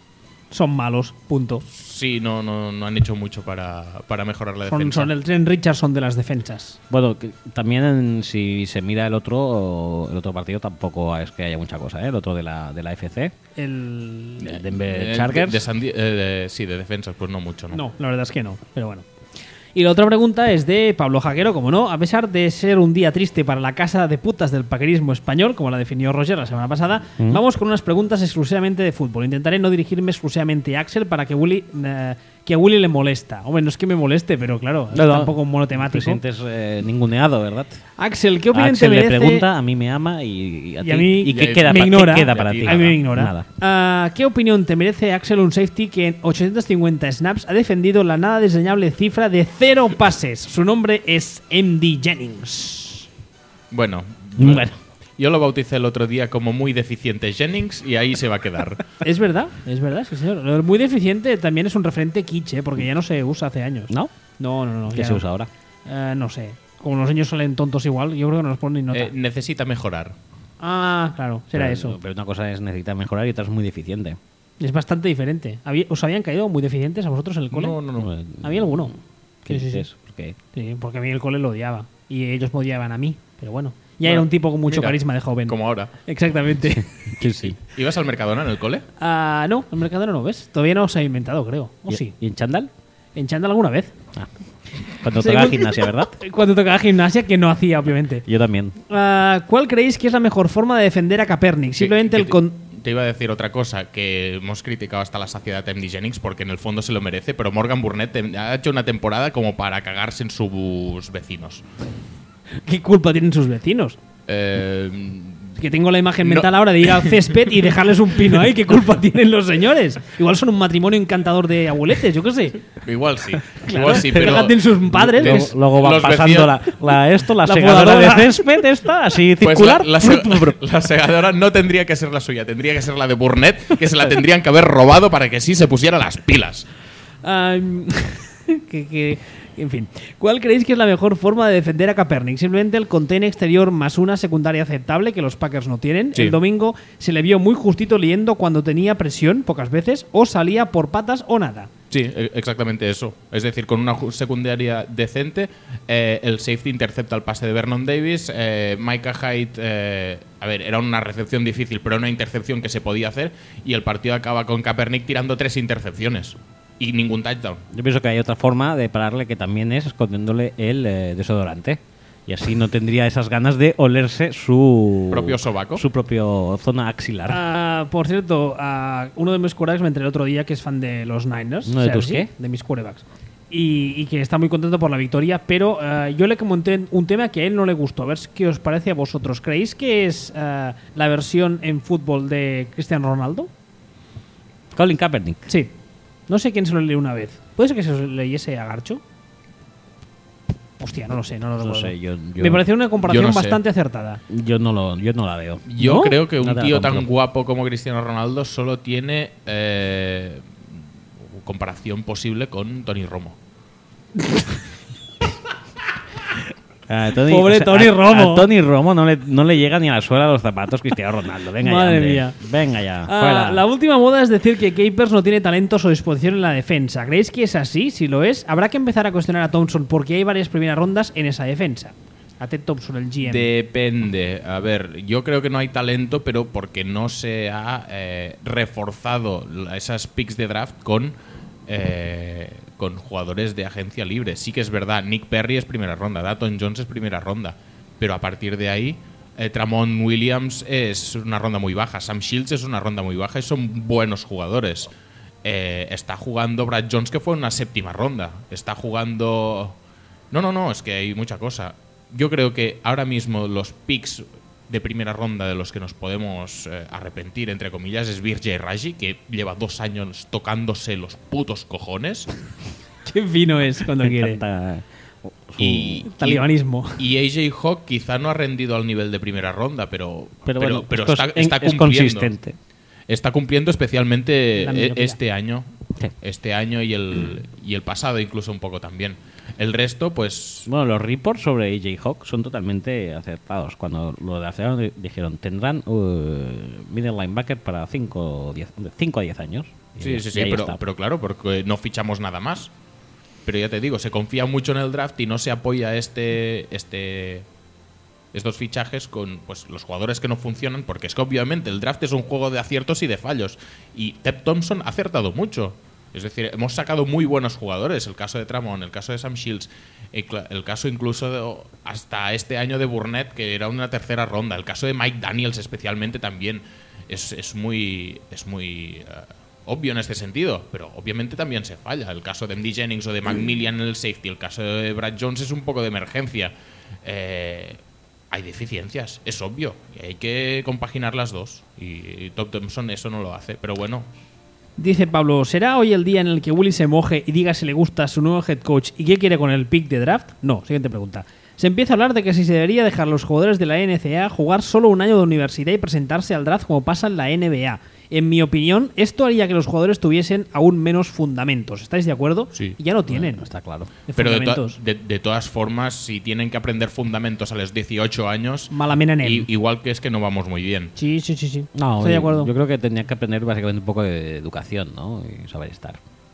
son malos, punto. Sí, no, no, no han hecho mucho para, para mejorar la Son, defensa. son el Trent Richardson de las defensas. Bueno, que también en- si se mira el otro el otro partido tampoco es que haya mucha cosa, ¿eh? El otro de la, de la F C, El... de Denver Eh, Chargers. de- de San Di- eh, de- sí, de defensas, pues no mucho, ¿no? No, la verdad es que no, pero bueno. Y la otra pregunta es de Pablo Jaquero, como no. A pesar de ser un día triste para la casa de putas del paquerismo español, como la definió Roger la semana pasada, vamos con unas preguntas exclusivamente de fútbol. Intentaré no dirigirme exclusivamente a Axel para que Willy eh, que a Willy le molesta. Hombre, no es que me moleste, pero claro, No, es no, tampoco un Te monotemático. sientes eh, ninguneado, ¿verdad? Axel, ¿qué opinión Axel te le merece? pregunta, a mí me ama y, y a Y ti. a mí- ¿Y qué y queda, me pa- ignora. qué queda Y a para ti ti? A mí me Nada, ignora. Nada. Ah, ¿Qué opinión te merece Axel, un safety que en ochocientos cincuenta snaps ha defendido la nada diseñable cifra de cero pases? Su nombre es M D Jennings. Bueno, Bueno. yo lo bauticé el otro día como muy deficiente Jennings y ahí se va a quedar. Es verdad, es verdad, sí, señor. Lo muy deficiente también es un referente kitsch, ¿eh? Porque ya no se usa hace años. ¿No? No, no, no. ¿Qué ya se no. usa ahora? Eh, no sé. Como los niños salen tontos igual, yo creo que no nos ponen ni nota. Eh, necesita mejorar. Ah, claro, será Pero- eso. Pero una cosa es necesitar mejorar y otra es muy deficiente. Es bastante diferente. ¿Había- ¿Os habían caído muy deficientes a vosotros en el cole? No, no, no. Eh, ¿Había alguno? ¿Qué Sí, sí, sí. dices? ¿Por qué? Sí, porque a mí el cole lo odiaba. Y ellos me odiaban a mí. Pero bueno, ya Bueno, era un tipo con mucho mira, carisma de joven. Como ahora. Exactamente. Sí, sí. ¿Ibas al Mercadona en el cole? Ah, no, el Mercadona no ves. Todavía no se ha inventado, creo. ¿O ¿Y, sí? ¿Y en chándal? En chándal alguna vez. Ah. Cuando tocaba Según- gimnasia, ¿verdad? Cuando tocaba gimnasia, que no hacía, obviamente. Yo también. Ah, ¿Cuál creéis que es la mejor forma de defender a Kaepernick? Simplemente Que- el que con... te, te iba a decir otra cosa, que hemos criticado hasta la saciedad a M D Jennings porque en el fondo se lo merece, pero Morgan Burnett tem- ha hecho una temporada como para cagarse en sus vecinos. ¿Qué culpa tienen sus vecinos? Eh, Que tengo la imagen No. mental ahora de ir al césped y dejarles un pino ahí. ¿Qué culpa tienen los señores? Igual son un matrimonio encantador de abueletes, yo qué sé. igual sí. Claro, igual sí, pero fíjate en sus padres. Luego- les- Luego va los pasando la, vecinos- la- esto, la, La segadora de podadora. césped, esta, así pues circular. la, la se- la segadora no tendría que ser la suya, tendría que ser la de Burnett, que se la tendrían que haber robado para que sí se pusiera las pilas. Am, que, que- en fin, ¿cuál creéis que es la mejor forma de defender a Kaepernick? Simplemente el contain exterior más una secundaria aceptable que los Packers no tienen. Sí. El domingo se le vio muy justito leyendo cuando tenía presión, pocas veces, o salía por patas o nada. Sí, e- exactamente eso. Es decir, con una ju- secundaria decente, eh, el safety intercepta el pase de Vernon Davis, eh, Micah Hyde, eh, a ver, era una recepción difícil, pero una intercepción que se podía hacer, y el partido acaba con Kaepernick tirando tres intercepciones y ningún touchdown. Yo pienso que hay otra forma de pararle que también es escondiéndole el eh, desodorante. Y así no tendría esas ganas de olerse su ¿Propio sobaco? Su propio zona axilar. Ah, por cierto, ah, uno de mis quarterbacks me enteré el otro día que es fan de los Niners. ¿Uno de tus Sergi, qué? De mis quarterbacks. Y, y que está muy contento por la victoria, pero ah, yo le comenté un tema que a él no le gustó. A ver qué os parece a vosotros. ¿Creéis que es ah, la versión en fútbol de Cristiano Ronaldo? Colin Kaepernick. Sí. No sé quién se lo leí una vez. ¿Puede ser que se lo leyese a Garcho? Hostia, no lo sé, no lo No recuerdo. sé, yo, yo, Me pareció una comparación yo no sé. bastante acertada. yo no lo, yo no la veo. Yo ¿No? creo que No un te la tío tan compro. guapo como Cristiano Ronaldo solo tiene eh, comparación posible con Tony Romo. A Tony- Pobre Tony a- Romo. A Tony Romo no le, no le llega ni a la suela de los zapatos Cristiano Ronaldo. Venga Madre ya, hombre. mía. Venga ya, Ah, fuera. la última moda es decir que Capers no tiene talentos o disposición en la defensa. ¿Creéis que es así? Si lo es, habrá que empezar a cuestionar a Thompson porque hay varias primeras rondas en esa defensa. A Ted Thompson, el G M. Depende. A ver, yo creo que no hay talento, pero porque no se ha eh, reforzado la- esas picks de draft con, eh, con jugadores de agencia libre. Sí que es verdad, Nick Perry es primera ronda, Dalton Jones es primera ronda, pero a partir de ahí, eh, Tramon Williams es una ronda muy baja, Sam Shields es una ronda muy baja y son buenos jugadores. Eh, está jugando Brad Jones, que fue una séptima ronda. Está jugando... No, no, no, es que hay mucha cosa. Yo creo que ahora mismo los picks de primera ronda de los que nos podemos eh, arrepentir, entre comillas, es Virgil Raji, que lleva dos años tocándose los putos cojones. Qué fino es cuando Me quiere. encanta su- Y, Talibanismo. y A J Hawk quizá no ha rendido al nivel de primera ronda, pero, pero, pero, bueno, pero es cons- está, está es cumpliendo. consistente. Está cumpliendo especialmente La e- mediocridad. este año. Sí. Este año y el, y el pasado incluso un poco también. El resto, pues... Bueno, los reports sobre A J Hawk son totalmente acertados. Cuando lo draftearon di- dijeron tendrán uh, middle linebacker para cinco a diez años. Y- Sí, sí, y sí, ahí pero, está. pero claro, porque no fichamos nada más. Pero ya te digo, se confía mucho en el draft y no se apoya este, este, estos fichajes con pues, los jugadores que no funcionan, porque es que obviamente el draft es un juego de aciertos y de fallos. Y Ted Thompson ha acertado mucho. Es decir, hemos sacado muy buenos jugadores. El caso de Tramon, el caso de Sam Shields, el, cla- el caso incluso de- hasta este año de Burnett, que era una tercera ronda. El caso de Mike Daniels especialmente también es, es muy... Es muy eh, obvio en este sentido, pero obviamente también se falla. El caso de M D Jennings o de McMillan en el safety, el caso de Brad Jones es un poco de emergencia. Eh, hay deficiencias, es obvio, y hay que compaginar las dos. Y, y Todd Thompson eso no lo hace, pero bueno. Dice Pablo, ¿será hoy el día en el que Willy se moje y diga si le gusta su nuevo head coach y qué quiere con el pick de draft? No, siguiente pregunta. Se empieza a hablar de que si se debería dejar a los jugadores de la N C A A jugar solo un año de universidad y presentarse al draft como pasa en la N B A. En mi opinión, esto haría que los jugadores tuviesen aún menos fundamentos. ¿Estáis de acuerdo? Sí. Y ya no tienen. Bueno, está claro. de Pero de, to- fundamentos. de- de todas formas, si tienen que aprender fundamentos a los dieciocho años, Malamena en él. i- igual que es que no vamos muy bien. Sí, sí, sí, sí. No, Estoy de yo- acuerdo. Yo creo que tendrían que aprender básicamente un poco de educación, ¿no? Y saber estar.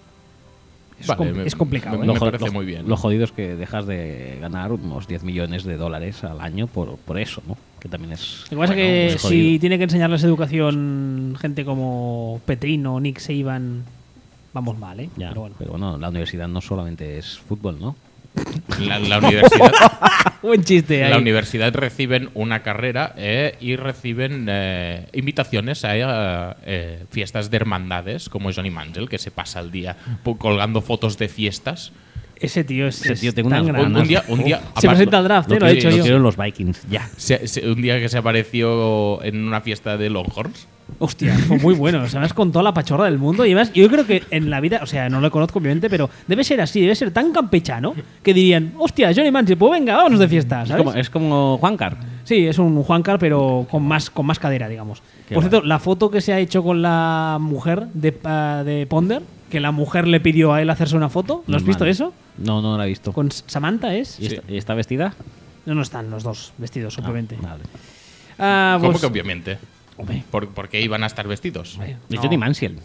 es, Vale, com- me- es complicado. me- ¿eh? me Lo jo- parece lo- muy bien. Lo jodido es que dejas de ganar unos diez millones de dólares al año por, por eso, ¿no? Que también es. Lo que pasa bueno, es que es jodido. si tiene que enseñarles educación gente como Petrino, Nick Saban, vamos mal, ¿eh? Ya, Pero bueno. la universidad no solamente es fútbol, ¿no? La, la universidad, Buen chiste ahí. la universidad reciben una carrera eh, y reciben eh, invitaciones a eh, fiestas de hermandades, como Johnny Manziel, que se pasa el día po- colgando fotos de fiestas. Ese tío es, Ese tío es tengo tan unas grande. Un, un día, un día Se aparte- presenta al draft, ¿eh? Lo, Lo, he quiero- hecho lo yo. quiero los Vikings, ya. se- se- un día que se apareció en una fiesta de Longhorns. Hostia, fue muy bueno. O sea, me has contado la pachorra del mundo. Y además, yo creo que en la vida, o sea, no lo conozco obviamente, pero debe ser así, debe ser tan campechano que dirían, hostia, Johnny Manziel, pues venga, vámonos de fiesta, Es ¿sabes? como, es como Juancar. Sí, es un Juancar, pero con más, con más cadera, digamos. Qué Por guay. cierto, la foto que se ha hecho con la mujer de, ah, de Ponder, que la mujer le pidió a él hacerse una foto, ¿lo has Normal. visto eso? No, no la he visto. Con Samantha es. ¿Y, Sí. está, y está vestida? No, no están los dos vestidos, simplemente. Ah, vale. Ah, ¿Cómo pues- que obviamente? Hombre, ¿Por, por qué iban a estar vestidos? hombre, Es no. Johnny Manziel.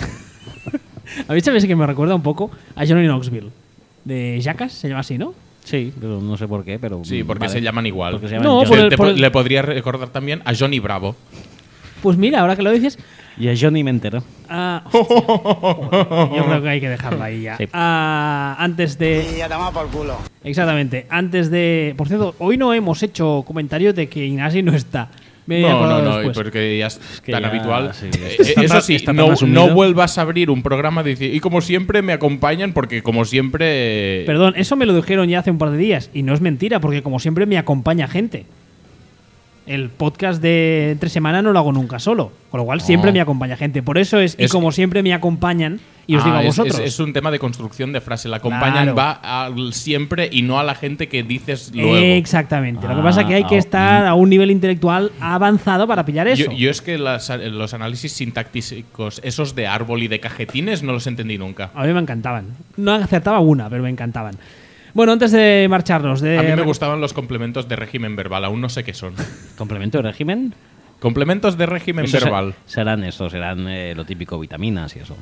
A mí sabes que me recuerda un poco a Johnny Knoxville. De Jackass, se llama así, ¿no? Sí, pero no sé por qué, pero... Sí, porque vale. se llaman igual. Porque se llaman No, Johnny. por Se- el- te por po- el- Le podría recordar también a Johnny Bravo. Pues mira, ahora que lo dices, Y a Johnny me entero. ah, hostia, yo creo que hay que dejarlo ahí ya. Sí. Ah, antes de... Y ya toma por culo. Exactamente. Antes de... Por cierto, hoy no hemos hecho comentarios de que Ignasi no está. Me he No, no, acordado no, después. porque ya es que tan ya, habitual. sí, Eh, está eso tan- sí, está tan no, asumido. no vuelvas a abrir un programa de decir, y como siempre me acompañan, porque como siempre... Perdón, eso me lo dijeron ya hace un par de días. Y no es mentira, porque como siempre me acompaña gente. El podcast de entre semana no lo hago nunca solo. Con lo cual siempre No. me acompaña gente. Por eso es, y Es- como siempre me acompañan, y os Ah, digo a es- vosotros. Es, es un tema de construcción de frase. La acompañan Claro. va al siempre y no a la gente que dices luego. Exactamente. Lo que pasa es que hay que Ah, estar a un nivel intelectual avanzado para pillar eso. Yo, yo es que las- los análisis sintácticos, esos de árbol y de cajetines, no los entendí nunca. A mí me encantaban. No acertaba una, pero me encantaban. Bueno, antes de marcharnos, de A mí me gustaban los complementos de régimen verbal, aún no sé qué son. ¿Complemento de régimen? Complementos de régimen Eso se- verbal. serán eso, serán eh, lo típico, vitaminas y eso.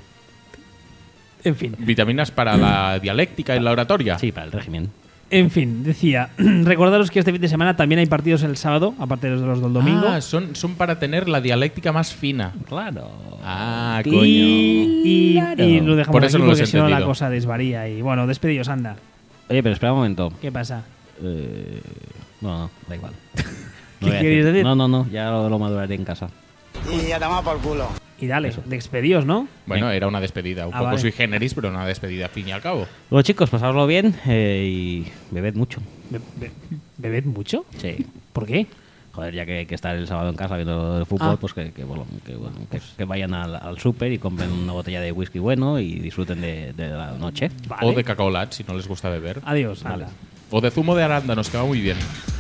En fin. Vitaminas para la dialéctica y la oratoria. Sí, para el régimen. En fin, decía, recordaros que este fin de semana también hay partidos el sábado, aparte de los del domingo. Ah, son, son para tener la dialéctica más fina. Claro. Ah, y, coño. y, Claro. y lo dejamos Por eso aquí no los porque he si no la entendido. cosa desvaría. Y bueno, despedidos, anda. Oye, pero espera un momento. ¿Qué pasa? Eh, no, no, da igual. ¿Qué voy a querías decir? No, no, no, ya lo, lo maduraré en casa. Y ya toma por culo. Y dale, despedidos, ¿no? Bueno, era una despedida. Un Ah, poco vale. sui generis, pero una despedida al fin y al cabo. Bueno, chicos, pasadlo bien eh, y bebed mucho. Be- be- ¿Bebed mucho? Sí. ¿Por qué? Joder, ya que hay que estar el sábado en casa viendo el fútbol, Ah. pues que, que, bueno, que, bueno, que- que vayan al, al súper y compren una botella de whisky bueno y disfruten de, de la noche. Vale. O de cacao lat, si no les gusta beber. Adiós. Vale. anda. O de zumo de arándanos, que va muy bien.